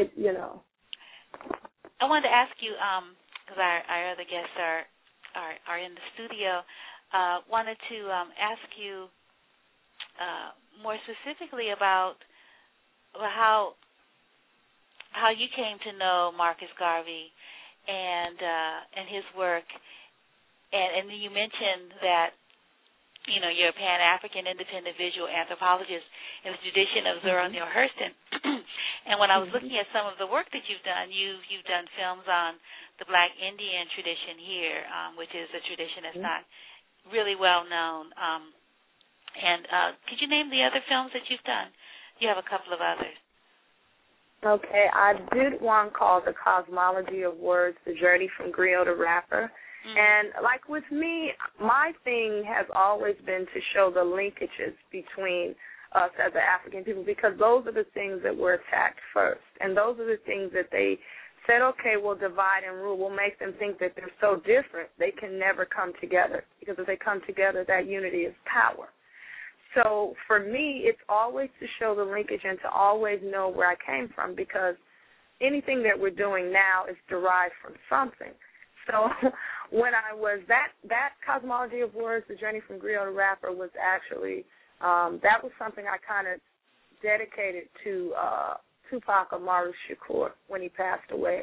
I wanted to ask you, because our other guests are in the studio, wanted to ask you more specifically about how you came to know Marcus Garvey and his work, and you mentioned that you're a Pan-African independent visual anthropologist in the tradition of Zora Neale Hurston. And when I was looking at some of the work that you've done, you've done films on the Black Indian tradition here, which is a tradition that's not really well known. And could you name the other films that you've done? You have a couple of others. Okay, I did one called The Cosmology of Words, The Journey from Griot to Rapper. And like with me, my thing has always been to show the linkages between us as the African people, because those are the things that were attacked first. And those are the things that they said, okay, we'll divide and rule. We'll make them think that they're so different they can never come together, because if they come together, that unity is power. So for me, it's always to show the linkage and to always know where I came from, because anything that we're doing now is derived from something. So when I was, that Cosmology of Words, The Journey from Griot to Rapper, was actually, that was something I kind of dedicated to Tupac Amaru Shakur when he passed away.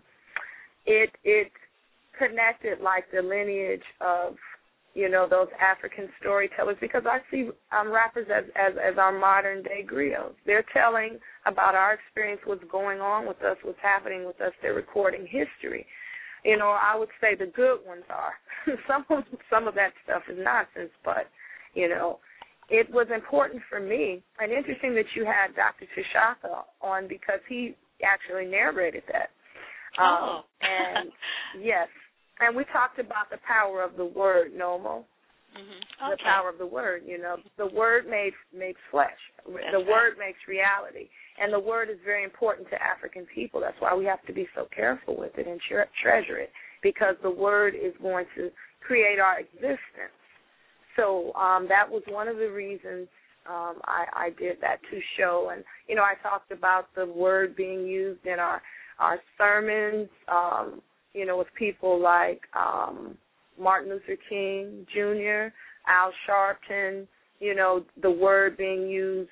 It connected like the lineage of, those African storytellers, because I see rappers as our modern-day griots. They're telling about our experience, what's going on with us, what's happening with us. They're recording history. I would say the good ones are. Some of that stuff is nonsense, but, it was important for me. And interesting that you had Dr. Tshaka on, because he actually narrated that. And, yes. And we talked about the power of the word, Nomo. The power of the word, The word makes flesh. The word makes reality. And the word is very important to African people. That's why we have to be so careful with it and treasure it, because the word is going to create our existence. So that was one of the reasons I did that to show. And, I talked about the word being used in our sermons, with people like Martin Luther King Jr., Al Sharpton, the word being used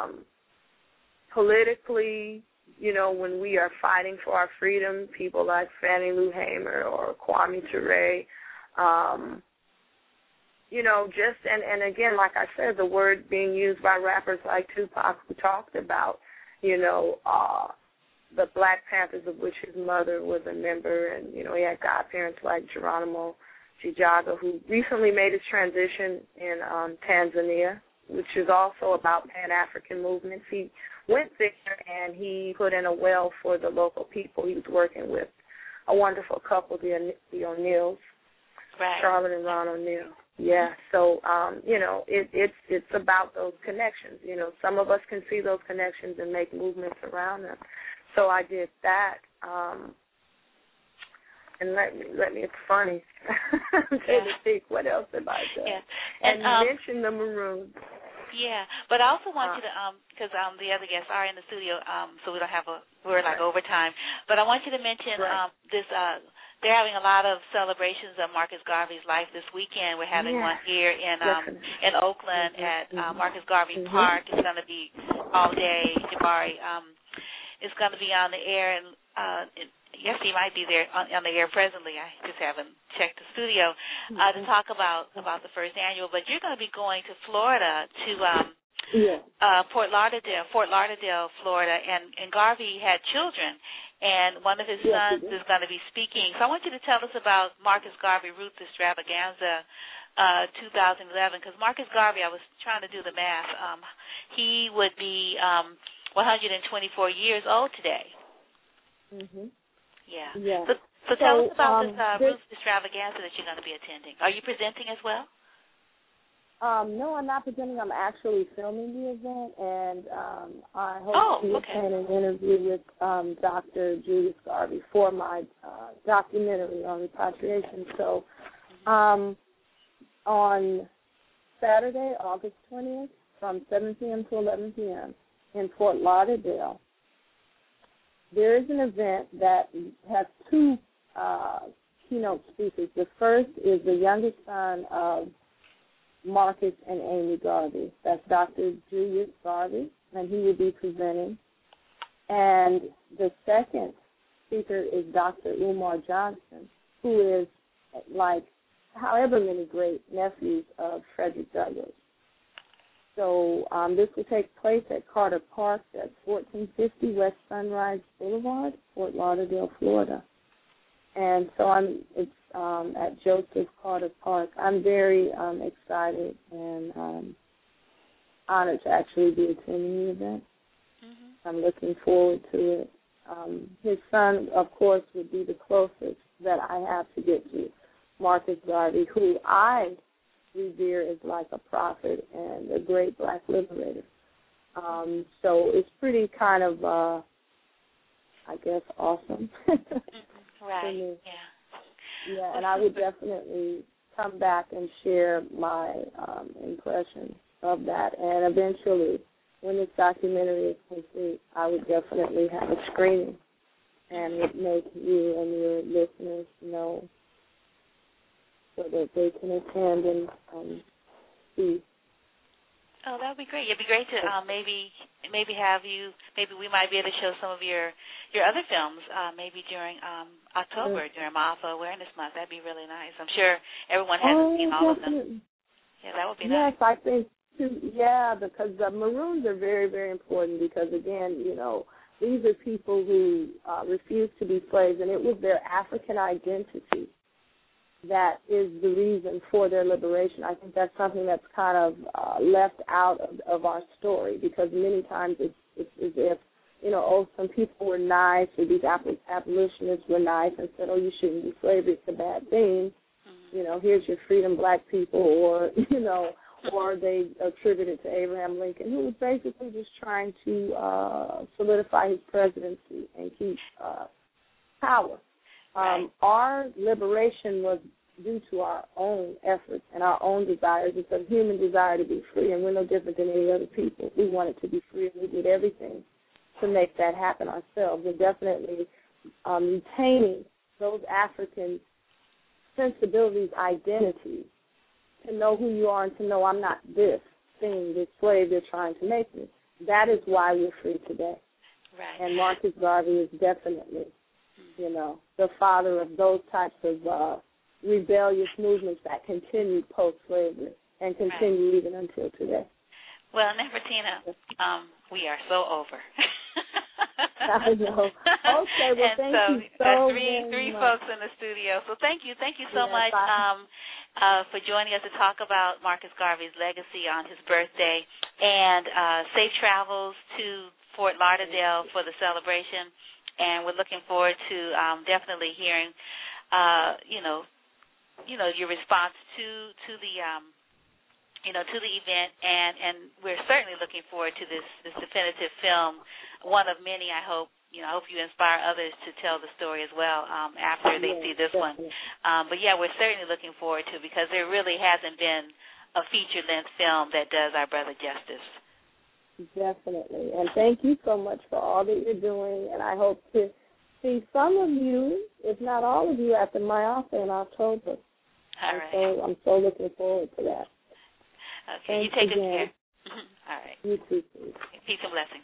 politically, when we are fighting for our freedom, people like Fannie Lou Hamer or Kwame Ture, and again, like I said, the word being used by rappers like Tupac, who talked about, the Black Panthers, of which his mother was a member, and, he had godparents like Geronimo Jijaga, who recently made his transition in Tanzania, which is also about Pan-African movements. He went there and he put in a well for the local people. He was working with a wonderful couple, the O'Neills, right. Charlotte and Ron O'Neill. Yeah, so, it's about those connections. Some of us can see those connections and make movements around them. So I did that. And let me, it's funny. I'm trying to think, what else have I done? Yeah. And mention the Maroons. Yeah, but I also want you to, because the other guests are in the studio, so we don't have we're like overtime. But I want you to mention this. They're having a lot of celebrations of Marcus Garvey's life this weekend. We're having one here in Oakland at Marcus Garvey Park. It's going to be all day. Jabari is going to be on the air, and yes, he might be there on the air presently. I just haven't checked the studio to talk about the first annual. But you're going to be going to Florida to Fort Lauderdale, Florida, and Garvey had children, and one of his sons is going to be speaking. So I want you to tell us about Marcus Garvey Roots Extravaganza 2011, because Marcus Garvey, I was trying to do the math, he would be 124 years old today. Mm-hmm. Yeah. So tell us about this Roots Extravaganza that you're going to be attending. Are you presenting as well? No, I'm not presenting. I'm actually filming the event, and I hope to obtain an interview with Dr. Julius Garvey for my documentary on repatriation. So on Saturday, August 20th, from 7 p.m. to 11 p.m. in Fort Lauderdale, there is an event that has two keynote speakers. The first is the youngest son of Marcus and Amy Garvey. That's Dr. Julius Garvey, and he will be presenting. And the second speaker is Dr. Umar Johnson, who is like however many great nephews of Frederick Douglass. So this will take place at Carter Park. That's 1450 West Sunrise Boulevard, Fort Lauderdale, Florida. And so it's at Joseph Carter Park. I'm very excited and honored to actually be attending the event. Mm-hmm. I'm looking forward to it. His son, of course, would be the closest that I have to get to Marcus Garvey, who I revere as like a prophet and a great black liberator. So it's pretty kind of, I guess, awesome. Right, yeah, and I would definitely come back and share my impression of that. And eventually, when this documentary is complete, I would definitely have a screening and would make you and your listeners know so that they can attend and see. Oh, that would be great. It'd be great to maybe have you. Maybe we might be able to show some of your other films. Maybe during October, during Maafa Awareness Month. That'd be really nice. I'm sure everyone hasn't seen all of them. Yeah, that would be nice. Yes, I think too. Yeah, because the Maroons are very, very important. Because again, you know, these are people who refused to be slaves, and it was their African identity that is the reason for their liberation. I think that's something that's kind of left out of our story, because many times it's as if, you know, oh, some people were nice, or these abolitionists were nice and said, oh, you shouldn't do slavery, it's a bad thing. Mm-hmm. You know, here's your freedom, black people, or, you know, or they attribute it to Abraham Lincoln, who was basically just trying to solidify his presidency and keep power. Our liberation was due to our own efforts and our own desires. It's a human desire to be free, and we're no different than any other people. We wanted to be free, and we did everything to make that happen ourselves. And definitely retaining those African sensibilities, identities, to know who you are and to know I'm not this thing, this slave they're trying to make me. That is why we're free today. Right. And Marcus Garvey is definitely, you know, the father of those types of rebellious movements that continue post-slavery and continue even until today. Well, Nefertina, we are so over. I know. Okay, well, thank you so three folks in the studio. So thank you so much for joining us to talk about Marcus Garvey's legacy on his birthday, and safe travels to Fort Lauderdale for the celebration. And we're looking forward to definitely hearing, your response to the, to the event, and we're certainly looking forward to this definitive film, one of many. I hope you inspire others to tell the story as well after they see this one. But yeah, we're certainly looking forward to it, because there really hasn't been a feature-length film that does our brother justice. Definitely. And thank you so much for all that you're doing. And I hope to see some of you, if not all of you, at the Maafa in October. All right. I'm so looking forward to that. Okay. Thanks you take again. good care. All right. You too, please. Peace and blessings.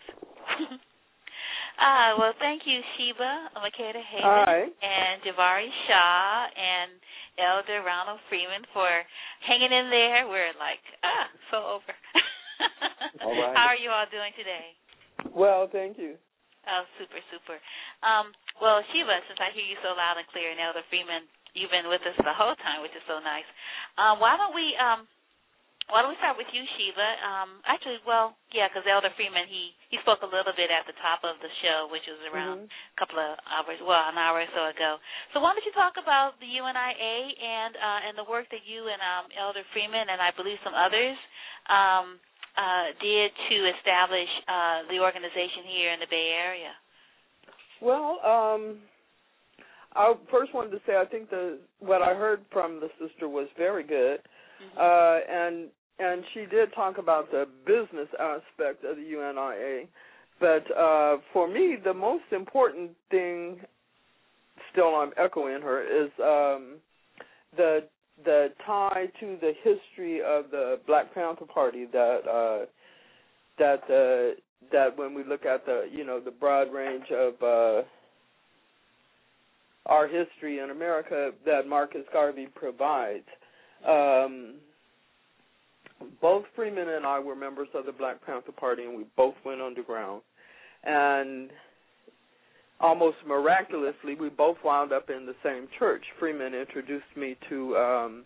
Well, thank you, Sheba Makeda Haven and Javari Shaw and Elder Ronald Freeman for hanging in there. We're like, so over. All right. How are you all doing today? Well, thank you. Oh, super. Well, Sheba, since I hear you so loud and clear, and Elder Freeman, you've been with us the whole time, which is so nice. Why don't we Why don't we start with you, Sheba? Actually, well, yeah, because Elder Freeman, he spoke a little bit at the top of the show, which was around a couple of hours, well, an hour or so ago. So why don't you talk about the UNIA and the work that you and Elder Freeman and I believe some others did to establish the organization here in the Bay Area? Well, I first wanted to say I think what I heard from the sister was very good, and she did talk about the business aspect of the UNIA. But for me, the most important thing, still I'm echoing her, is the tie to the history of the Black Panther Party. That when we look at the broad range of our history in America that Marcus Garvey provides. Both Freeman and I were members of the Black Panther Party, and we both went underground. And almost miraculously, we both wound up in the same church. Freeman introduced me to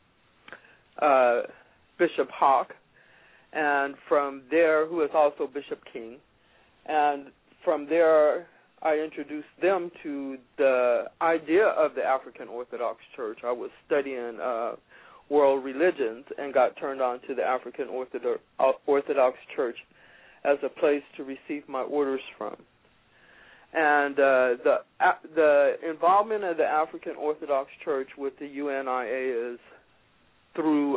Bishop Hawk, and from there, who is also Bishop King. And from there, I introduced them to the idea of the African Orthodox Church. I was studying world religions and got turned on to the African Orthodox Church as a place to receive my orders from. And the involvement of the African Orthodox Church with the UNIA is through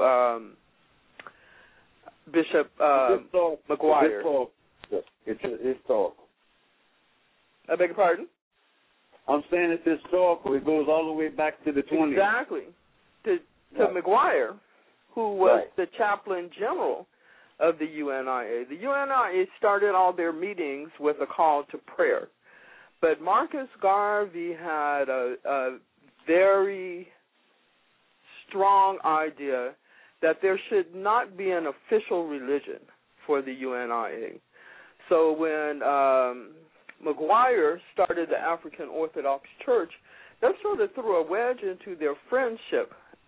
Bishop McGuire. It's historical. I beg your pardon? I'm saying it's historical. It goes all the way back to the 20s. Exactly. To McGuire, who was the chaplain general of the UNIA. The UNIA started all their meetings with a call to prayer. But Marcus Garvey had a very strong idea that there should not be an official religion for the UNIA. So when McGuire started the African Orthodox Church, that sort of threw a wedge into their friendship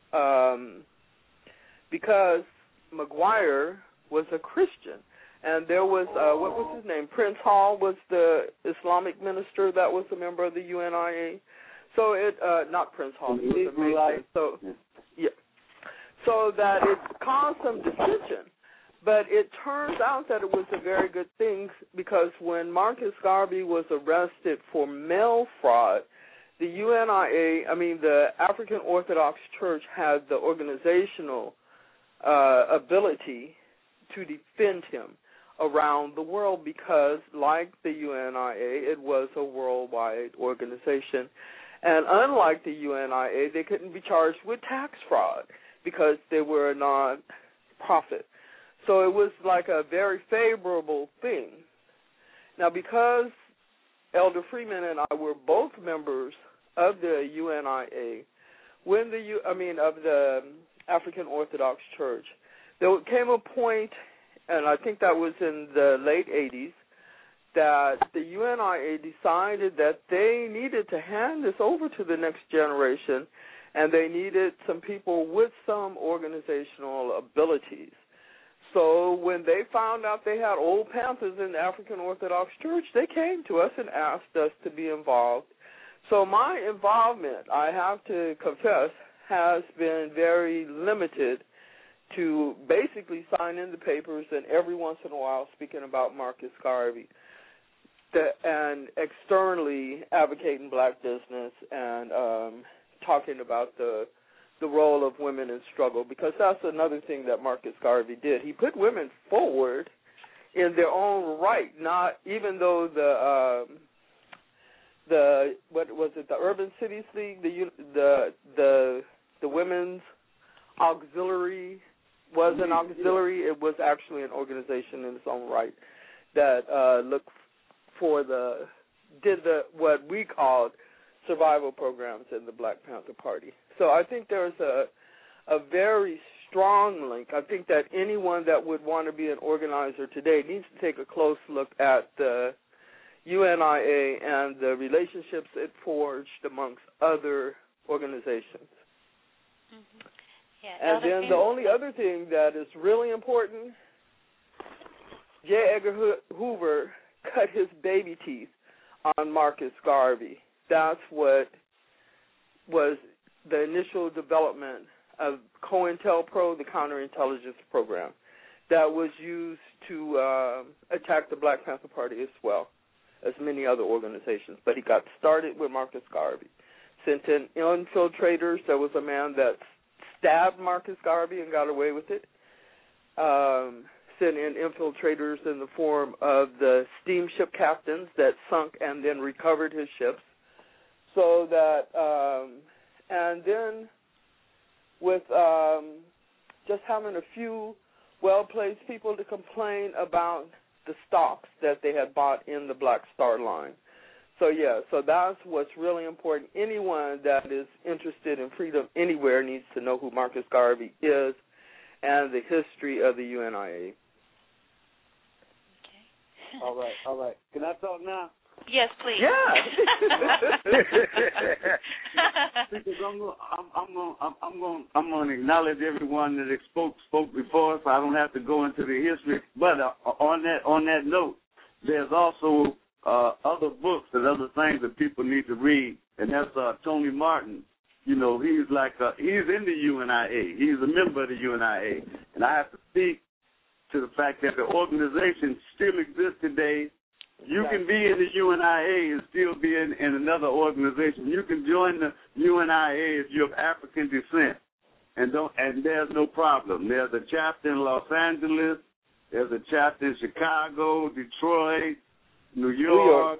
because McGuire was a Christian. And there was, what was his name? Prince Hall was the Islamic minister that was a member of the UNIA. So not Prince Hall, he was a Mason. So, yeah. So that it caused some dissension. But it turns out that it was a very good thing because when Marcus Garvey was arrested for mail fraud, the the African Orthodox Church had the organizational ability to defend him around the world because, like the UNIA, it was a worldwide organization. And unlike the UNIA, they couldn't be charged with tax fraud because they were a non-profit. So it was like a very favorable thing. Now, because Elder Freeman and I were both members of the UNIA, of the African Orthodox Church, there came a point, and I think that was in the late 80s, that the UNIA decided that they needed to hand this over to the next generation, and they needed some people with some organizational abilities. So when they found out they had old Panthers in the African Orthodox Church, they came to us and asked us to be involved. So my involvement, I have to confess, has been very limited to basically signing the papers and every once in a while speaking about Marcus Garvey and externally advocating black business and talking about the role of women in struggle, because that's another thing that Marcus Garvey did. He put women forward in their own right, not even though the Urban Cities League, the women's auxiliary was an auxiliary. It was actually an organization in its own right that looked for what we called survival programs in the Black Panther Party. So I think there's a very strong link. I think that anyone that would want to be an organizer today needs to take a close look at the UNIA and the relationships it forged amongst other organizations. Mm-hmm. And then the only other thing that is really important, J. Edgar Hoover cut his baby teeth on Marcus Garvey. That's what was the initial development of COINTELPRO, the counterintelligence program, that was used to attack the Black Panther Party as well as many other organizations. But he got started with Marcus Garvey. Sent in infiltrators. There was a man that stabbed Marcus Garvey and got away with it. Sent in infiltrators in the form of the steamship captains that sunk and then recovered his ships. So that, and then with just having a few well-placed people to complain about the stocks that they had bought in the Black Star Line. So, yeah, so that's what's really important. Anyone that is interested in freedom anywhere needs to know who Marcus Garvey is and the history of the UNIA. Okay. All right. Can I talk now? Yes, please. Yeah. Because I'm going to acknowledge everyone that spoke before, so I don't have to go into the history. But on that note, there's also other books and other things that people need to read, and that's Tony Martin. You know, he's in the UNIA. He's a member of the UNIA, and I have to speak to the fact that the organization still exists today. You can be in the UNIA and still be in another organization. You can join the UNIA if you're of African descent, and there's no problem. There's a chapter in Los Angeles. There's a chapter in Chicago, Detroit, New York,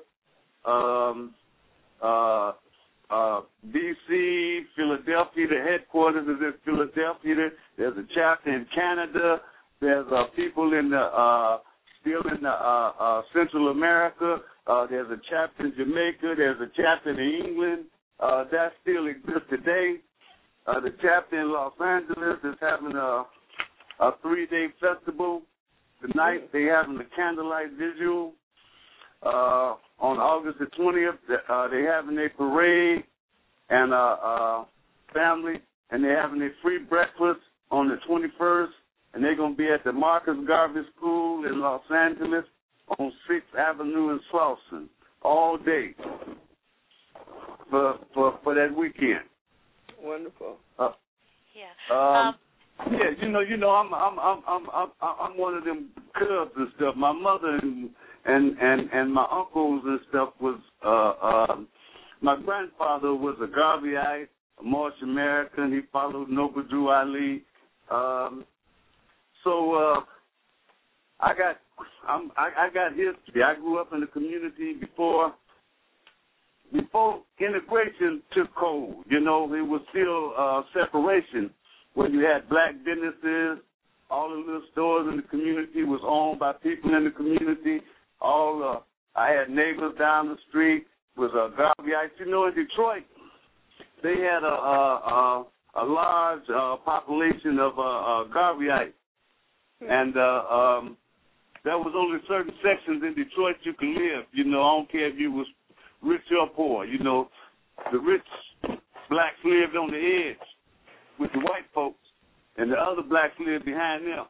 D.C., Philadelphia. The headquarters is in Philadelphia. There's a chapter in Canada. There's people in the still in Central America. There's a chapter in Jamaica. There's a chapter in England. That still exists today. The chapter in Los Angeles is having a 3-day festival. Tonight they're having a candlelight visual. On August the 20th, they're having a parade and family, and they're having a free breakfast on the 21st. And they're going to be at the Marcus Garvey School in Los Angeles on 6th Avenue in Slauson all day for that weekend. Wonderful. Yeah. You know, I'm one of them cubs and stuff. My mother and my uncles and stuff was my grandfather was a Garveyite, a March American. He followed Noble Drew Ali. So I got history. I grew up in the community before integration took hold. You know, it was still separation when you had black businesses. All the little stores in the community was owned by people in the community. I had neighbors down the street was Garveyites. You know, in Detroit, they had a large population of Garveyites. And there was only certain sections in Detroit you could live. You know, I don't care if you was rich or poor. You know, the rich blacks lived on the edge with the white folks, and the other blacks lived behind them.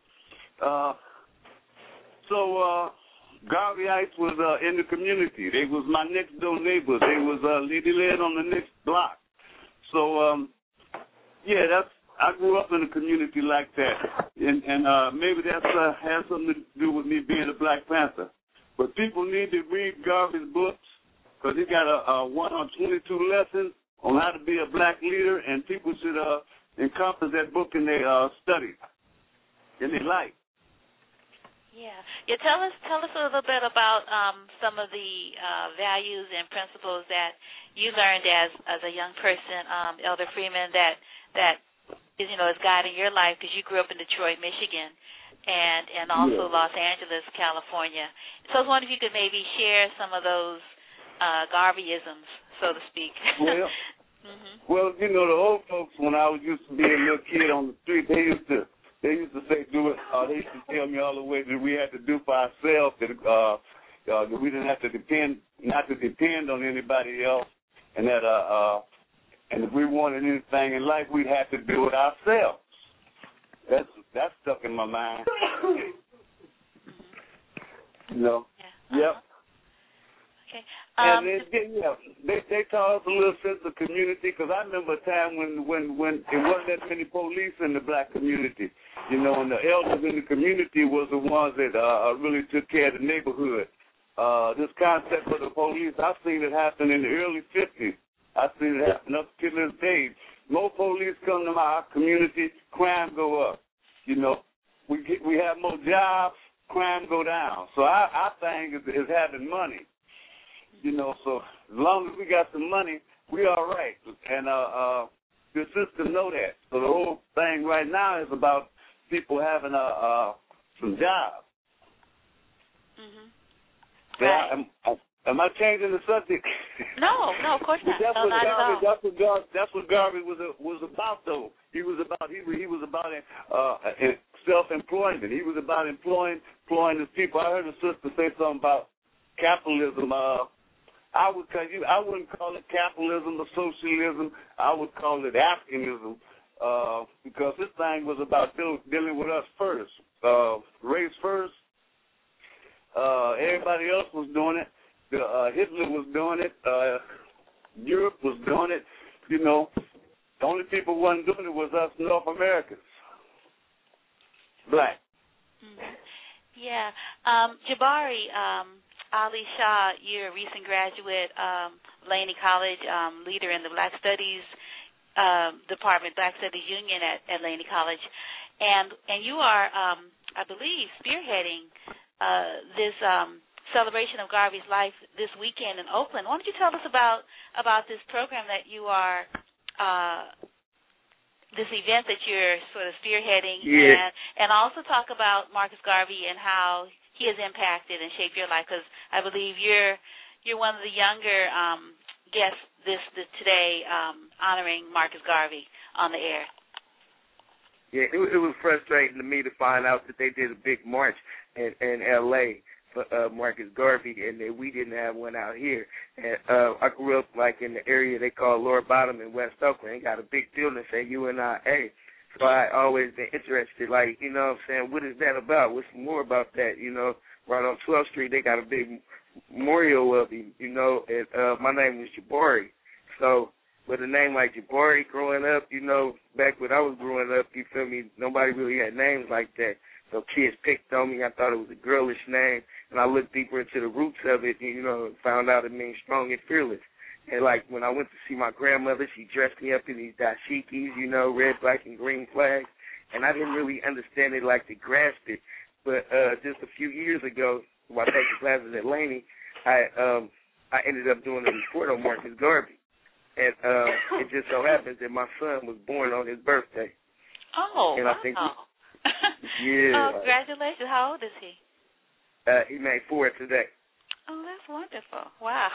So Garveyites was in the community. They was my next door neighbors. They was they lived on the next block. So I grew up in a community like that, and maybe that has something to do with me being a Black Panther. But people need to read Garvey's books because he got a 1 on 22 lessons on how to be a black leader, and people should encompass that book in their study, in their life. Yeah. Tell us a little bit about some of the values and principles that you learned as a young person, Elder Freeman, that is, is guiding your life, because you grew up in Detroit, Michigan, and also Los Angeles, California. So I was wondering if you could maybe share some of those Garveyisms, so to speak. Well, the old folks, when I used to be a little kid on the street, they used to say, do it. They used to tell me all the way that we had to do for ourselves, that we didn't have to not to depend on anybody else, and that and if we wanted anything in life, we'd have to do it ourselves. That's stuck in my mind. You know. Yeah. Yep. Okay. And they taught us a little sense of community, because I remember a time when there wasn't that many police in the black community, you know, and the elders in the community was the ones that really took care of the neighborhood. This concept of the police, I've seen it happen in the early 50s. I've seen it happen up to this day. More police come to our community, crime go up. You know, we have more jobs, crime go down. So our thing is having money. You know, so as long as we got some money, we all right. And the system know that. So the whole thing right now is about people having some jobs. Mm-hmm. Yeah, right. Am I changing the subject? No, of course not. That's what Garvey was about, though. He was about self-employment. He was about employing his people. I heard a sister say something about capitalism. I wouldn't call it capitalism or socialism. I would call it Africanism, because this thing was about dealing with us first, race first. Everybody else was doing it. Hitler was doing it. Europe was doing it. You know, the only people who wasn't doing it was us North Americans, black. Mm-hmm. Yeah, Jabari. Ali Shah, you're a recent graduate, Laney College, leader in the Black Studies Department, Black Studies Union at Laney College, and you are, I believe, spearheading this celebration of Garvey's life this weekend in Oakland. Why don't you tell us about this program that you are, this event that you're sort of spearheading, and also talk about Marcus Garvey and how he has impacted and shaped your life, because I believe you're one of the younger guests this today honoring Marcus Garvey on the air. Yeah, it was frustrating to me to find out that they did a big march in L.A. for Marcus Garvey, and that we didn't have one out here. And I grew up like in the area they call Lower Bottom in West Oakland. They got a big building that say UNIA. So I always been interested, like, you know what I'm saying, what is that about? What's more about that? You know, right on 12th Street, they got a big memorial of him, you know, and my name was Jabari. So with a name like Jabari growing up, you know, back when I was growing up, you feel me, nobody really had names like that. So kids picked on me. I thought it was a girlish name, and I looked deeper into the roots of it, you know, and found out it means strong and fearless. And, like, when I went to see my grandmother, she dressed me up in these dashikis, you know, red, black, and green flags. And I didn't really understand it, like, to grasp it. But just a few years ago, while taking classes at Laney, I ended up doing a report on Marcus Garvey. And it just so happens that my son was born on his birthday. Oh, and wow. I think yeah. Oh, congratulations. How old is he? He made 4 today. Oh, that's wonderful. Wow.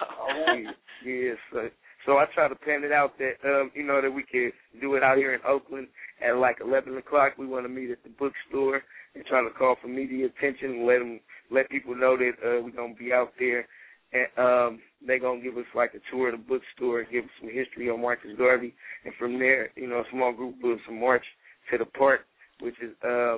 Yes. So I try to plan it out that, you know, that we could do it out here in Oakland at like 11 o'clock. We want to meet at the bookstore and try to call for media attention and let people know that we're going to be out there. And they're going to give us like a tour of the bookstore, give us some history on Marcus Garvey. And from there, you know, a small group of us will march to the park, which is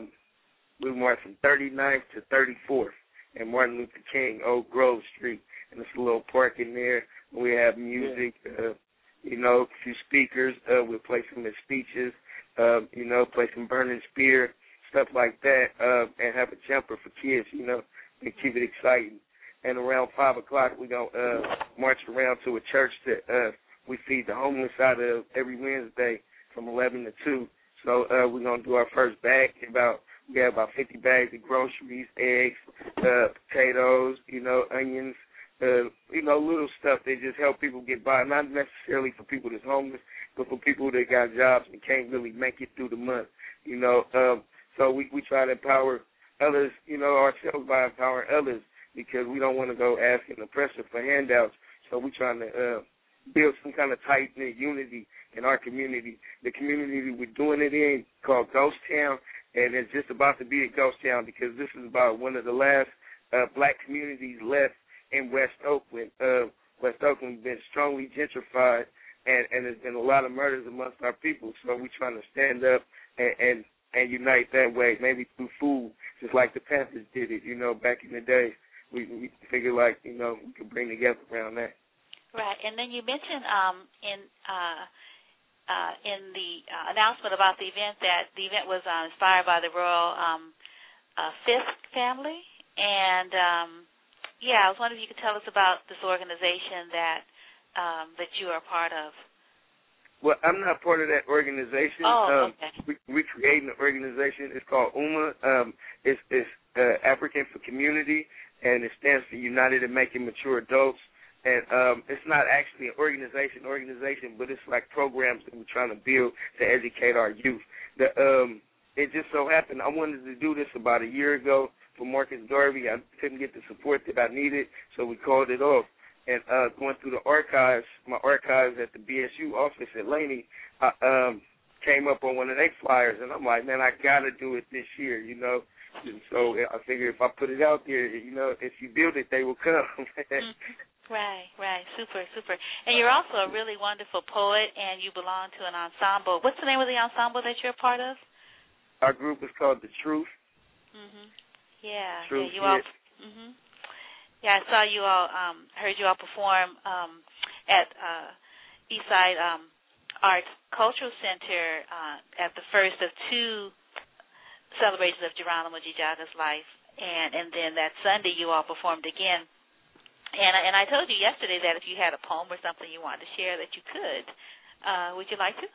we march from 39th to 34th. And Martin Luther King, Oak Grove Street, and there's a little park in there. We have music, you know, a few speakers. We'll play some of the speeches, you know, play some Burning Spear, stuff like that, and have a jumper for kids, you know, and keep it exciting. And around 5 o'clock, we're going to march around to a church that we feed the homeless out of every Wednesday from 11 to 2. So we're going to do our first bag. We have about 50 bags of groceries, eggs, potatoes, you know, onions, you know, little stuff that just help people get by, not necessarily for people that's homeless, but for people that got jobs and can't really make it through the month, you know. So we try to empower others, you know, ourselves by empowering others, because we don't want to go asking the pressure for handouts. So we're trying to build some kind of tight-knit unity in our community. The community we're doing it in called Ghost Town, and it's just about to be a ghost town because this is about one of the last black communities left in West Oakland. West Oakland has been strongly gentrified, and there's been a lot of murders amongst our people. So we're trying to stand up and and unite that way, maybe through food, just like the Panthers did it, back in the day. We figured like, we could bring together around that. Right, and then you mentioned in the announcement about the event that the event was inspired by the Royal Fisk family, and I was wondering if you could tell us about this organization that you are a part of. Well, I'm not part of that organization. Oh, okay. We created an organization. It's called UMA. It's African for Community, and it stands for United in Making Mature Adults. And it's not actually an organization, but it's like programs that we're trying to build to educate our youth. It just so happened I wanted to do this about a year ago for Marcus Garvey. I couldn't get the support that I needed, so we called it off. And going through the archives, my archives at the BSU office at Laney, I came up on one of their flyers, and I'm like, man, I got to do it this year, And so I figured if I put it out there, if you build it, they will come. Right. Super. And you're also a really wonderful poet, and you belong to an ensemble. What's the name of the ensemble that you're a part of? Our group is called The Truth. Yeah. Truth, yeah, you all. Yeah, I saw you all. Heard you all perform at Eastside Arts Cultural Center at the first of two celebrations of Geronimo Jijaga's life, and then that Sunday you all performed again. And I told you yesterday that if you had a poem or something you wanted to share, that you could. Would you like to?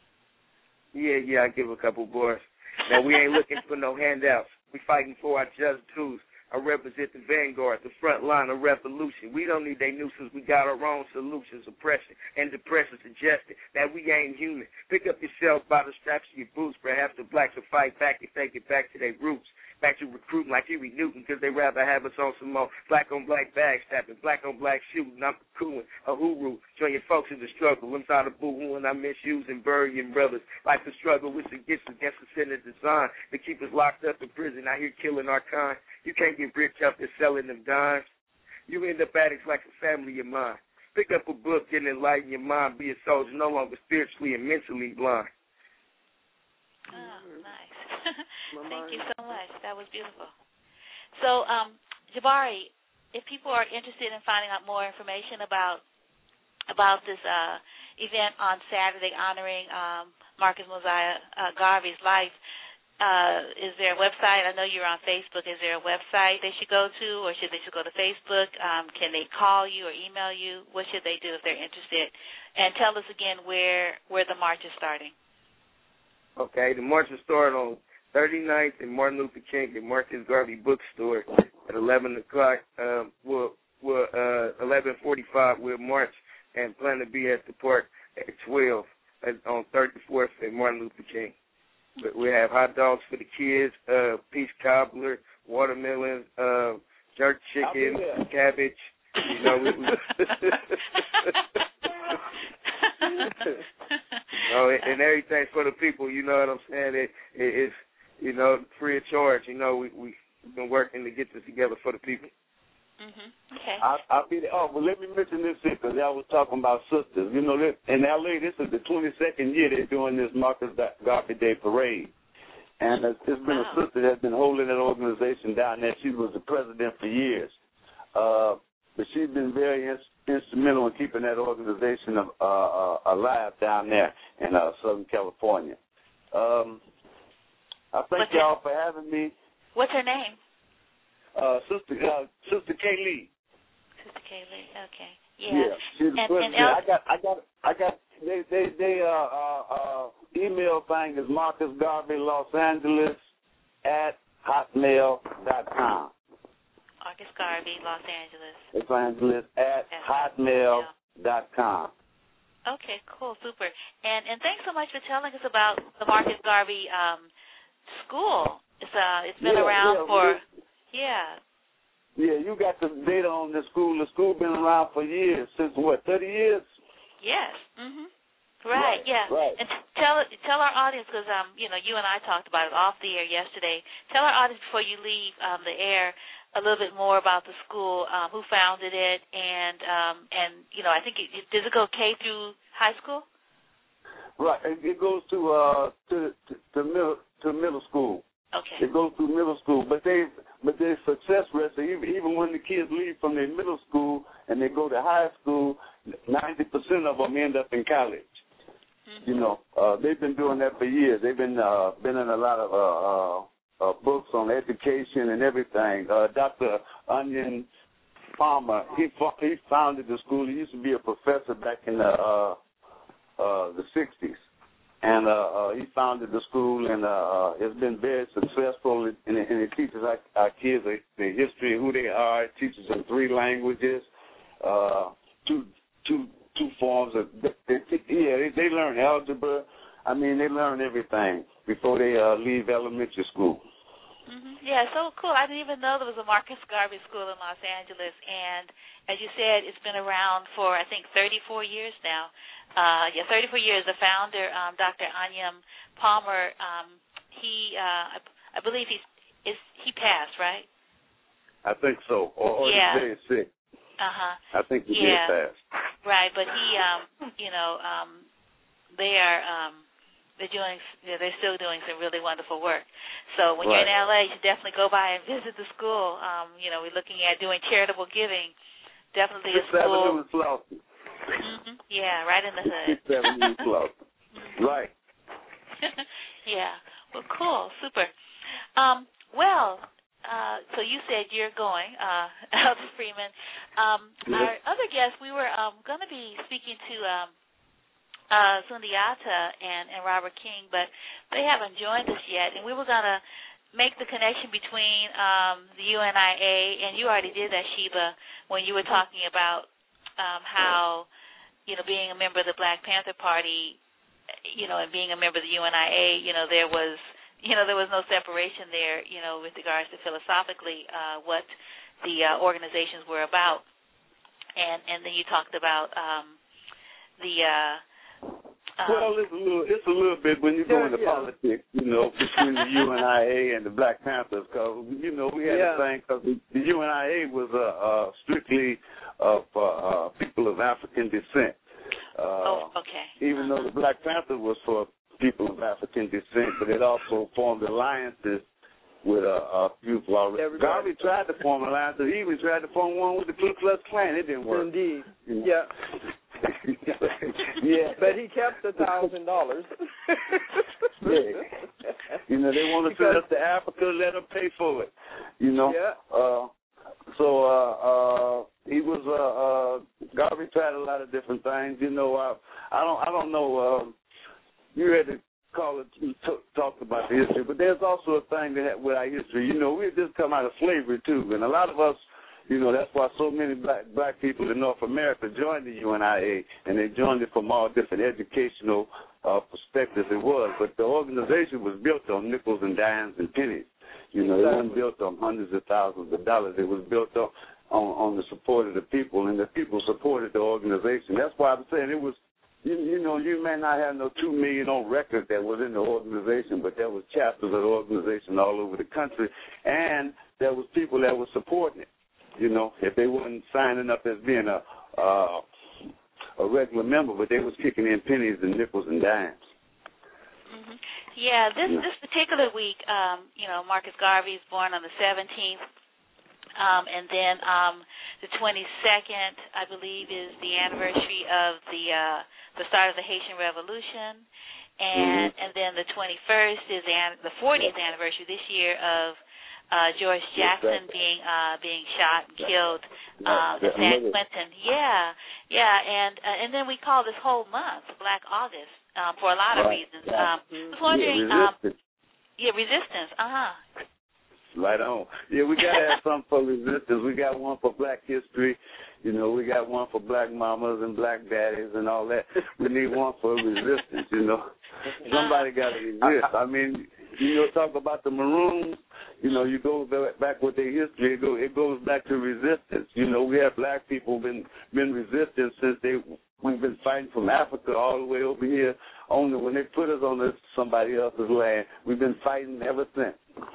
Yeah, I give a couple bars. Now, we ain't looking for no handouts. We fighting for our just dues. I represent the vanguard, the front line of revolution. We don't need their nuisance. We got our own solutions. Oppression and depression suggested that we ain't human. Pick up yourself by the straps of your boots. Perhaps the blacks will fight back if they get back to their roots. Back to recruiting like Huey Newton, because they rather have us on some more black-on-black bag snapping, black-on-black shooting. I'm cooling a hooroo. Join your folks in the struggle. Inside a boo-hoo, and I misuse and burying brothers. Like the struggle which gets against the sin of design to keep us locked up in prison. Out here killing our kind. You can't get rich up there selling them dimes. You end up addicts like a family of mine. Pick up a book and enlighten your mind. Be a soldier, no longer spiritually and mentally blind. Oh, nice. Thank you so much. That was beautiful. So, Jabari, if people are interested in finding out more information about this event on Saturday honoring Marcus Mosiah Garvey's life, is there a website? I know you're on Facebook. Is there a website they should go to, or should they just go to Facebook? Can they call you or email you? What should they do if they're interested? And tell us again where the march is starting. Okay, the march will start on 39th and Martin Luther King at Marcus Garvey Bookstore at 11 o'clock. 11:45 we'll march and plan to be at the park at 12 on 34th and Martin Luther King. But we have hot dogs for the kids, peach cobbler, watermelon, jerk chicken, cabbage. And everything for the people, you know what I'm saying? It's, free of charge. We've been working to get this together for the people. Okay. I'll be there. Oh, well, let me mention this here, because I was talking about sisters. In L.A., this is the 22nd year they're doing this Marcus Garvey Day Parade. And it's been a sister that's been holding that organization down there. She was the president for years. But she's been very instrumental in keeping that organization alive down there in Southern California. I thank y'all for having me. What's her name? Sister Kay Lee. Sister Kay Lee. Okay. Yeah. She's the president. I got. They email thing is Marcus Garvey Los Angeles at hotmail.com. Marcus Garvey Los Angeles. Los Angeles at hotmail.com. Okay, cool, super. And thanks so much for telling us about the Marcus Garvey school. It's been around for. Yeah, you got the data on the school. The school been around for years. Since what, 30 years? Yes. Right, yeah. Right. And tell our audience, because you and I talked about it off the air yesterday. Tell our audience before you leave the air a little bit more about the school, who founded it, and I think does it go K through high school? Right. It goes to middle school. Okay. It goes through middle school, but their success rate. So even when the kids leave from their middle school and they go to high school, 90% of them end up in college. Mm-hmm. You know, they've been doing that for years. They've been in a lot of books on education and everything. Dr. Onion Palmer, he founded the school. He used to be a professor back in the 60s. And he founded the school, and it's been very successful. And it teaches our kids the history of who they are. It teaches them 3 languages, two forms of. They learn algebra. I mean, they learn everything before they leave elementary school. Mm-hmm. Yeah, so cool. I didn't even know there was a Marcus Garvey School in Los Angeles, and as you said, it's been around for I think 34 years now. 34 years. The founder, Dr. Onion Palmer, I believe he passed, right? I think so, or he's very sick. I think he did pass. Right, but he, they're still doing some really wonderful work. So when you're in LA, you should definitely go by and visit the school. We're looking at doing charitable giving. Definitely a school. Mm-hmm. Yeah, right in the hood. Right. Yeah. Well, cool. Super. So you said you're going, Elder Freeman. Our other guests, we were going to be speaking to Sundiata and Robert King, but they haven't joined us yet, and we were going to make the connection between the UNIA, and you already did that, Sheba, when you were talking about how, being a member of the Black Panther Party, and being a member of the UNIA, there was no separation there, with regards to philosophically what the organizations were about. And then you talked about it's a little bit when you go into politics, between the UNIA and the Black Panthers, because, we had a thing, because the UNIA was strictly of people of African descent. Even though the Black Panther was for people of African descent, but it also formed alliances with people. Garvey tried to form alliances. He even tried to form one with the Ku Klux Klan. It didn't work. Indeed. Yeah. But he kept $1,000. They want to send us to Africa, let them pay for it. He was Garvey tried a lot of different things. I don't know. You had to call it, talk about the history, but there's also a thing that with our history. We had just come out of slavery too, and a lot of us. That's why so many black people in North America joined the UNIA, and they joined it from all different educational perspectives it was. But the organization was built on nickels and dimes and pennies. It wasn't built on hundreds of thousands of dollars. It was built on the support of the people, and the people supported the organization. That's why I'm saying it was, you may not have no 2 million on record that was in the organization, but there was chapters of the organization all over the country, and there was people that were supporting it. If they weren't signing up as being a regular member, but they was kicking in pennies and nickels and dimes. Mm-hmm. Yeah, this particular week, Marcus Garvey is born on the 17th, and then the 22nd, I believe, is the anniversary of the start of the Haitian Revolution, and then the 21st is the 40th anniversary this year of George Jackson being shot and killed in San Quentin. And then we call this whole month Black August for a lot of reasons. I was wondering, resistance. Right on. Yeah, we got to have something for resistance. We got one for Black history. We got one for Black mamas and Black daddies and all that. We need one for resistance, Somebody got to resist. I mean, talk about the Maroons. You go back with their history. It goes back to resistance. We have Black people been resisting since we've been fighting from Africa all the way over here. Only when they put us on somebody else's land, we've been fighting ever since.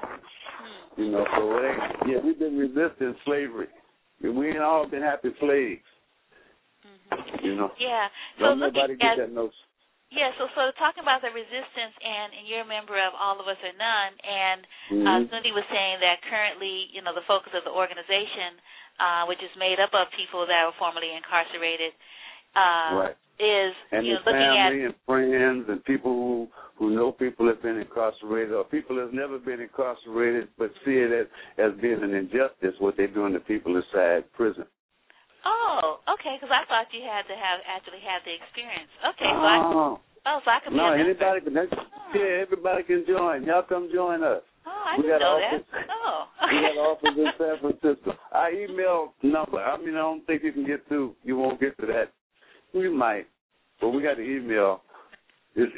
So we've been resisting slavery. We ain't all been happy slaves. Yeah. Don't nobody get that notion. Yeah, so talking about the resistance, and you're a member of All of Us or None, and Sundi was saying that currently, the focus of the organization, which is made up of people that were formerly incarcerated, right. is and looking family at and friends and people who know people have been incarcerated or people have never been incarcerated but see it as being an injustice what they're doing to people inside prison. Oh, okay, because I thought you had to have actually had the experience. Okay, so I can be a member. Everybody can join. Y'all come join us. Oh, I didn't know that. Oh. We got office in San Francisco. Our email number, I don't think you can get through. You won't get to that. You might, but we got the email. It's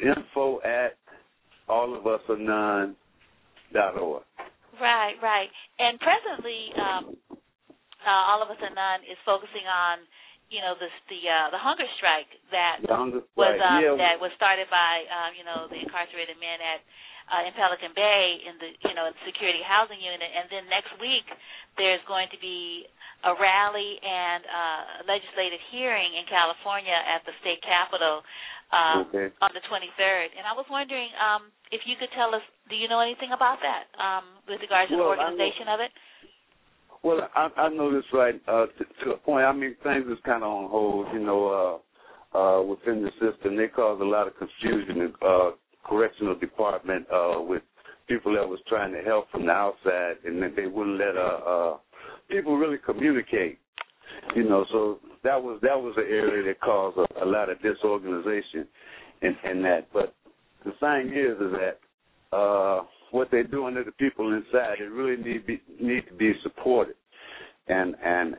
info@allofusarnone.org. Right. And presently, All of Us are None is focusing on, the hunger strike that was started by, the incarcerated men in Pelican Bay in the security housing unit, and then next week there's going to be a rally and a legislative hearing in California at the state capitol on the 23rd. And I was wondering if you could tell us, do you know anything about that with regards to the organization of it? Well, I know this right to a point. Things is kind of on hold, within the system. They caused a lot of confusion in correctional department with people that was trying to help from the outside, and that they wouldn't let people really communicate. So that was an area that caused a lot of disorganization and that. But the thing is that what they're doing to the people inside, it really need to be supported, and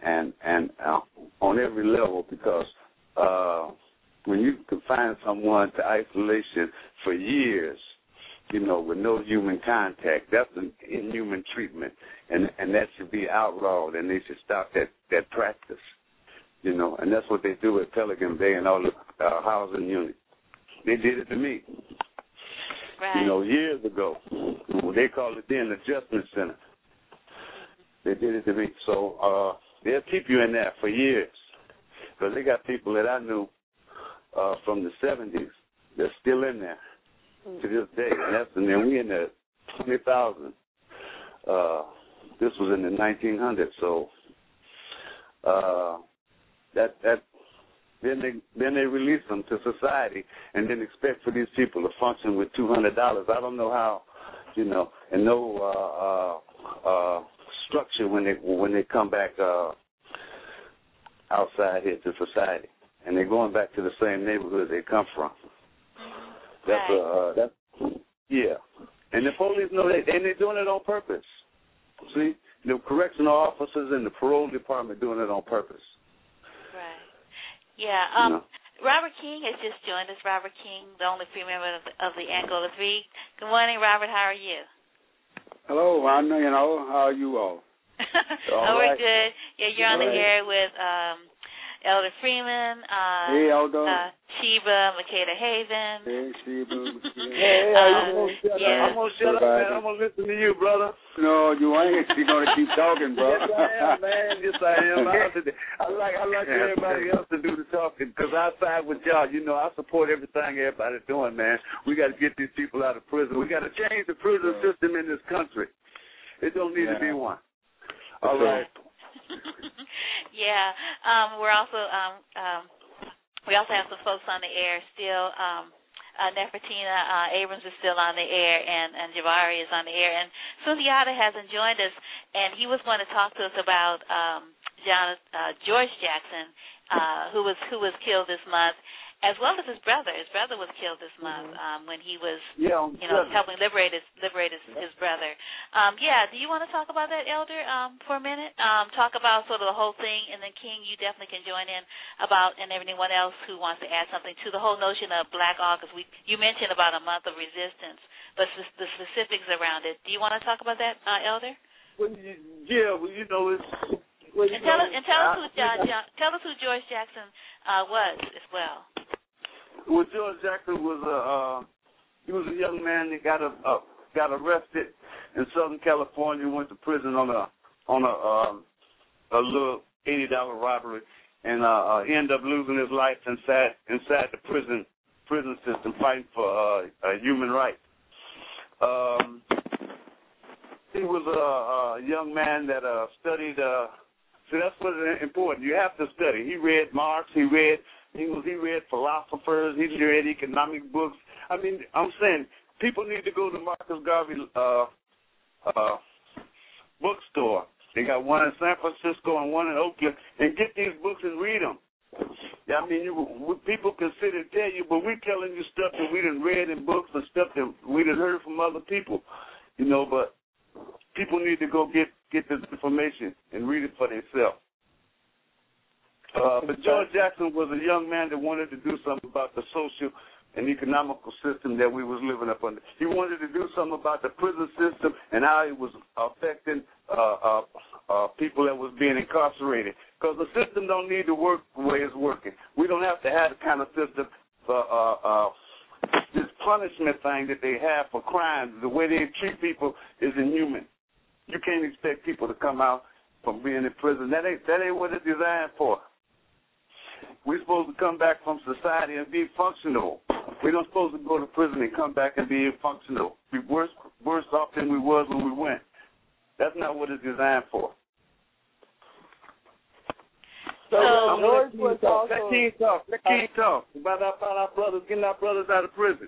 on every level, because when you confine someone to isolation for years, with no human contact, that's an inhuman treatment, and that should be outlawed, and they should stop that practice, and that's what they do at Pelican Bay and all the housing units. They did it to me. Right. Years ago. They called it then Adjustment Center. They did it to me. So they'll keep you in there for years. Because they got people that I knew from the 70s that's still in there to this day. And then we in there 20,000. This was in the 1900s. So Then they release them to society, and then expect for these people to function with $200. I don't know how, and no structure when they come back outside here to society, and they're going back to the same neighborhood they come from. That's and the police know that, and they're doing it on purpose. See, the correctional officers and the parole department doing it on purpose. Right. Yeah. Robert King has just joined us. Robert King, the only free member of the Angola 3. Good morning, Robert. How are you? Hello. How are you all? We're good. Yeah, you're on the air with Elder Freeman, hey, Elder. Sheba, Makeda Haven. Hey, Sheba. I'm going to shut up, man. I'm going to listen to you, brother. No, you ain't. You're going to keep talking, bro. Yes, I am, man. Yes, I am. I like everybody else to do the talking because I side with y'all. I support everything everybody's doing, man. We got to get these people out of prison. We got to change the prison system in this country. It don't need to be one. All right. Yeah. We also have some folks on the air still. Nefertina Abrams is still on the air, and Jabari is on the air, and Sundiata hasn't joined us, and he was going to talk to us about George Jackson, who was killed this month, as well as his brother. His brother was killed this month when he was, helping liberate his brother. Do you want to talk about that, Elder, for a minute? Talk about sort of the whole thing, and then King, you definitely can join in and anyone else who wants to add something to the whole notion of Black August. You mentioned about a month of resistance, but the specifics around it. Do you want to talk about that, Elder? Well, it's. Tell us who George Jackson was as well. Well, George Jackson was he was a young man that got arrested in Southern California, went to prison on a little $80 robbery, and ended up losing his life inside the prison prison system, fighting for human rights. He was a young man that studied. So that's what's important. You have to study. He read Marx. He read philosophers. He read economic books. I mean, I'm saying people need to go to Marcus Garvey bookstore. They got one in San Francisco and one in Oakland, and get these books and read them. Yeah, I mean, people can sit and tell you, but we're telling you stuff that we done read in books and stuff that we done heard from other people, you know, but people need to go get this information and read it for themselves. But George Jackson was a young man that wanted to do something about the social and economical system that we was living up under. He wanted to do something about the prison system and how it was affecting people that was being incarcerated. Because the system don't need to work the way it's working. We don't have to have the kind of system for this punishment thing that they have for crimes. The way they treat people is inhuman. You can't expect people to come out from being in prison. That ain't what it's designed for. We're supposed to come back from society and be functional. We're not supposed to go to prison and come back and be functional. Be worse off than we was when we went. That's not what it's designed for. So George was also... Let King talk about our brothers, getting our brothers out of prison.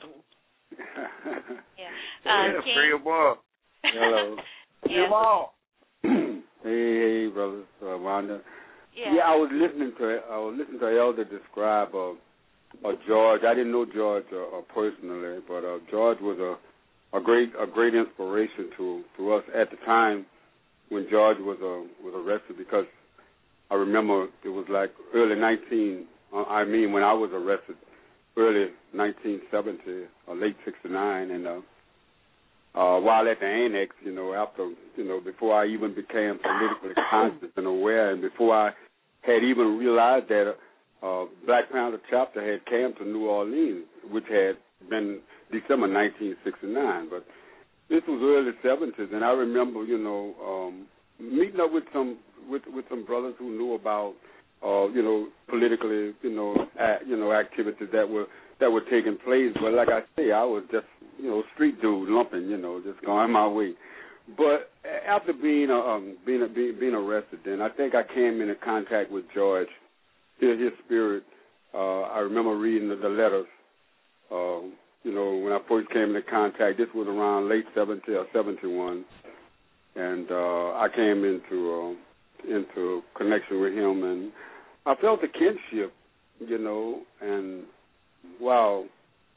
Free them all. Hello. Jamal. Hey, brothers, Wanda. Yeah, I was listening to Elder describe George. I didn't know George personally, but George was a great inspiration to us at the time when George was arrested, because I remember it was like when I was arrested, early 1970 or late 69, and while at the annex, before I even became politically conscious and aware, and before I had even realized that Black Panther chapter had came to New Orleans, which had been December 1969. But this was early 70s, and I remember, meeting up with some brothers who knew about, politically, activities that were taking place. But like I say, I was just, street dude, lumping, just going my way. But after being arrested, then I think I came into contact with George, his spirit. I remember reading the letters. When I first came into contact, this was around late 70 or 71, and I came into connection with him, and I felt a kinship, and wow,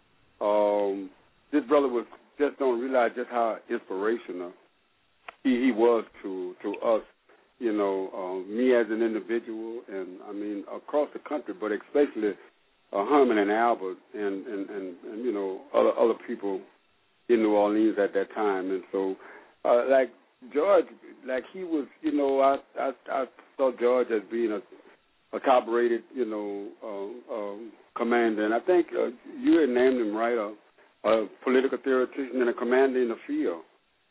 this brother was just don't realize just how inspirational he was to us, me as an individual, and I mean across the country, but especially Herman and Albert and other people in New Orleans at that time. And so like George, like he was, I saw George as being a top-rated, commander, and I think you had named him right, a political theoretician and a commander in the field.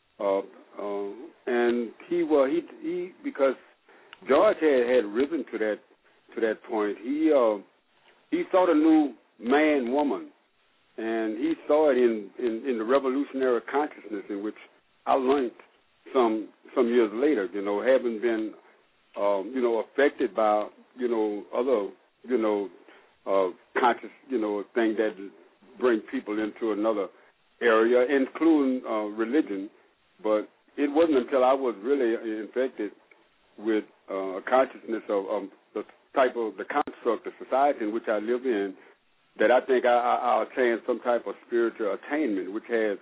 And he because George had risen to that point. He saw the new man woman, and he saw it in the revolutionary consciousness in which I learned some years later. Having been affected by other conscious thing that bring people into another area, including religion. But it wasn't until I was really infected with a consciousness of the construct of society in which I live in, that I think I attained some type of spiritual attainment, which have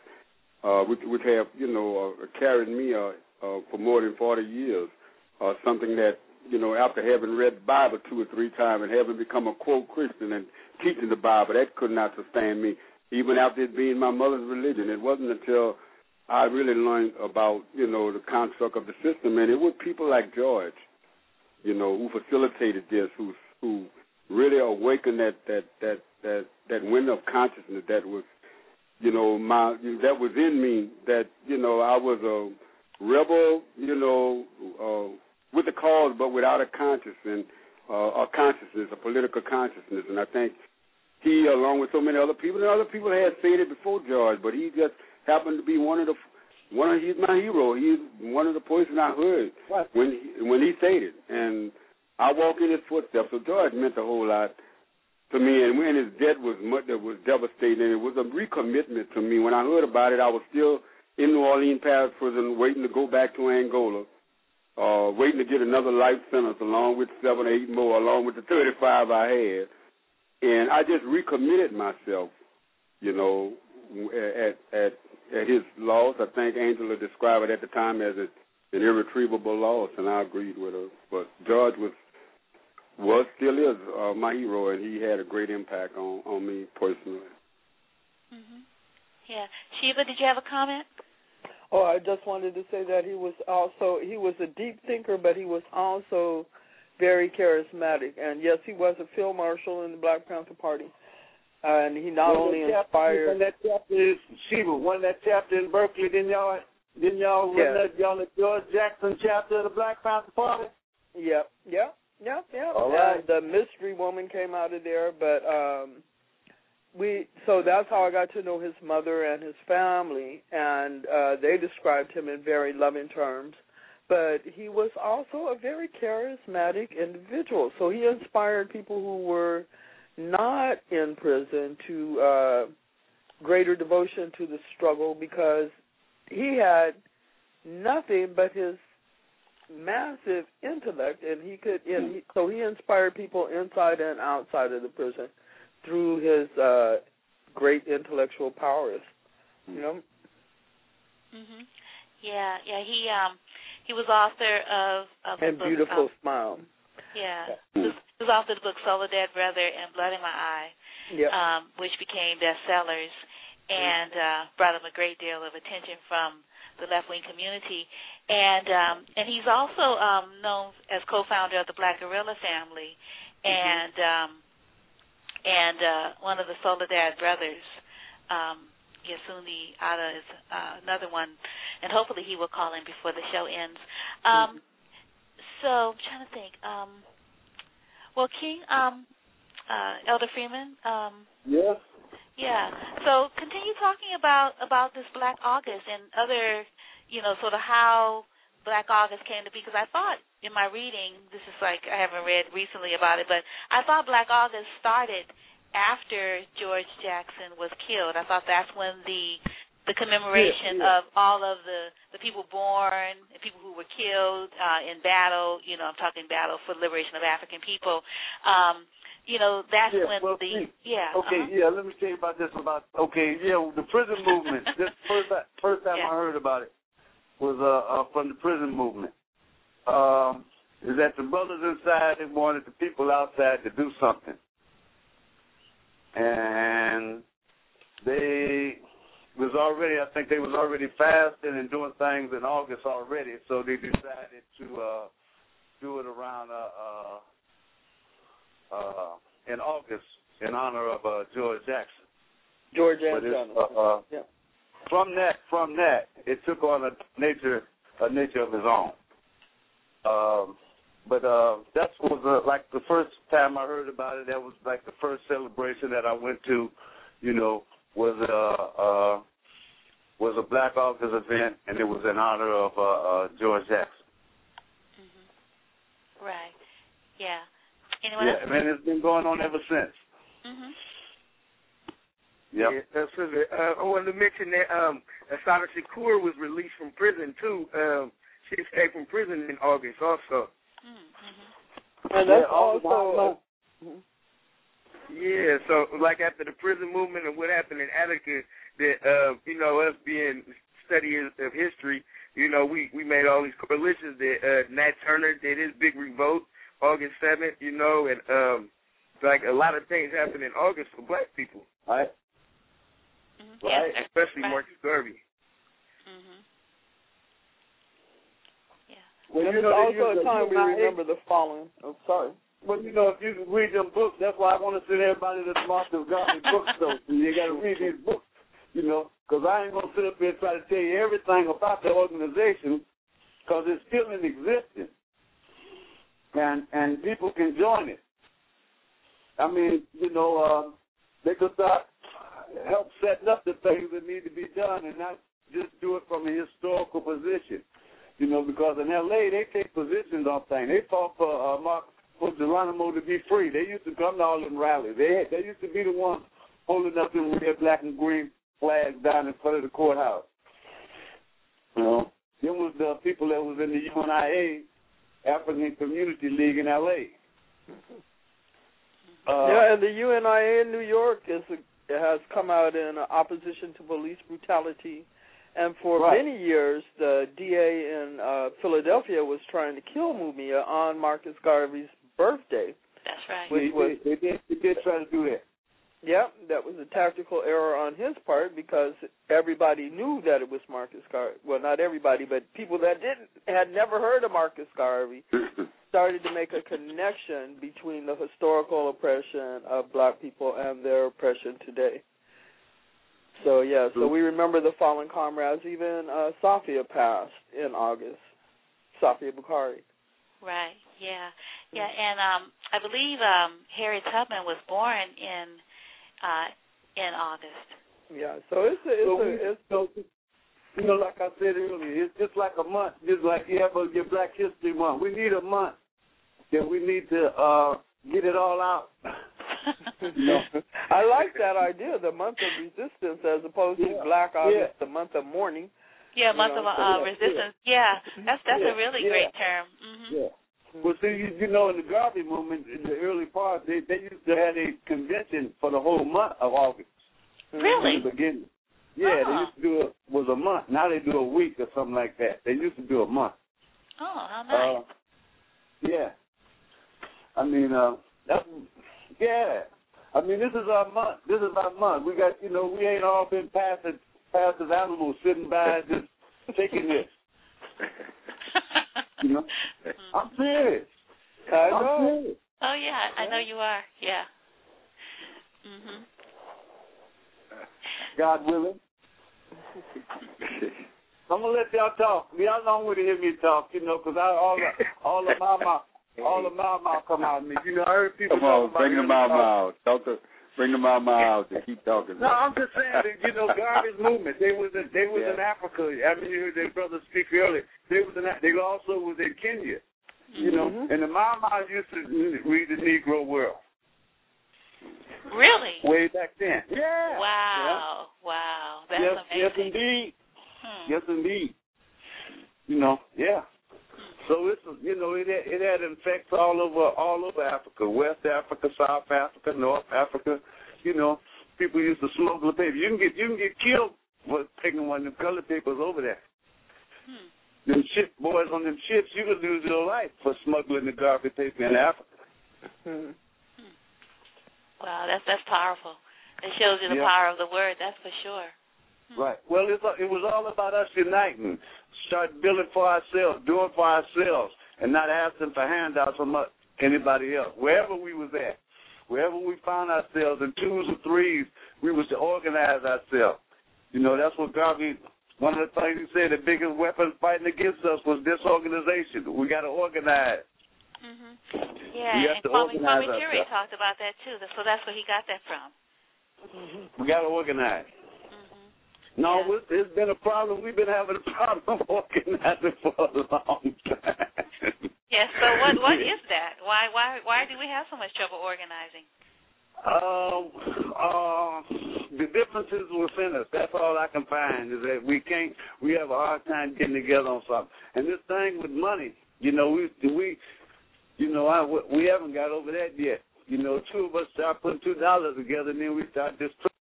carried me for more than 40 years. Something that after having read the Bible 2 or 3 times and having become a quote Christian and teaching the Bible, that could not sustain me, even after it being my mother's religion. It wasn't until I really learned about the construct of the system, and it was people like George, who facilitated this, who really awakened that window of consciousness that was, that was in me. That I was a rebel, with a cause, but without a conscience and a consciousness, a political consciousness. And I think he, along with so many other people, and other people had said it before George, but he just happened to be he's my hero. He's one of the persons I heard when he said it, and I walk in his footsteps. So George meant a whole lot to me, and when his death was devastating, and it was a recommitment to me. When I heard about it, I was still in New Orleans Parish Prison, waiting to go back to Angola, waiting to get another life sentence, along with 7 or 8 more, along with the 35 I had. And I just recommitted myself, at his loss. I think Angela described it at the time as an irretrievable loss, and I agreed with her. But George still is my hero, and he had a great impact on me personally. Mm-hmm. Yeah. Sheba, did you have a comment? Oh, I just wanted to say that he was a deep thinker, but he was also very charismatic. And yes, he was a field marshal in the Black Panther Party. And he not only inspired. When that chapter is Sheba, when that chapter in Berkeley, didn't y'all the George Jackson chapter of the Black Panther Party? Yep. All right. And the mystery woman came out of there, but so that's how I got to know his mother and his family, and they described him in very loving terms. But he was also a very charismatic individual, so he inspired people who were not in prison to greater devotion to the struggle, because he had nothing but his massive intellect, and so he inspired people inside and outside of the prison through his great intellectual prowess. Mhm. Yeah. He was author of And the book, Beautiful Smile. Yeah. He was author of the book Soledad Brother and Blood in My Eye, which became bestsellers and brought him a great deal of attention from the left-wing community. And he's also known as co-founder of the Black Guerrilla Family, and one of the Soledad brothers, Yasuni Ada, is another one, and hopefully he will call in before the show ends. So I'm trying to think. Well, King, Elder Freeman. Yes. Yeah. So continue talking about this Black August and other, sort of how Black August came to be, because I thought in my reading, this is like I haven't read recently about it, but I thought Black August started after George Jackson was killed. I thought that's when the commemoration of all of the people born, the people who were killed in battle, I'm talking battle for the liberation of African people, that's when let me tell you about this, the prison movement. This first time I heard about it was from the prison movement. Is that the brothers inside, they wanted the people outside to do something. And they was already fasting and doing things in August already, so they decided to do it around in August in honor of George Jackson. George Jackson. From that, it took on a nature of its own. But that was like the first time I heard about it. That was like the first celebration that I went to, was a Black August event, and it was in honor of George Jackson. Mm-hmm. Right. Yeah. Anyone else? And it's been going on ever since. Mm-hmm. Yep. I wanted to mention that Assata Shakur was released from prison too. She escaped from prison in August also. Mm-hmm. And that's also. Yeah, so like after the prison movement and what happened in Attica, that us being studiers of history, we made all these coalitions. That Nat Turner did his big revolt August 7th, and like a lot of things happened in August for Black people. Right. Mm-hmm. Right, Yes, especially Marcus Garvey. Mm-hmm. Yeah. Well, it's also a time we remember the following. Oh, sorry. Well, if you read them books, that's why I want to send everybody to Marcus Garvey bookstore. You got to read these books, because I ain't going to sit up here and try to tell you everything about the organization, because it's still in existence, and people can join it. I mean, they could start help setting up the things that need to be done and not just do it from a historical position. You know, because in L.A., they take positions on things. They fought for Geronimo to be free. They used to come to all them rallies. They used to be the ones holding up them red, black, and green flags down in front of the courthouse. You know, them was the people that was in the UNIA, African Community League in L.A. And the UNIA in New York has come out in opposition to police brutality. And for many years, the DA in Philadelphia was trying to kill Mumia on Marcus Garvey's birthday. That's right. They did try to do that. Yeah, that was a tactical error on his part because everybody knew that it was Marcus Garvey. Well, not everybody, but people that had never heard of Marcus Garvey started to make a connection between the historical oppression of black people and their oppression today. So, so we remember the fallen comrades. Even Safia passed in August, Safia Bukhari. Right, yeah. And I believe Harriet Tubman was born in August. Yeah, so it's you know, like I said earlier, it's just like a month, just like you have your Black History Month. We need a month that we need to get it all out. You know? I like that idea, the month of resistance, as opposed to Black August, the month of mourning. Yeah, month of resistance. Yeah, that's a really great term. Mm-hmm. Yeah. Well, see, you know, in the Garvey movement, in the early part, they used to have a convention for the whole month of August. Really? In the beginning. Yeah, they used to do it was a month. Now they do a week or something like that. They used to do a month. Oh, how nice. Yeah. I mean, I mean, this is our month. This is our month. We got, you know, we ain't all been passive animals sitting by just taking this. You know? I'm serious. I know. Serious. Oh, yeah, I know you are. Yeah. Mm-hmm. God willing. I'm gonna let y'all talk. Y'all don't want to hear me talk, you know, because all the mama come out of me. You know, I heard people come on, bring the mama out. Bring the mama out and keep talking. No, I'm just saying that, you know, Garvey's movement. They was in Africa. I mean, you heard their brother speak earlier. They also was in Kenya. You know, and the mama used to read the Negro World. Really? Way back then. Yeah. Wow. Yeah. Wow. That's amazing. Yes, indeed. Yes, indeed. You know, yeah. So it's, you know, it had effects all over Africa, West Africa, South Africa, North Africa. You know, people used to smuggle the paper. You can get killed for taking one of them colored papers over there. Them ship boys on them ships, you could lose your life for smuggling the Garvey paper in Africa. Wow, that's powerful. It shows you the power of the word, that's for sure. Right. Well, it was all about us uniting, start building for ourselves, doing for ourselves, and not asking for handouts from anybody else. Wherever we was at, wherever we found ourselves in twos or threes, we was to organize ourselves. You know, that's what Garvey, one of the things he said, the biggest weapon fighting against us was disorganization. We got to organize. Yeah, and Kwame Ture talked about that too. So that's where he got that from. We got to organize. No, it's been a problem. We've been having a problem organizing for a long time. Yes. So what is that? Why do we have so much trouble organizing? The differences within us. That's all I can find is that we have a hard time getting together on something. And this thing with money, you know, we haven't got over that yet. You know, two of us start putting $2 together, and then we start just